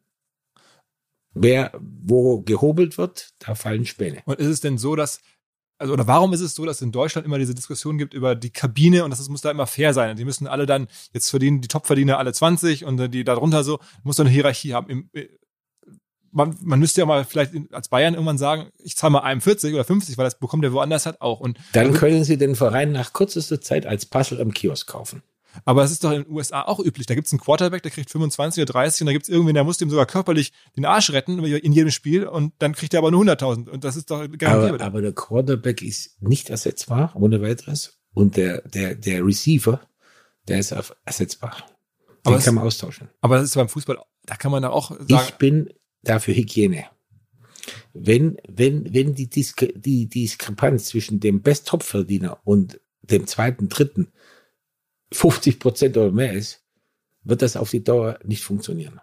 Wer, wo gehobelt wird, da fallen Späne. Und ist es denn so, dass... Also, oder warum ist es so, dass es in Deutschland immer diese Diskussion gibt über die Kabine und das ist, muss da immer fair sein? Die müssen alle dann, jetzt verdienen die Topverdiener alle zwanzig und die darunter so, muss doch eine Hierarchie haben. Im, man, man müsste ja mal vielleicht als Bayern irgendwann sagen, ich zahle mal einundvierzig oder fünfzig, weil das bekommt der woanders halt auch. Und dann können Sie den Verein nach kürzester Zeit als Puzzle am Kiosk kaufen. Aber das ist doch in den U S A auch üblich. Da gibt es einen Quarterback, der kriegt fünfundzwanzig oder dreißig und da gibt es irgendwen, der muss dem sogar körperlich den Arsch retten in jedem Spiel und dann kriegt er aber nur hunderttausend und das ist doch garantiert. Aber, aber der Quarterback ist nicht ersetzbar, ohne weiteres. Und der, der, der Receiver, der ist ersetzbar. Den aber kann man austauschen. Aber das ist beim Fußball, da kann man da auch sagen. Ich bin dafür Hygiene. Wenn, wenn, wenn die, Disk- die Diskrepanz zwischen dem Best-Top-Verdiener und dem zweiten, dritten fünfzig Prozent oder mehr ist, wird das auf die Dauer nicht funktionieren.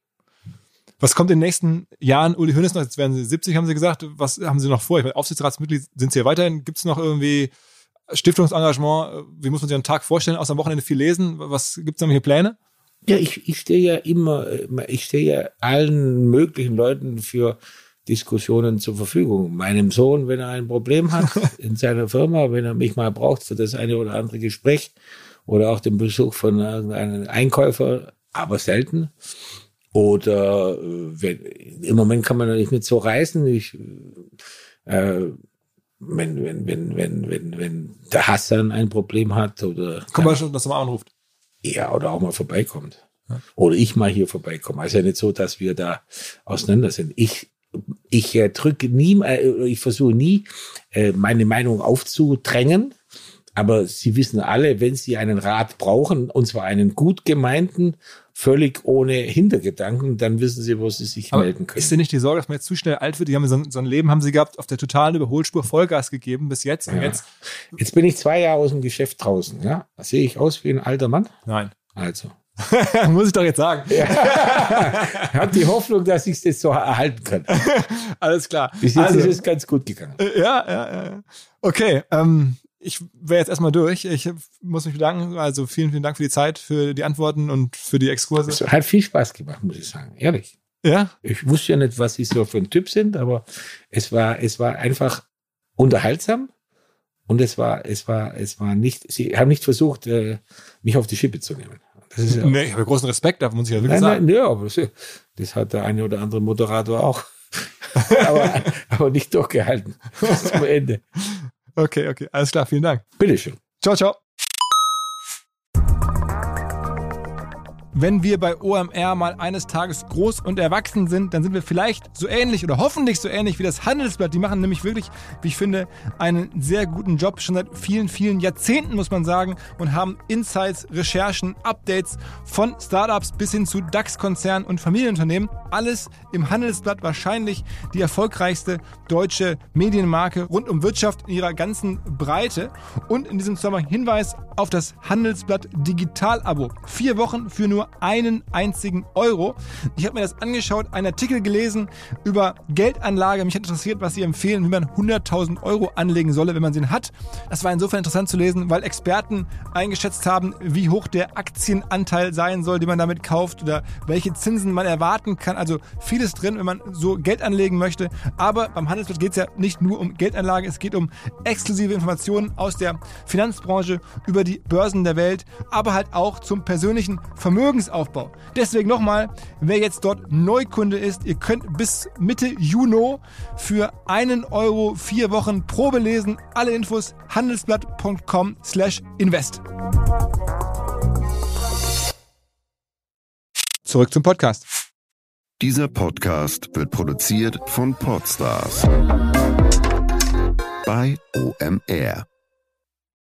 Was kommt in den nächsten Jahren, Uli Hoeneß noch? Jetzt werden Sie siebzig, haben Sie gesagt. Was haben Sie noch vor? Ich meine, Aufsichtsratsmitglied sind Sie ja weiterhin. Gibt es noch irgendwie Stiftungsengagement? Wie muss man sich einen Tag vorstellen? Außer am Wochenende viel lesen? Was gibt es noch hier Pläne? Ja, ich, ich stehe ja immer, ich stehe ja allen möglichen Leuten für Diskussionen zur Verfügung. Meinem Sohn, wenn er ein Problem hat in seiner Firma, wenn er mich mal braucht für das eine oder andere Gespräch, oder auch den Besuch von irgendeinem Einkäufer, aber selten. Oder wenn, im Moment kann man natürlich nicht so reisen. Ich, äh, wenn, wenn, wenn, wenn, wenn, wenn der Hassan ein Problem hat oder. Kommt man schon, dass er mal anruft. Ja, oder auch mal vorbeikommt. Ja. Oder ich mal hier vorbeikomme. Also ja nicht so, dass wir da auseinander sind. Ich, ich äh, drücke nie, äh, ich versuche nie, äh, meine Meinung aufzudrängen. Aber Sie wissen alle, wenn Sie einen Rat brauchen, und zwar einen gut gemeinten, völlig ohne Hintergedanken, dann wissen Sie, wo Sie sich aber melden können. Ist denn nicht die Sorge, dass man jetzt zu schnell alt wird? Die haben so, so ein Leben, haben Sie gehabt, auf der totalen Überholspur Vollgas gegeben bis jetzt. Und ja. jetzt? Jetzt bin ich zwei Jahre aus dem Geschäft draußen. Ja? Sehe ich aus wie ein alter Mann? Nein. Also. Muss ich doch jetzt sagen. Ja. Ich habe die Hoffnung, dass ich es jetzt so erhalten kann. Alles klar. Bis jetzt also, ist es ganz gut gegangen. Ja, ja, ja. Okay, ähm, ich wäre jetzt erstmal durch. Ich muss mich bedanken. Also vielen, vielen Dank für die Zeit, für die Antworten und für die Exkurse. Es hat viel Spaß gemacht, muss ich sagen. Ehrlich. Ja? Ich wusste ja nicht, was Sie so für ein Typ sind, aber es war, es war einfach unterhaltsam und es war, es war, es war nicht, Sie haben nicht versucht, mich auf die Schippe zu nehmen. Das ist ja, nee, ich habe großen Respekt, da muss ich ja wirklich nein, sagen. Nein, ja, aber das, das hat der eine oder andere Moderator auch. aber, aber nicht durchgehalten. Bis zum Ende. Okay, okay, alles klar, vielen Dank. Bitteschön. Ciao, ciao. Wenn wir bei O M R mal eines Tages groß und erwachsen sind, dann sind wir vielleicht so ähnlich oder hoffentlich so ähnlich wie das Handelsblatt. Die machen nämlich wirklich, wie ich finde, einen sehr guten Job, schon seit vielen, vielen Jahrzehnten, muss man sagen, und haben Insights, Recherchen, Updates von Startups bis hin zu DAX-Konzernen und Familienunternehmen. Alles im Handelsblatt, wahrscheinlich die erfolgreichste deutsche Medienmarke rund um Wirtschaft in ihrer ganzen Breite. Und in diesem Zusammenhang Hinweis auf das Handelsblatt Digital-Abo. Vier Wochen für nur einen einzigen Euro. Ich habe mir das angeschaut, einen Artikel gelesen über Geldanlage. Mich hat interessiert, was sie empfehlen, wie man hunderttausend Euro anlegen solle, wenn man sie hat. Das war insofern interessant zu lesen, weil Experten eingeschätzt haben, wie hoch der Aktienanteil sein soll, den man damit kauft oder welche Zinsen man erwarten kann. Also vieles drin, wenn man so Geld anlegen möchte. Aber beim Handelsblatt geht es ja nicht nur um Geldanlage, es geht um exklusive Informationen aus der Finanzbranche über die Börsen der Welt, aber halt auch zum persönlichen Vermögensaufbau. Deswegen nochmal, wer jetzt dort Neukunde ist, ihr könnt bis Mitte Juni für einen Euro vier Wochen Probe lesen. Alle Infos handelsblatt punkt com slash invest. Zurück zum Podcast. Dieser Podcast wird produziert von Podstars bei O M R.